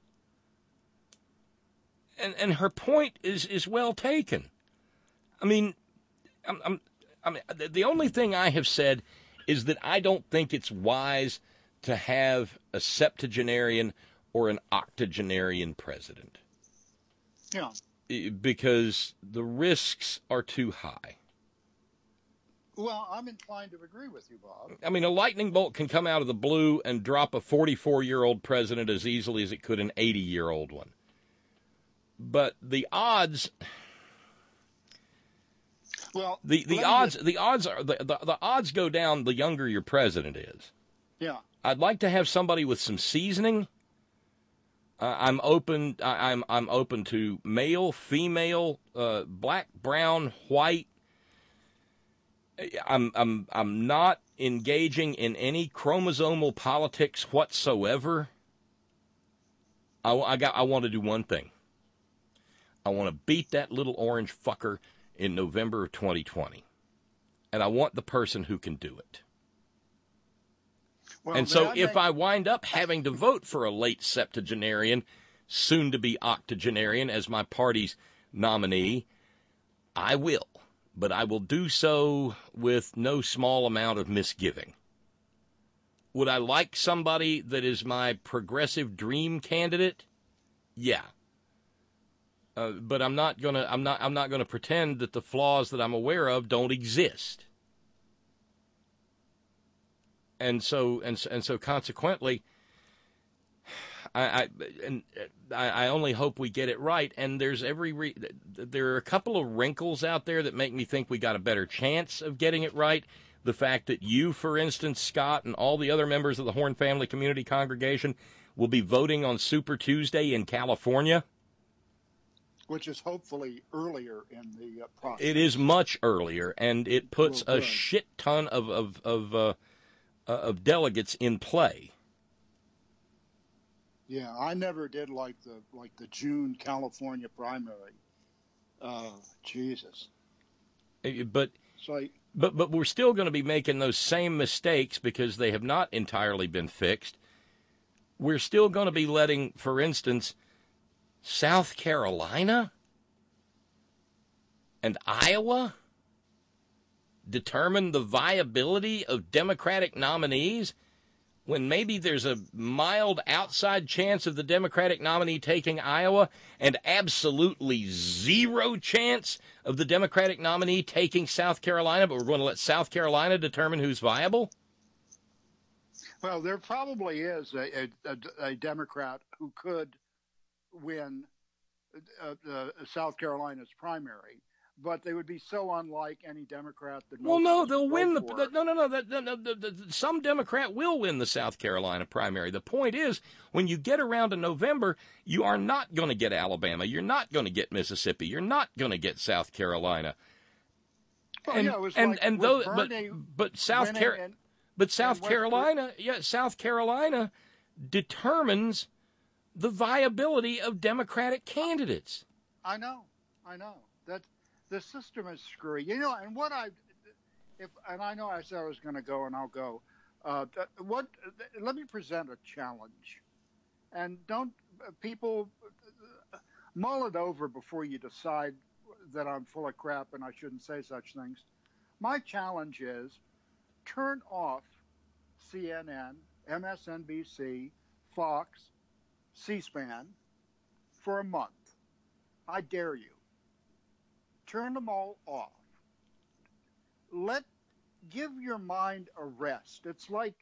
And her point is well taken. I mean, the only thing I have said is that I don't think it's wise to have a septuagenarian or an octogenarian president. Yeah. Because the risks are too high. Well, I'm inclined to agree with you, Bob. I mean, a lightning bolt can come out of the blue and drop a 44-year-old president as easily as it could an 80-year-old one. But the odds... Well, the odds go down the younger your president is. Yeah. I'd like to have somebody with some seasoning. I'm open to male, female, black, brown, white. I'm not engaging in any chromosomal politics whatsoever. I want to do one thing. I want to beat that little orange fucker in November of 2020. And I want the person who can do it. Well, and so if I wind up having to vote for a late septuagenarian, soon to be octogenarian as my party's nominee, I will. But I will do so with no small amount of misgiving. Would I like somebody that is my progressive dream candidate? Yeah. But I'm not gonna pretend that the flaws that I'm aware of don't exist. And so consequently, I only hope we get it right. And there's there are a couple of wrinkles out there that make me think we got a better chance of getting it right. The fact that you, for instance, Scott, and all the other members of the Horn Family Community Congregation will be voting on Super Tuesday in California. Which is hopefully earlier in the process. It is much earlier, and it puts a shit ton of delegates in play. Yeah, I never did like the June California primary. Jesus. But we're still going to be making those same mistakes because they have not entirely been fixed. We're still going to be letting, for instance, South Carolina and Iowa determine the viability of Democratic nominees when maybe there's a mild outside chance of the Democratic nominee taking Iowa and absolutely zero chance of the Democratic nominee taking South Carolina, but we're going to let South Carolina determine who's viable? Well, there probably is a Democrat who could win South Carolina's primary, but they would be so unlike any Democrat that. Well, no, they'll win some Democrat will win the South Carolina primary. The point is, when you get around to November, you are not going to get Alabama. You're not going to get Mississippi. You're not going to get South Carolina. Well, South Carolina determines the viability of Democratic candidates. I know that the system is screwy. You know, and I know I said I was going to go, and I'll go. Let me present a challenge, and don't people mull it over before you decide that I'm full of crap and I shouldn't say such things. My challenge is turn off CNN, MSNBC, Fox, C-SPAN for a month. I dare you. Turn them all off. Give your mind a rest. It's like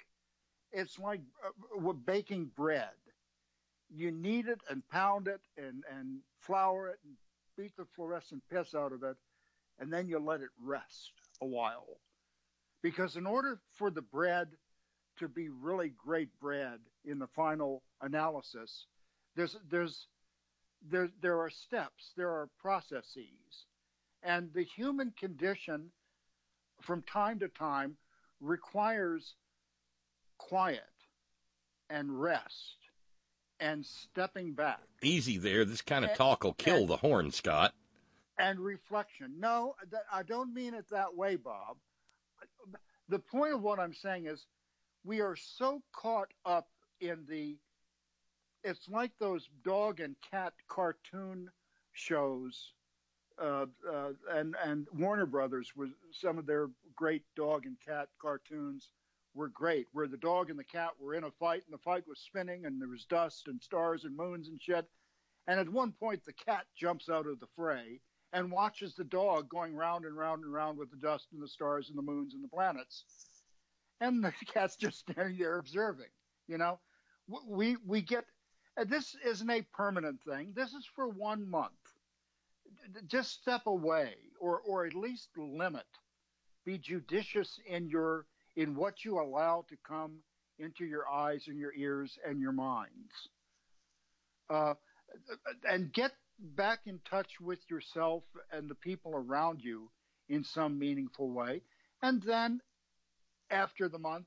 baking bread. You knead it and pound it and flour it and beat the fluorescent piss out of it, and then you let it rest a while. Because in order for the bread to be really great bread in the final analysis, there are steps, there are processes, and the human condition from time to time requires quiet and rest and stepping back. Easy there. This kind of talk will kill the horn, Scott. And reflection. No, I don't mean it that way, Bob. The point of what I'm saying is we are so caught up in it's like those dog and cat cartoon shows, and Warner Brothers, was some of their great dog and cat cartoons were great, where the dog and the cat were in a fight, and the fight was spinning, and there was dust and stars and moons and shit. And at one point, the cat jumps out of the fray and watches the dog going round and round and round with the dust and the stars and the moons and the planets. And the cat's just standing there observing. You know, we get, this isn't a permanent thing. This is for 1 month. Just step away, or at least limit. Be judicious in what you allow to come into your eyes and your ears and your minds. And get back in touch with yourself and the people around you in some meaningful way. And then after the month,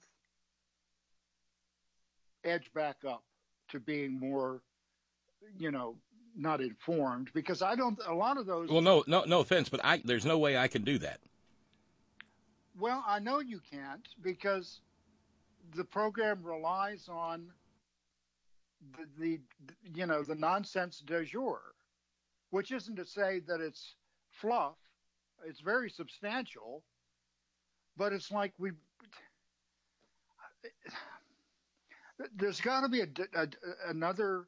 edge back up to being more, not informed, because a lot of those. Well, no offense, but there's no way I can do that. Well, I know you can't, because the program relies on the nonsense du jour, which isn't to say that it's fluff. It's very substantial, but it's like there's got to be another.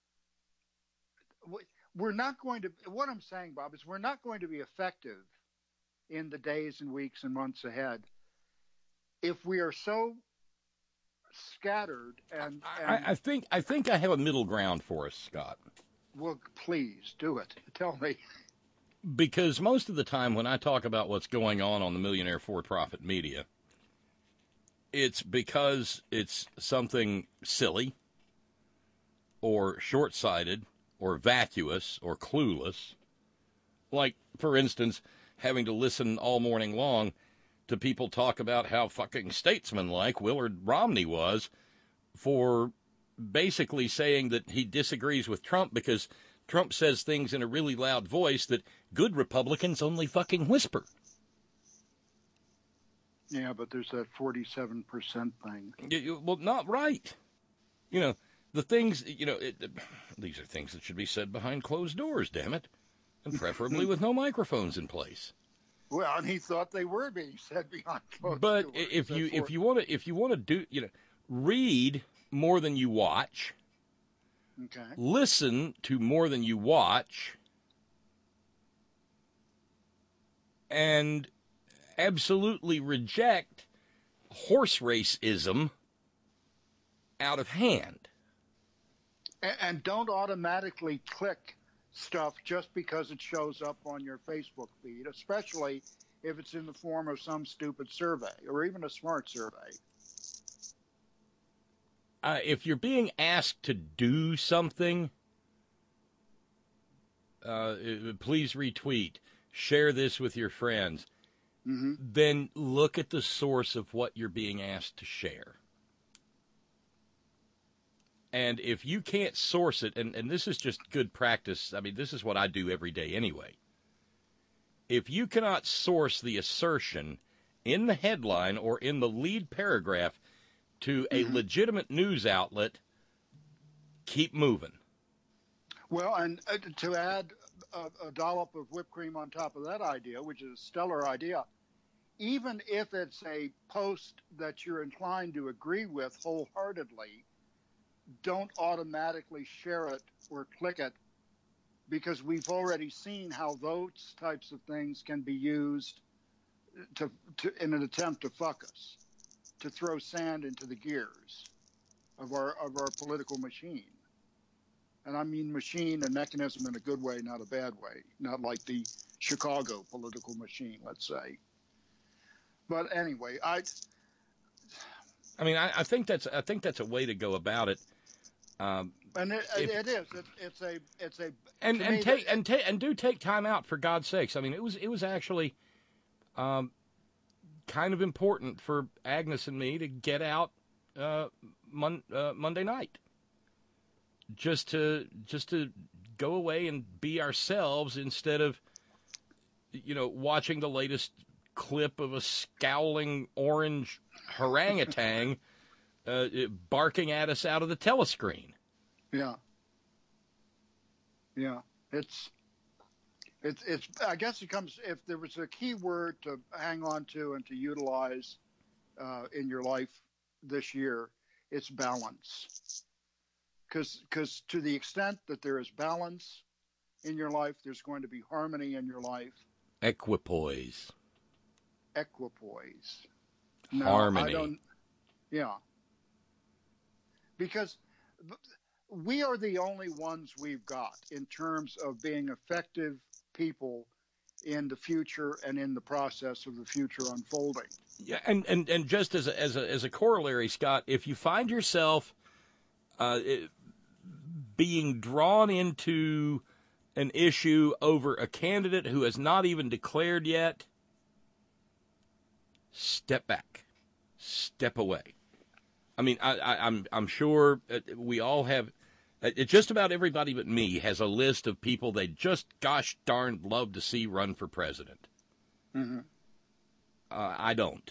We're not going to. What I'm saying, Bob, is we're not going to be effective in the days and weeks and months ahead if we are so scattered. And I think I have a middle ground for us, Scott. Well, please do it. Tell me. Because most of the time when I talk about what's going on the millionaire for-profit media, it's because it's something silly or short-sighted or vacuous or clueless. Like, for instance, having to listen all morning long to people talk about how fucking statesmanlike Willard Romney was for basically saying that he disagrees with Trump because Trump says things in a really loud voice that good Republicans only fucking whisper. Yeah, but there's that 47% thing. Well, not right. You know, the things, these are things that should be said behind closed doors, damn it. And preferably with no microphones in place. Well, and he thought they were being said behind closed doors. But if you want to do, read more than you watch. Okay. Listen to more than you watch, and absolutely reject horse racism out of hand. And don't automatically click stuff just because it shows up on your Facebook feed, especially if it's in the form of some stupid survey or even a smart survey. If you're being asked to do something, please retweet, share this with your friends, then look at the source of what you're being asked to share. And if you can't source it, and this is just good practice, I mean, this is what I do every day anyway. If you cannot source the assertion in the headline or in the lead paragraph to a legitimate news outlet, keep moving. Well, and to add a dollop of whipped cream on top of that idea, which is a stellar idea, even if it's a post that you're inclined to agree with wholeheartedly, don't automatically share it or click it, because we've already seen how those types of things can be used to in an attempt to fuck us, to throw sand into the gears of our political machine. And I mean machine and mechanism in a good way, not a bad way, not like the Chicago political machine, let's say. But anyway, I think that's a way to go about it. And it is. It's a. And do take time out, for God's sakes. I mean, it was actually kind of important for Agnes and me to get out Monday night, just to go away and be ourselves instead of watching the latest clip of a scowling orange orangutan barking at us out of the telescreen. Yeah. It's. I guess it comes, if there was a key word to hang on to and to utilize in your life this year, it's balance. Because to the extent that there is balance in your life, there's going to be harmony in your life. Equipoise. No, harmony. Because we are the only ones we've got in terms of being effective people in the future and in the process of the future unfolding. Yeah, and just as a corollary, Scott, if you find yourself being drawn into an issue over a candidate who has not even declared yet, step back, step away. I mean, I'm sure we all have. Just about everybody but me has a list of people they just gosh darn love to see run for president. Mm-hmm. I don't.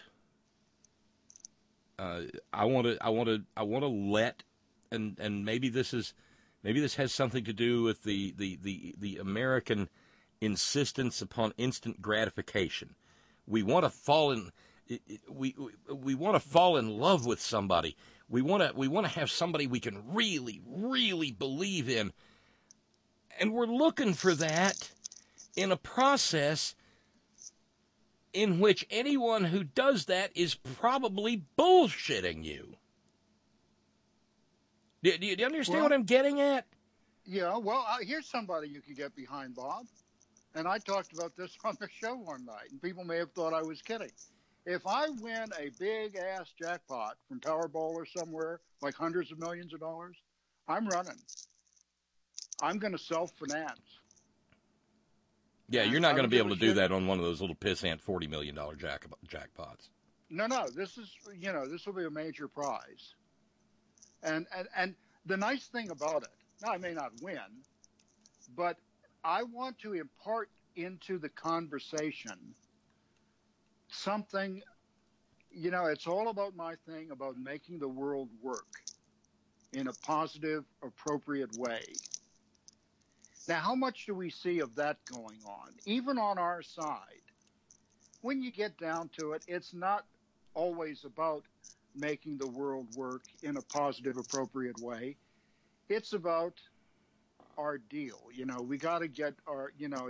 I want to let, and maybe this has something to do with the American insistence upon instant gratification. We want to fall in. We want to fall in love with somebody. We want to have somebody we can really, really believe in. And we're looking for that in a process in which anyone who does that is probably bullshitting you. Do you understand what I'm getting at? Yeah, well, here's somebody you could get behind, Bob. And I talked about this on the show one night, and people may have thought I was kidding. If I win a big-ass jackpot from Powerball or somewhere, like hundreds of millions of dollars, I'm running. I'm going to self-finance. Yeah, you're not going to be able to do that on one of those little pissant $40 million jackpots. No, this is, this will be a major prize. And the nice thing about it, now I may not win, but I want to impart into the conversation something, it's all about my thing about making the world work in a positive, appropriate way. Now, how much do we see of that going on? Even on our side, when you get down to it, it's not always about making the world work in a positive, appropriate way. It's about our deal. We got to get our,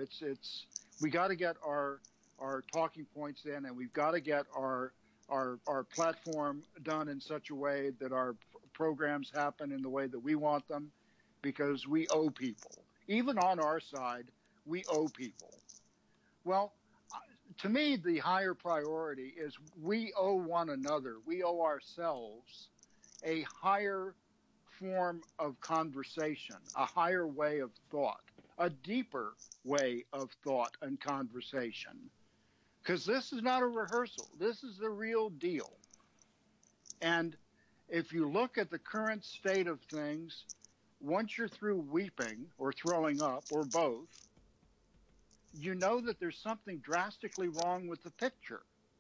we got to get our talking points in, and we've got to get our platform done in such a way that our programs happen in the way that we want them, because we owe people. Even on our side, we owe people. Well, to me, the higher priority is we owe one another, we owe ourselves a higher form of conversation, a higher way of thought, a deeper way of thought and conversation. Because this is not a rehearsal. This is the real deal. And if you look at the current state of things, once you're through weeping or throwing up or both, you know that there's something drastically wrong with the picture.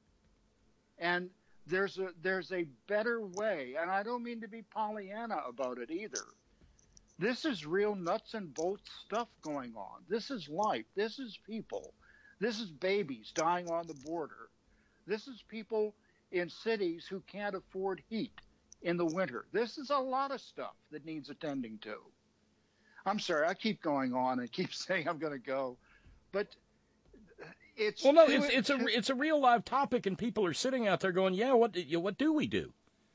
And there's a better way, and I don't mean to be Pollyanna about it either. This is real nuts and bolts stuff going on. This is life. This is people. This is babies dying on the border. This is people in cities who can't afford heat in the winter. This is a lot of stuff that needs attending to. I'm sorry, I keep going on and keep saying I'm going to go, but it's a real live topic, and people are sitting out there going, yeah, what do we do?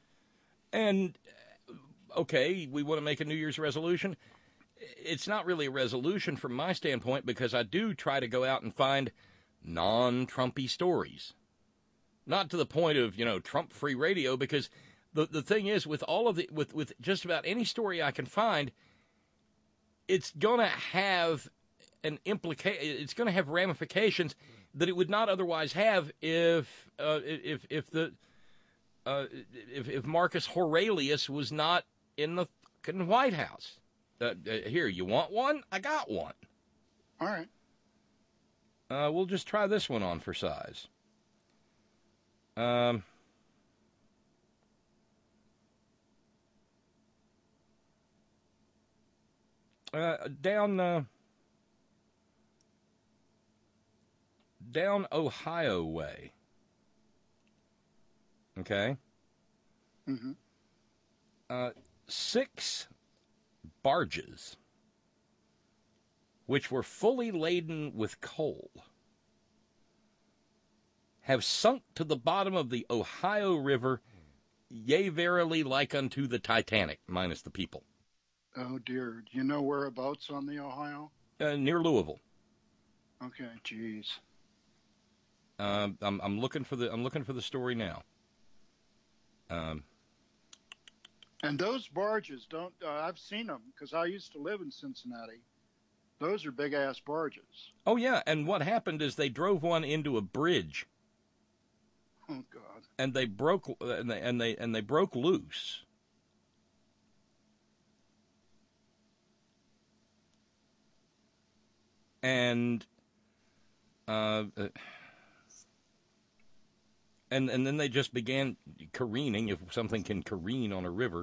And okay, we want to make a New Year's resolution. It's not really a resolution from my standpoint, because I do try to go out and find non-Trumpy stories. Not to the point of, Trump-free radio, because the thing is, with all of with just about any story I can find, it's going to have it's going to have ramifications that it would not otherwise have if Marcus Aurelius was not in the White House. Here, you want one? I got one. All right. We'll just try this one on for size. Down Ohio way. Okay. Mm-hmm. 6 barges, which were fully laden with coal, have sunk to the bottom of the Ohio River, yea, verily, like unto the Titanic, minus the people. Oh dear! Do you know whereabouts on the Ohio? Near Louisville. Okay, jeez. I'm looking for the story now. And those barges don't. I've seen them because I used to live in Cincinnati. Those are big ass barges. Oh yeah, and what happened is they drove one into a bridge. Oh God! And they broke and they broke loose. And and then they just began careening, if something can careen on a river.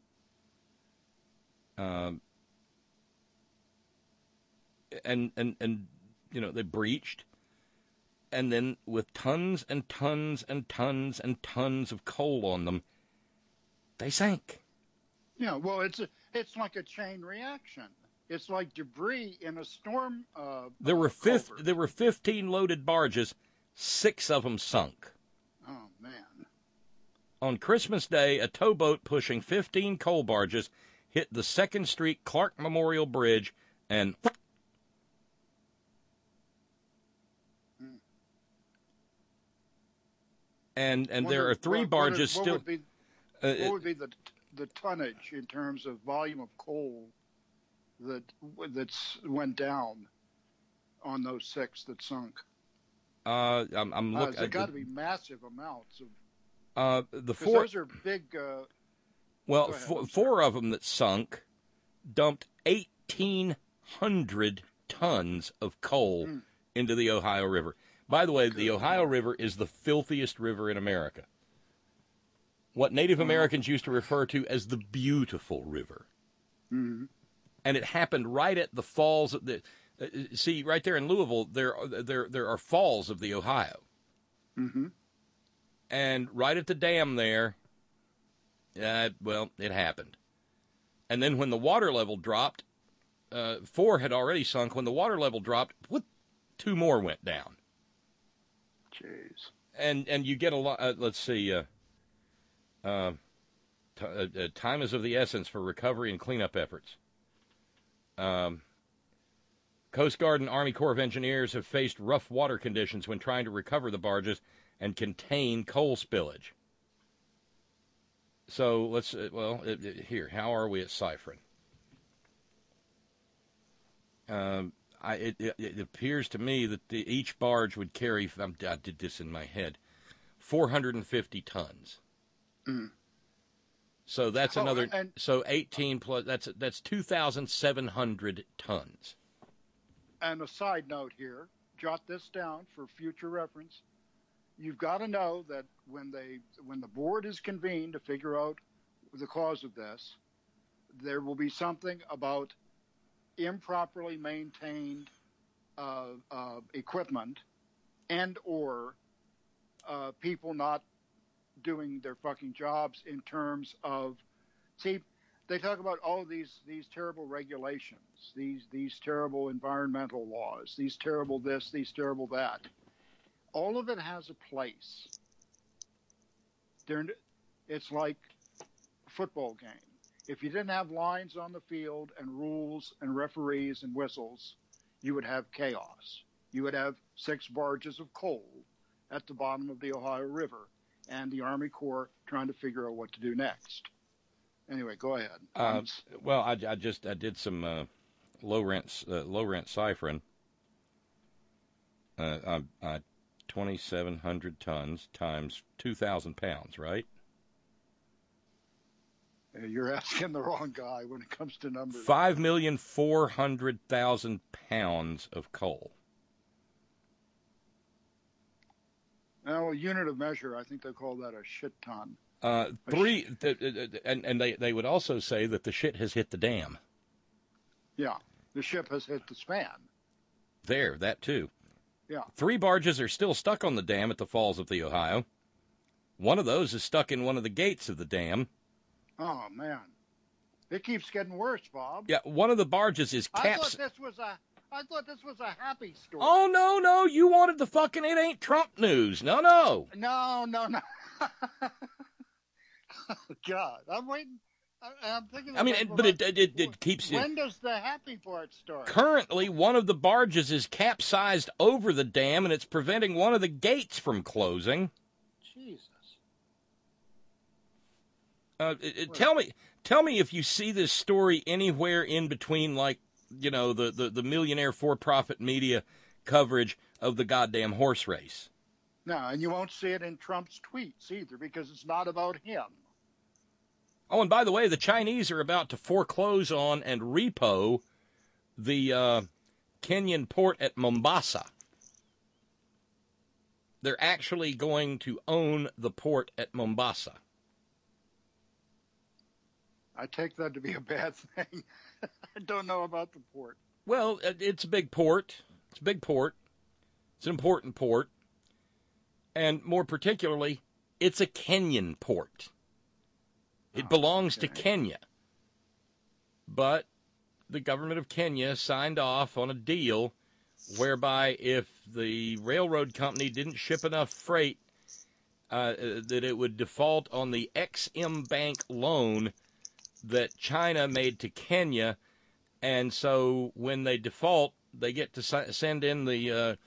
And they breached, and then with tons and tons and tons and tons of coal on them, they sank. Yeah, well, it's like a chain reaction. It's like debris in a storm. There were 15 loaded barges, 6 of them sunk. Oh man! On Christmas Day, a towboat pushing 15 coal barges hit the 2nd Street Clark Memorial Bridge, and there are 3 barges still. What would be the tonnage in terms of volume of coal that's went down on those 6 that sunk? I'm looking. There's got to be massive amounts of. The 4. Those are big. Well, 4 of them that sunk dumped 1,800 tons of coal into the Ohio River. By the way, the Ohio River is the filthiest river in America. What Native Americans used to refer to as the Beautiful River. Mm-hmm. And it happened right at the falls of the. See, right there in Louisville, there are falls of the Ohio. Mm-hmm. And right at the dam there, well, it happened. And then when the water level dropped, 4 had already sunk. When the water level dropped, 2 more went down. Jeez. And you get a lot. Let's see. Time is of the essence for recovery and cleanup efforts. Coast Guard and Army Corps of Engineers have faced rough water conditions when trying to recover the barges and contain coal spillage. So let's, here, how are we at ciphering? It appears to me that each barge would carry, I did this in my head, 450 tons. Mm. So that's so 18 plus, that's 2,700 tons. And a side note here, jot this down for future reference. You've got to know that when the board is convened to figure out the cause of this, there will be something about improperly maintained equipment and or people not doing their fucking jobs in terms of, see, they talk about these terrible regulations, these terrible environmental laws, these terrible this, these terrible that. All of it has a place. It's like a football game. If you didn't have lines on the field and rules and referees and whistles, you would have chaos. You would have 6 barges of coal at the bottom of the Ohio River and the Army Corps trying to figure out what to do next. Anyway, go ahead. Well, I did some low rent ciphering. 2,700 tons times 2,000 pounds, right? You're asking the wrong guy when it comes to numbers. 5,400,000 pounds of coal. Now, a unit of measure, I think they call that a shit ton. And they would also say that the shit has hit the dam. Yeah, the ship has hit the span. There, that too. Yeah. 3 barges are still stuck on the dam at the falls of the Ohio. One of those is stuck in one of the gates of the dam. Oh, man. It keeps getting worse, Bob. Yeah, one of the barges is I thought this was a happy story. Oh, no, you wanted the fucking it ain't Trump news. No. No. God, I'm waiting. I'm thinking. But it keeps. When does the happy part start? Currently, one of the barges is capsized over the dam, and it's preventing one of the gates from closing. Jesus. Tell me if you see this story anywhere in between, like, you know, the millionaire for-profit media coverage of the goddamn horse race. No, and you won't see it in Trump's tweets either, because it's not about him. Oh, and by the way, the Chinese are about to foreclose on and repo the Kenyan port at Mombasa. They're actually going to own the port at Mombasa. I take that to be a bad thing. I don't know about the port. Well, it's a big port. It's a big port. It's an important port. And more particularly, it's a Kenyan port. It belongs to Kenya. But the government of Kenya signed off on a deal whereby if the railroad company didn't ship enough freight, that it would default on the Ex-Im Bank loan that China made to Kenya, and so when they default, they get to send in the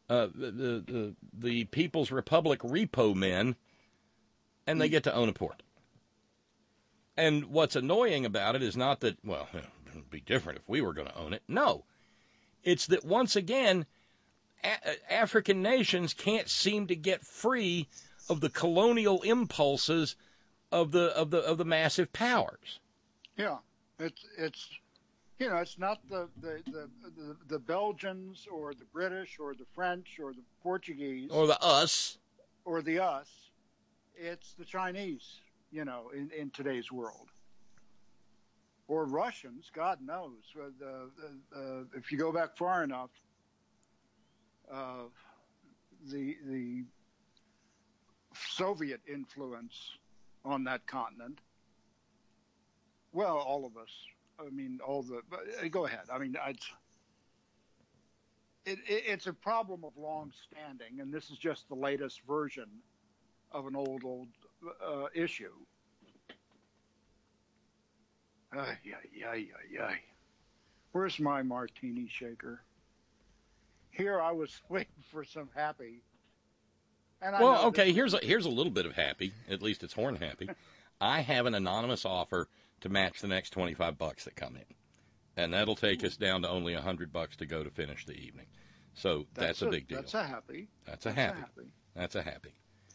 People's Republic repo men, and they get to own a port. And what's annoying about it is not that, well, it would be different if we were going to own it. No. It's that, once again, African nations can't seem to get free of the colonial impulses of the massive powers. Yeah, it's not the Belgians or the British or the French or the Portuguese or the us. It's the Chinese, in today's world, or Russians. God knows. If you go back far enough, the Soviet influence on that continent. Well, all of us. I mean, go ahead. I mean, it's a problem of long standing, and this is just the latest version of an old issue. Where's my martini shaker? Here I was waiting for some happy. Well, okay, here's a little bit of happy. At least it's horn happy. I have an anonymous offer to match the next $25 that come in, and that'll take us down to only $100 to go to finish the evening. So that's a big deal. That's a happy. That's a happy. That's a happy.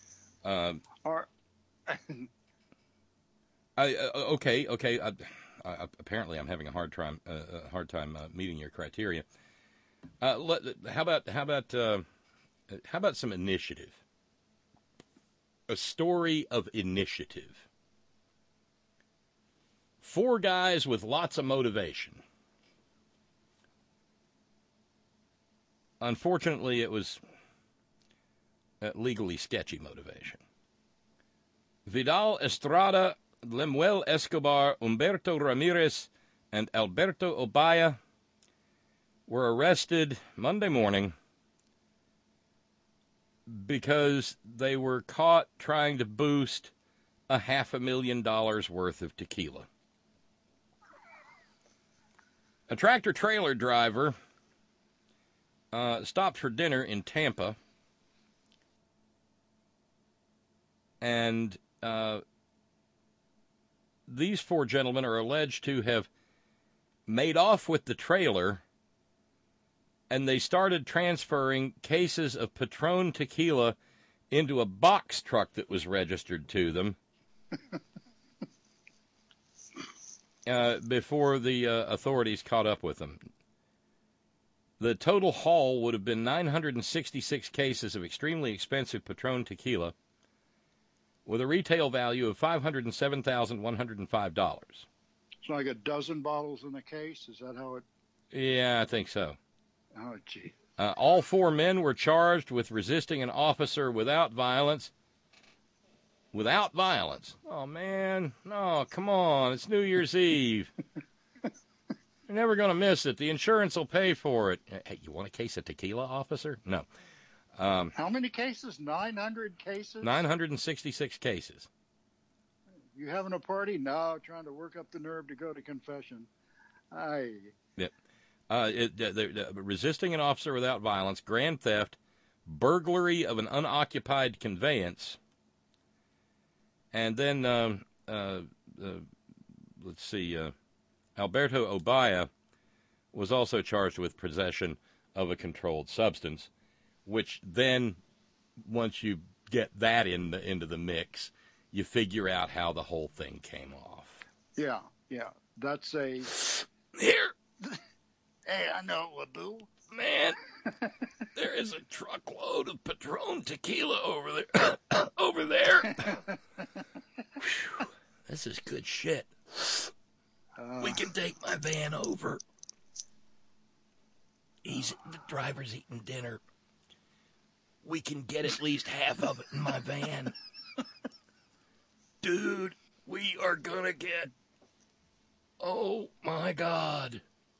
Okay. Apparently, I'm having a hard time meeting your criteria. How about some initiative? A story of initiative. 4 guys with lots of motivation. Unfortunately, it was legally sketchy motivation. Vidal Estrada, Lemuel Escobar, Humberto Ramirez, and Alberto Obaya were arrested Monday morning because they were caught trying to boost $500,000 worth of tequila. A tractor-trailer driver stopped for dinner in Tampa, and these 4 gentlemen are alleged to have made off with the trailer, and they started transferring cases of Patron tequila into a box truck that was registered to them before the authorities caught up with them. The total haul would have been 966 cases of extremely expensive Patron tequila with a retail value of $507,105. It's like a dozen bottles in a case? Is that how it... Yeah, I think so. Oh, gee. All 4 men were charged with resisting an officer without violence. Without violence? Oh, man. No, come on. It's New Year's Eve. You're never going to miss it. The insurance will pay for it. Hey, you want a case of tequila, officer? No. How many cases? 900 cases? 966 cases. You having a party? No, trying to work up the nerve to go to confession. Aye. Yep. Resisting an officer without violence, grand theft, burglary of an unoccupied conveyance, and then, let's see, Alberto Obaya was also charged with possession of a controlled substance, which then, once you get that into the mix, you figure out how the whole thing came off. Yeah. That's a... Here. Hey, I know what we'll do. Man, there is a truckload of Patron tequila over there. Whew, this is good shit. We can take my van over. The driver's eating dinner. We can get at least half of it in my van. Dude, we are gonna get... Oh, my God.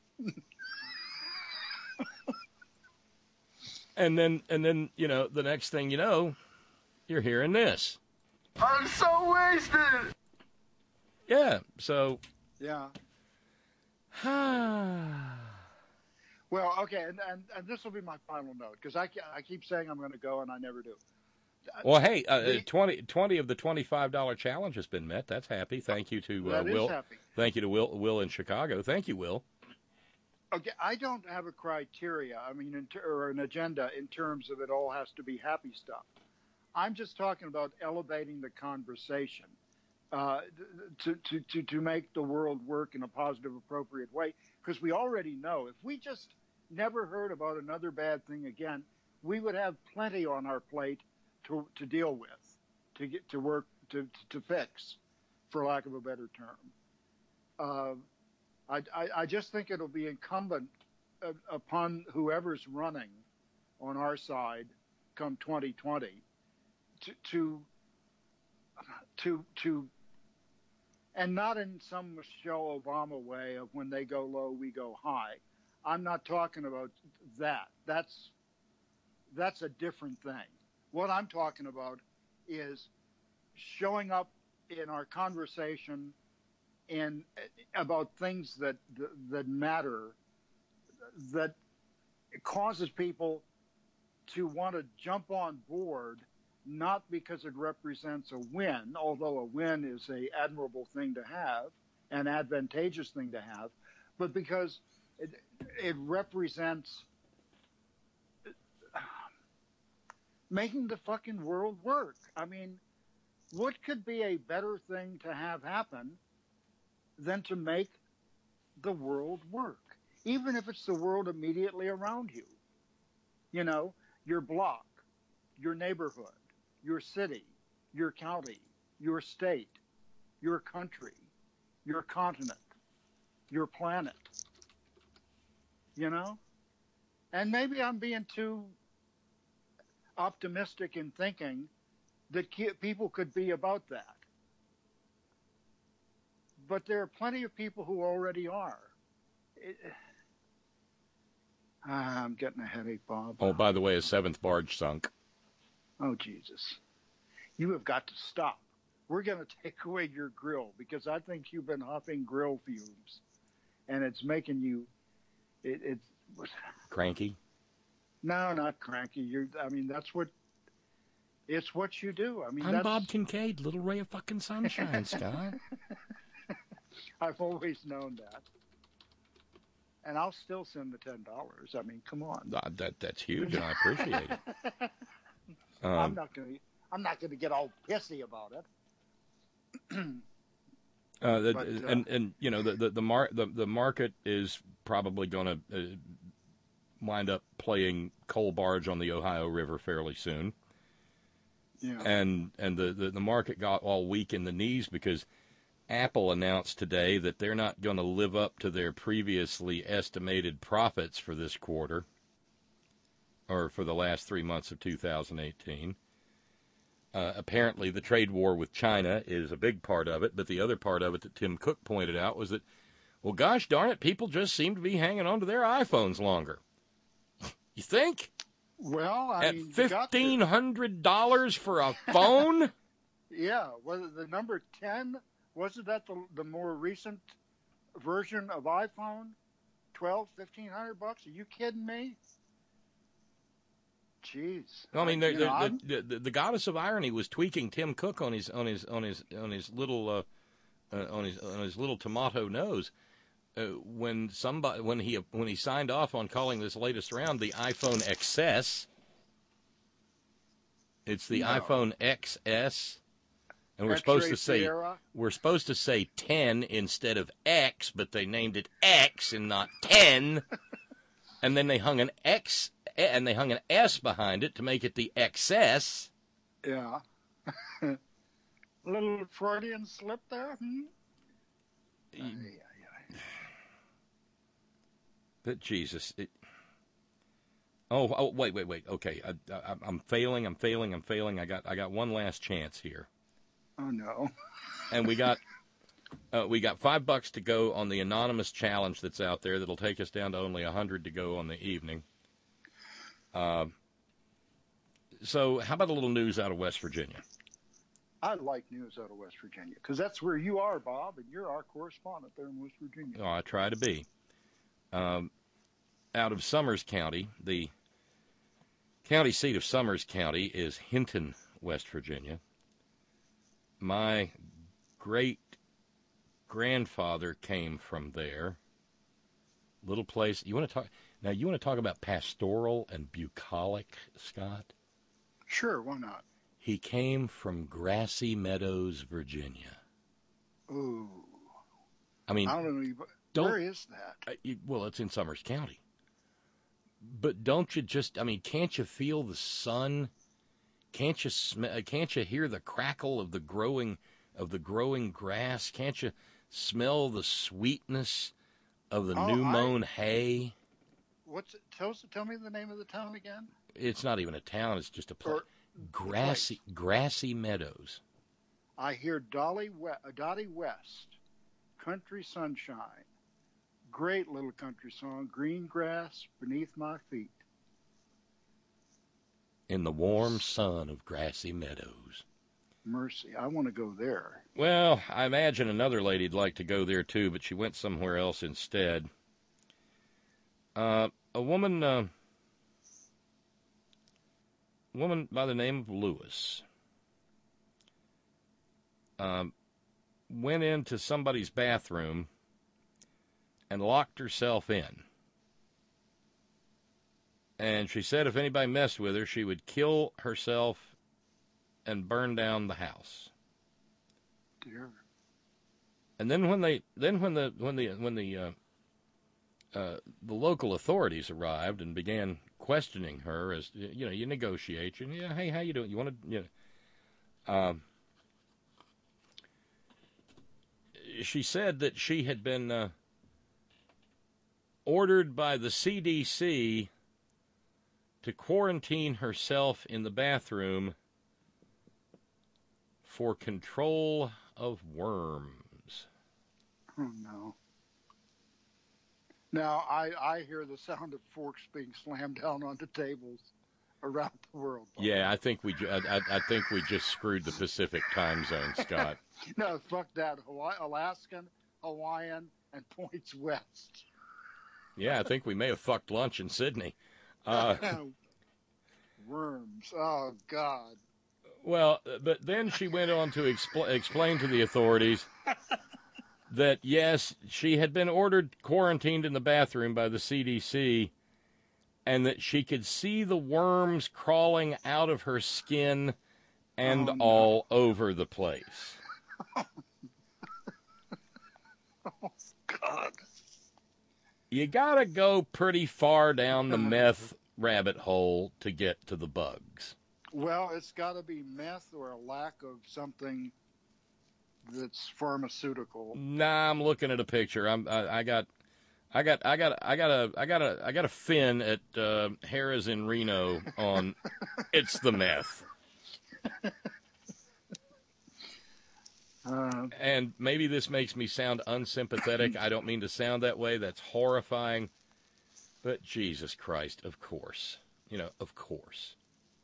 And then, the next thing you know, you're hearing this. I'm so wasted. Yeah, so Yeah. Well, okay, and this will be my final note, because I keep saying I'm going to go, and I never do. Well, hey, 20 of the $25 challenge has been met. That's happy. Thank you to Will. Happy. Thank you to Will in Chicago. Thank you, Will. Okay, I don't have a criteria, or an agenda in terms of it all has to be happy stuff. I'm just talking about elevating the conversation to make the world work in a positive, appropriate way. Because we already know if we just never heard about another bad thing again, we would have plenty on our plate to deal with, to get to work, to fix, for lack of a better term. I just think it'll be incumbent upon whoever's running on our side come 2020 to and not in some Michelle Obama way of when they go low, we go high. I'm not talking about that. That's a different thing. What I'm talking about is showing up in our conversation and about things that matter, that causes people to want to jump on board, not because it represents a win, although a win is an admirable thing to have, an advantageous thing to have, but because it represents making the fucking world work. I mean, what could be a better thing to have happen than to make the world work, even if it's the world immediately around you? You know, your block, your neighborhood, your city, your county, your state, your country, your continent, your planet, you know? And maybe I'm being too optimistic in thinking that people could be about that. But there are plenty of people who already are. I'm getting a headache, Bob. Oh, by the way, a seventh barge sunk. Oh, Jesus. You have got to stop. We're going to take away your grill because I think you've been huffing grill fumes. And it's making you... It's cranky? No, not cranky. That's what... It's what you do. I'm Bob Kincaid, little ray of fucking sunshine, Scott. I've always known that. And I'll still send the $10. Come on. That's huge, and I appreciate it. I'm not going to get all pissy about it. And you know the market is probably going to wind up playing coal barge on the Ohio River fairly soon. Yeah. And the market got all weak in the knees because Apple announced today that they're not going to live up to their previously estimated profits for this quarter, or for the last 3 months of 2018. Apparently, the trade war with China is a big part of it, but the other part of it that Tim Cook pointed out was that, well, gosh darn it, people just seem to be hanging on to their iPhones longer. You think? Well, at $1,500 for a phone? Yeah, well, the number 10, wasn't that the more recent version of iPhone? $1,500? Are you kidding me? Jeez. I mean, the goddess of irony was tweaking Tim Cook on his little tomato nose when he signed off on calling this latest round the iPhone XS. It's the iPhone XS, and we're supposed to say 10 instead of X, but they named it X and not 10, and then they hung an X. And they hung an S behind it to make it the XS. Yeah. Little Freudian slip there. But Jesus. Wait. Okay. I'm failing. I got one last chance here. Oh, no. And we got $5 to go on the anonymous challenge that's out there that'll take us down to only 100 to go on the evening. So how about a little news out of West Virginia? I like news out of West Virginia because that's where you are, Bob, and you're our correspondent there in West Virginia. Oh, I try to be. Out of Summers County, the county seat of Summers County is Hinton, West Virginia. My great-grandfather came from there. Little place. You want to talk about pastoral and bucolic, Scott? Sure, why not? He came from Grassy Meadows, Virginia. Ooh. I mean, I don't know. Where is that? Well, it's in Summers County. But don't you just, I mean, can't you feel the sun? Can't you hear the crackle of the growing grass? Can't you smell the sweetness of the new mown hay? Tell me the name of the town again. It's not even a town, it's just a place. Grassy Meadows. I hear Dottie West, Country Sunshine. Great little country song, Green Grass Beneath My Feet. In the warm sun of Grassy Meadows. Mercy, I want to go there. Well, I imagine another lady'd like to go there too, but she went somewhere else instead. A woman by the name of Lewis went into somebody's bathroom and locked herself in. And she said if anybody messed with her, she would kill herself and burn down the house. Dear. And then when the local authorities arrived and began questioning her, as you negotiate, hey, how you doing? You want to, she said that she had been ordered by the CDC to quarantine herself in the bathroom for control of worms. Oh, no. Now, I hear the sound of forks being slammed down onto tables around the world. Yeah, I think we just screwed the Pacific time zone, Scott. No, fuck that. Alaskan, Hawaiian, and points west. Yeah, I think we may have fucked lunch in Sydney. Worms. Oh, God. Well, but then she went on to explain to the authorities that, yes, she had been quarantined in the bathroom by the CDC, and that she could see the worms crawling out of her skin and all over the place. Oh, God. You gotta go pretty far down the meth rabbit hole to get to the bugs. Well, it's got to be meth or a lack of something that's pharmaceutical. Nah, I'm looking at a picture. I got a fin at Harrah's in Reno on it's the meth. And maybe this makes me sound unsympathetic. I don't mean to sound that way. That's horrifying. But Jesus Christ, of course. Of course.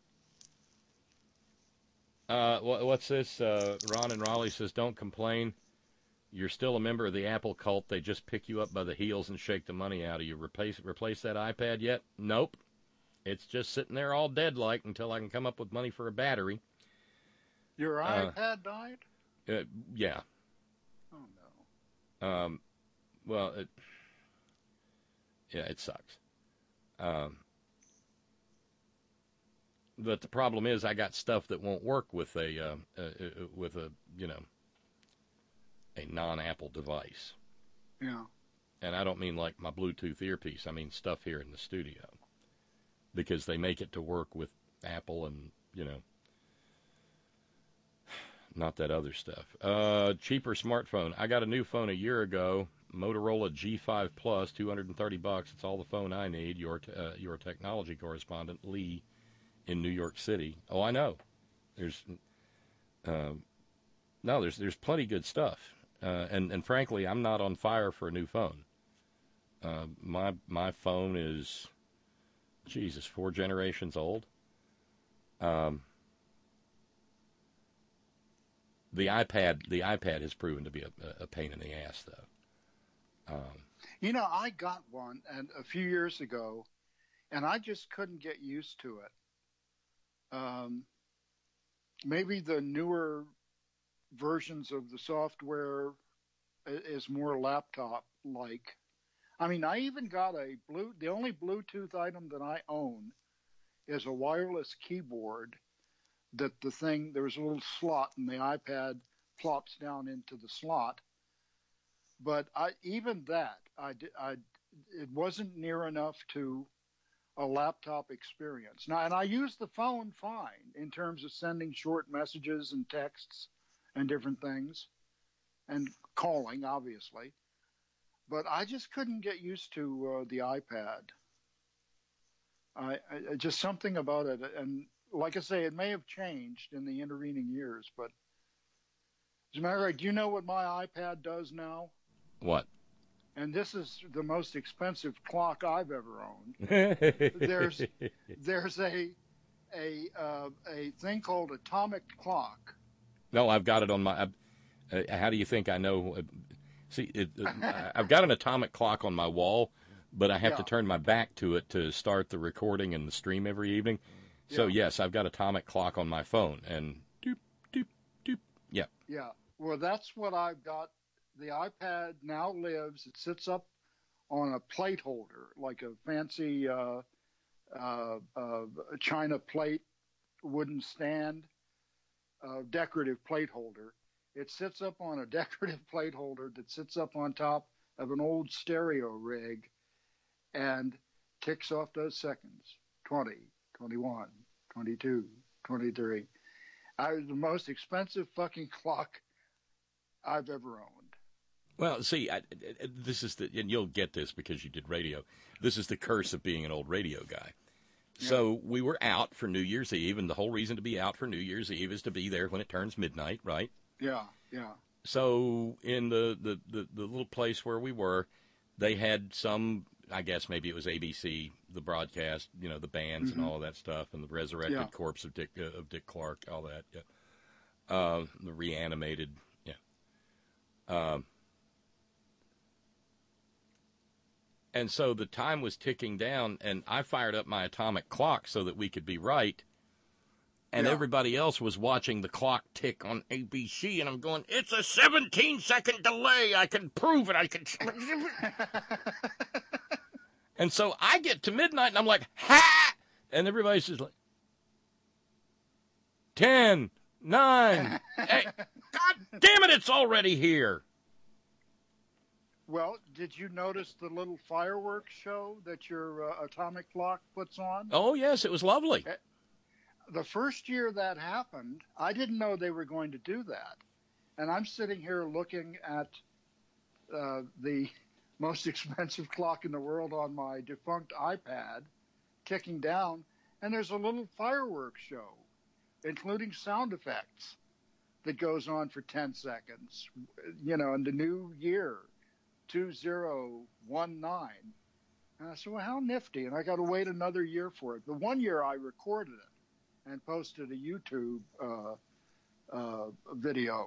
What's this? Ron and Raleigh says, don't complain. You're still a member of the Apple cult. They just pick you up by the heels and shake the money out of you. Replace that iPad yet? Nope. It's just sitting there all dead-like until I can come up with money for a battery. Your iPad died? Yeah. Oh, no. Well, it sucks. But the problem is I got stuff that won't work with a non-Apple device. Yeah. And I don't mean like my Bluetooth earpiece. I mean stuff here in the studio. Because they make it to work with Apple and, not that other stuff. Cheaper smartphone. I got a new phone a year ago. Motorola G5 Plus, $230. It's all the phone I need. Your technology correspondent, Lee, in New York City. Oh, I know. There's plenty good stuff. And frankly, I'm not on fire for a new phone. My phone is, 4 generations old. The iPad has proven to be a pain in the ass, though. You know, I got one a few years ago, and I just couldn't get used to it. Maybe the newer versions of the software is more laptop-like. I mean, I even got the only Bluetooth item that I own is a wireless keyboard that there's a little slot and the iPad plops down into the slot. But it wasn't near enough to a laptop experience. Now, and I use the phone fine in terms of sending short messages and texts and different things and calling, obviously. But I just couldn't get used to the iPad. Just something about it. And like I say, it may have changed in the intervening years. But as a matter of fact, do you know what my iPad does now? What? And this is the most expensive clock I've ever owned. There's a thing called Atomic Clock. No, I've got it on my. How do you think I know? See, I've got an atomic clock on my wall, but I have to turn my back to it to start the recording and the stream every evening. So yes, I've got atomic clock on my phone, and doop doop doop. Yeah. Yeah. Well, that's what I've got. The iPad now lives. It sits up on a plate holder, like a fancy china plate, wooden stand, decorative plate holder. It sits up on a decorative plate holder that sits up on top of an old stereo rig and ticks off those seconds. 20, 21, 22, 23. The most expensive fucking clock I've ever owned. Well, see, this is and you'll get this because you did radio. This is the curse of being an old radio guy. Yeah. So we were out for New Year's Eve, and the whole reason to be out for New Year's Eve is to be there when it turns midnight, right? Yeah, yeah. So in the little place where we were, they had some, I guess maybe it was ABC, the broadcast, the bands and all of that stuff, and the resurrected corpse of Dick Clark, all that. Yeah. The reanimated, yeah. And so the time was ticking down, and I fired up my atomic clock so that we could be right. And everybody else was watching the clock tick on ABC, and I'm going, it's a 17-second delay. I can prove it. I can. And so I get to midnight, and I'm like, ha! And everybody's just like, 10, 9, 8. God damn it, it's already here. Well, did you notice the little fireworks show that your atomic clock puts on? Oh, yes, it was lovely. The first year that happened, I didn't know they were going to do that. And I'm sitting here looking at the most expensive clock in the world on my defunct iPad, ticking down, and there's a little fireworks show, including sound effects, that goes on for 10 seconds, in the new year. 2019. And I said, well, how nifty. And I got to wait another year for it. The one year I recorded it and posted a YouTube video.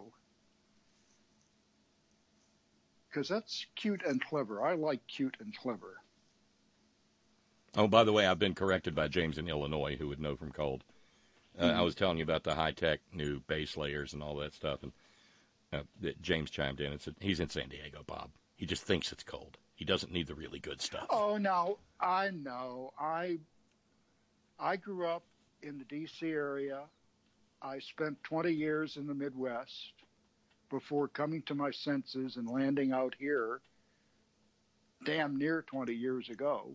Because that's cute and clever. I like cute and clever. Oh, by the way, I've been corrected by James in Illinois, who would know from cold. I was telling you about the high-tech new base layers and all that stuff. And James chimed in and said, he's in San Diego, Bob. He just thinks it's cold. He doesn't need the really good stuff. Oh, no. I know. I grew up in the D.C. area. I spent 20 years in the Midwest before coming to my senses and landing out here damn near 20 years ago.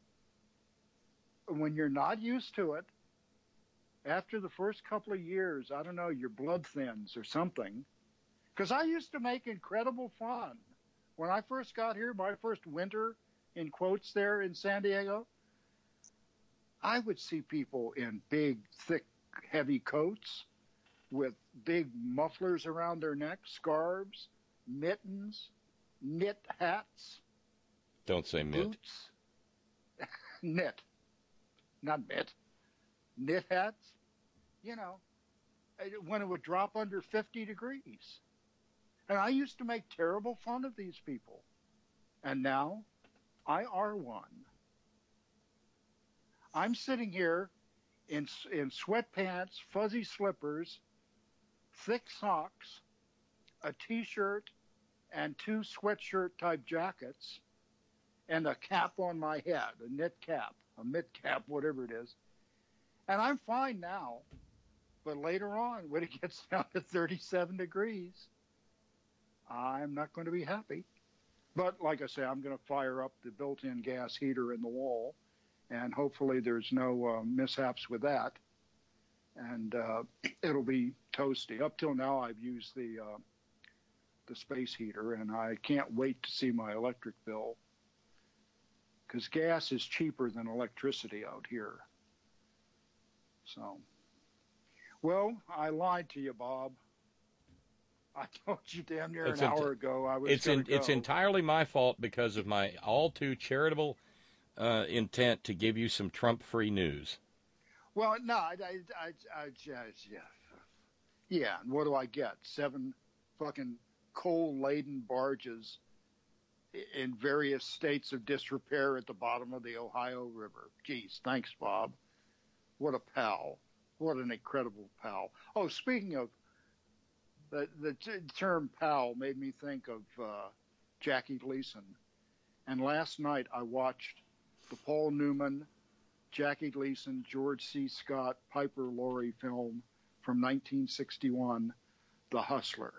When you're not used to it, after the first couple of years, I don't know, your blood thins or something. Because I used to make incredible fun. When I first got here, my first winter, in quotes there in San Diego, I would see people in big, thick, heavy coats with big mufflers around their necks, scarves, mittens, knit hats. Don't say mitt. Boots. Knit. Not mitt. Knit hats. when it would drop under 50 degrees. And I used to make terrible fun of these people. And now I are one. I'm sitting here in sweatpants, fuzzy slippers, thick socks, a T-shirt, and 2 sweatshirt-type jackets, and a cap on my head, a knit cap, a mitt cap, whatever it is. And I'm fine now. But later on, when it gets down to 37 degrees, I'm not going to be happy. But like I say, I'm going to fire up the built-in gas heater in the wall, and hopefully there's no mishaps with that. And it'll be toasty. Up till now, I've used the space heater, and I can't wait to see my electric bill, because gas is cheaper than electricity out here. So, well, I lied to you, Bob. I told you damn near an hour ago I was going to go. It's entirely my fault because of my all too charitable intent to give you some Trump-free news. Well, no, yeah. And what do I get? 7 fucking coal-laden barges in various states of disrepair at the bottom of the Ohio River. Geez, thanks, Bob. What a pal. What an incredible pal. Oh, speaking of the term pal made me think of Jackie Gleason. And last night I watched the Paul Newman, Jackie Gleason, George C. Scott, Piper Laurie film from 1961, The Hustler.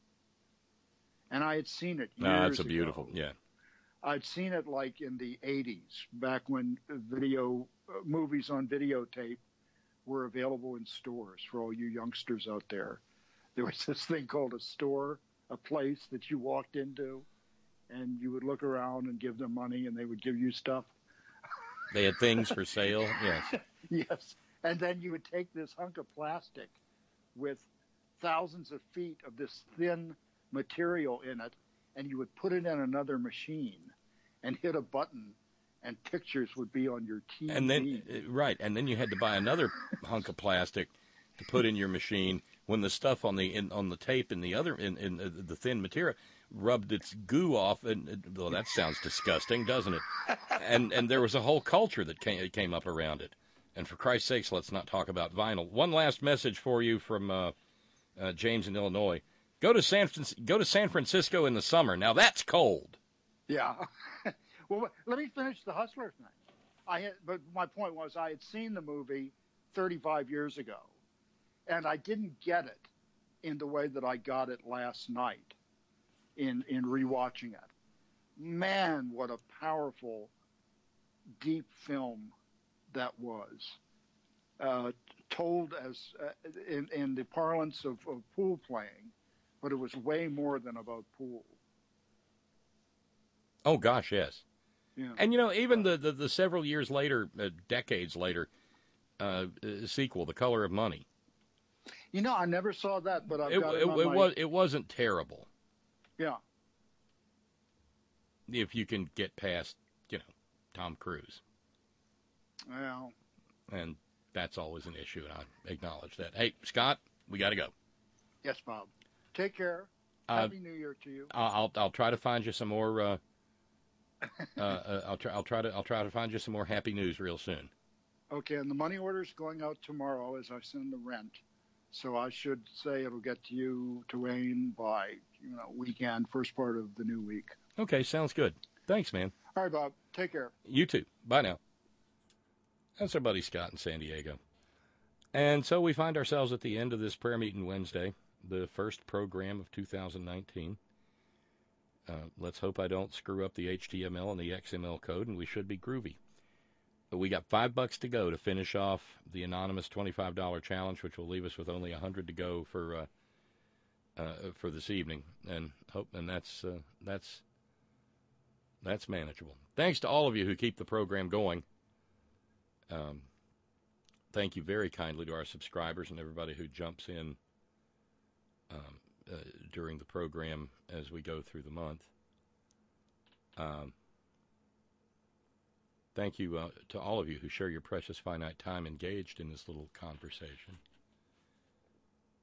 And I had seen it years ago. That's a beautiful, yeah. I'd seen it like in the 80s, back when movies on videotape were available in stores for all you youngsters out there. There was this thing called a store, a place that you walked into, and you would look around and give them money, and they would give you stuff. They had things for sale, yes. Yes, and then you would take this hunk of plastic with thousands of feet of this thin material in it, and you would put it in another machine and hit a button, and pictures would be on your TV. And then, right, and then you had to buy another hunk of plastic to put in your machine when the stuff on the tape and the other in the thin material rubbed its goo off, and well, that sounds disgusting, doesn't it? And there was a whole culture that came up around it. And for Christ's sakes, let's not talk about vinyl. One last message for you from James in Illinois. Go to San Francisco in the summer. Now that's cold. Yeah. Well, let me finish the Hustler thing. But my point was I had seen the movie 35 years ago, and I didn't get it in the way that I got it last night in rewatching it. Man, what a powerful, deep film that was. Told as in the parlance of pool playing, but it was way more than about pool. Oh, gosh, yes. Yeah. And, even the several years later, decades later, sequel, The Color of Money. I never saw that, but it wasn't terrible. Yeah. If you can get past, Tom Cruise. Well. And that's always an issue, and I acknowledge that. Hey, Scott, we got to go. Yes, Bob. Take care. Happy New Year to you. I'll try to find you some more. I'll try to find you some more happy news real soon. Okay, and the money order's going out tomorrow as I send the rent, so I should say it'll get to you, to Wayne, by weekend, first part of the new week. Okay, sounds good. Thanks, man. All right, Bob. Take care. You too. Bye now. That's our buddy Scott in San Diego. And so we find ourselves at the end of this prayer meeting Wednesday, the first program of 2019. Let's hope I don't screw up the HTML and the XML code, and we should be groovy. But we got $5 to go to finish off the anonymous $25 challenge, which will leave us with only $100 to go for this evening, and that's manageable. Thanks to all of you who keep the program going. Thank you very kindly to our subscribers and everybody who jumps in during the program as we go through the month. Thank you to all of you who share your precious finite time engaged in this little conversation.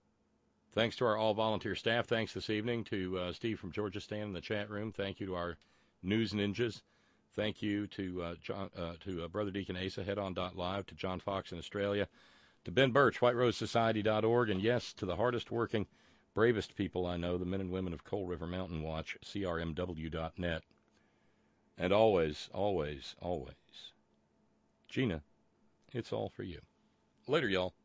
Thanks to our all-volunteer staff. Thanks this evening to Steve from Georgia Stan this evening, to Steve from Georgia Stan in the chat room. Thank you to our news ninjas. Thank you to Brother Deacon Asa, headon.live, to John Fox in Australia, to Ben Birch, whiterosesociety.org, and yes, to the hardest-working, bravest people I know, the men and women of Coal River Mountain Watch, crmw.net. And always, always, always, Gina, it's all for you. Later, y'all.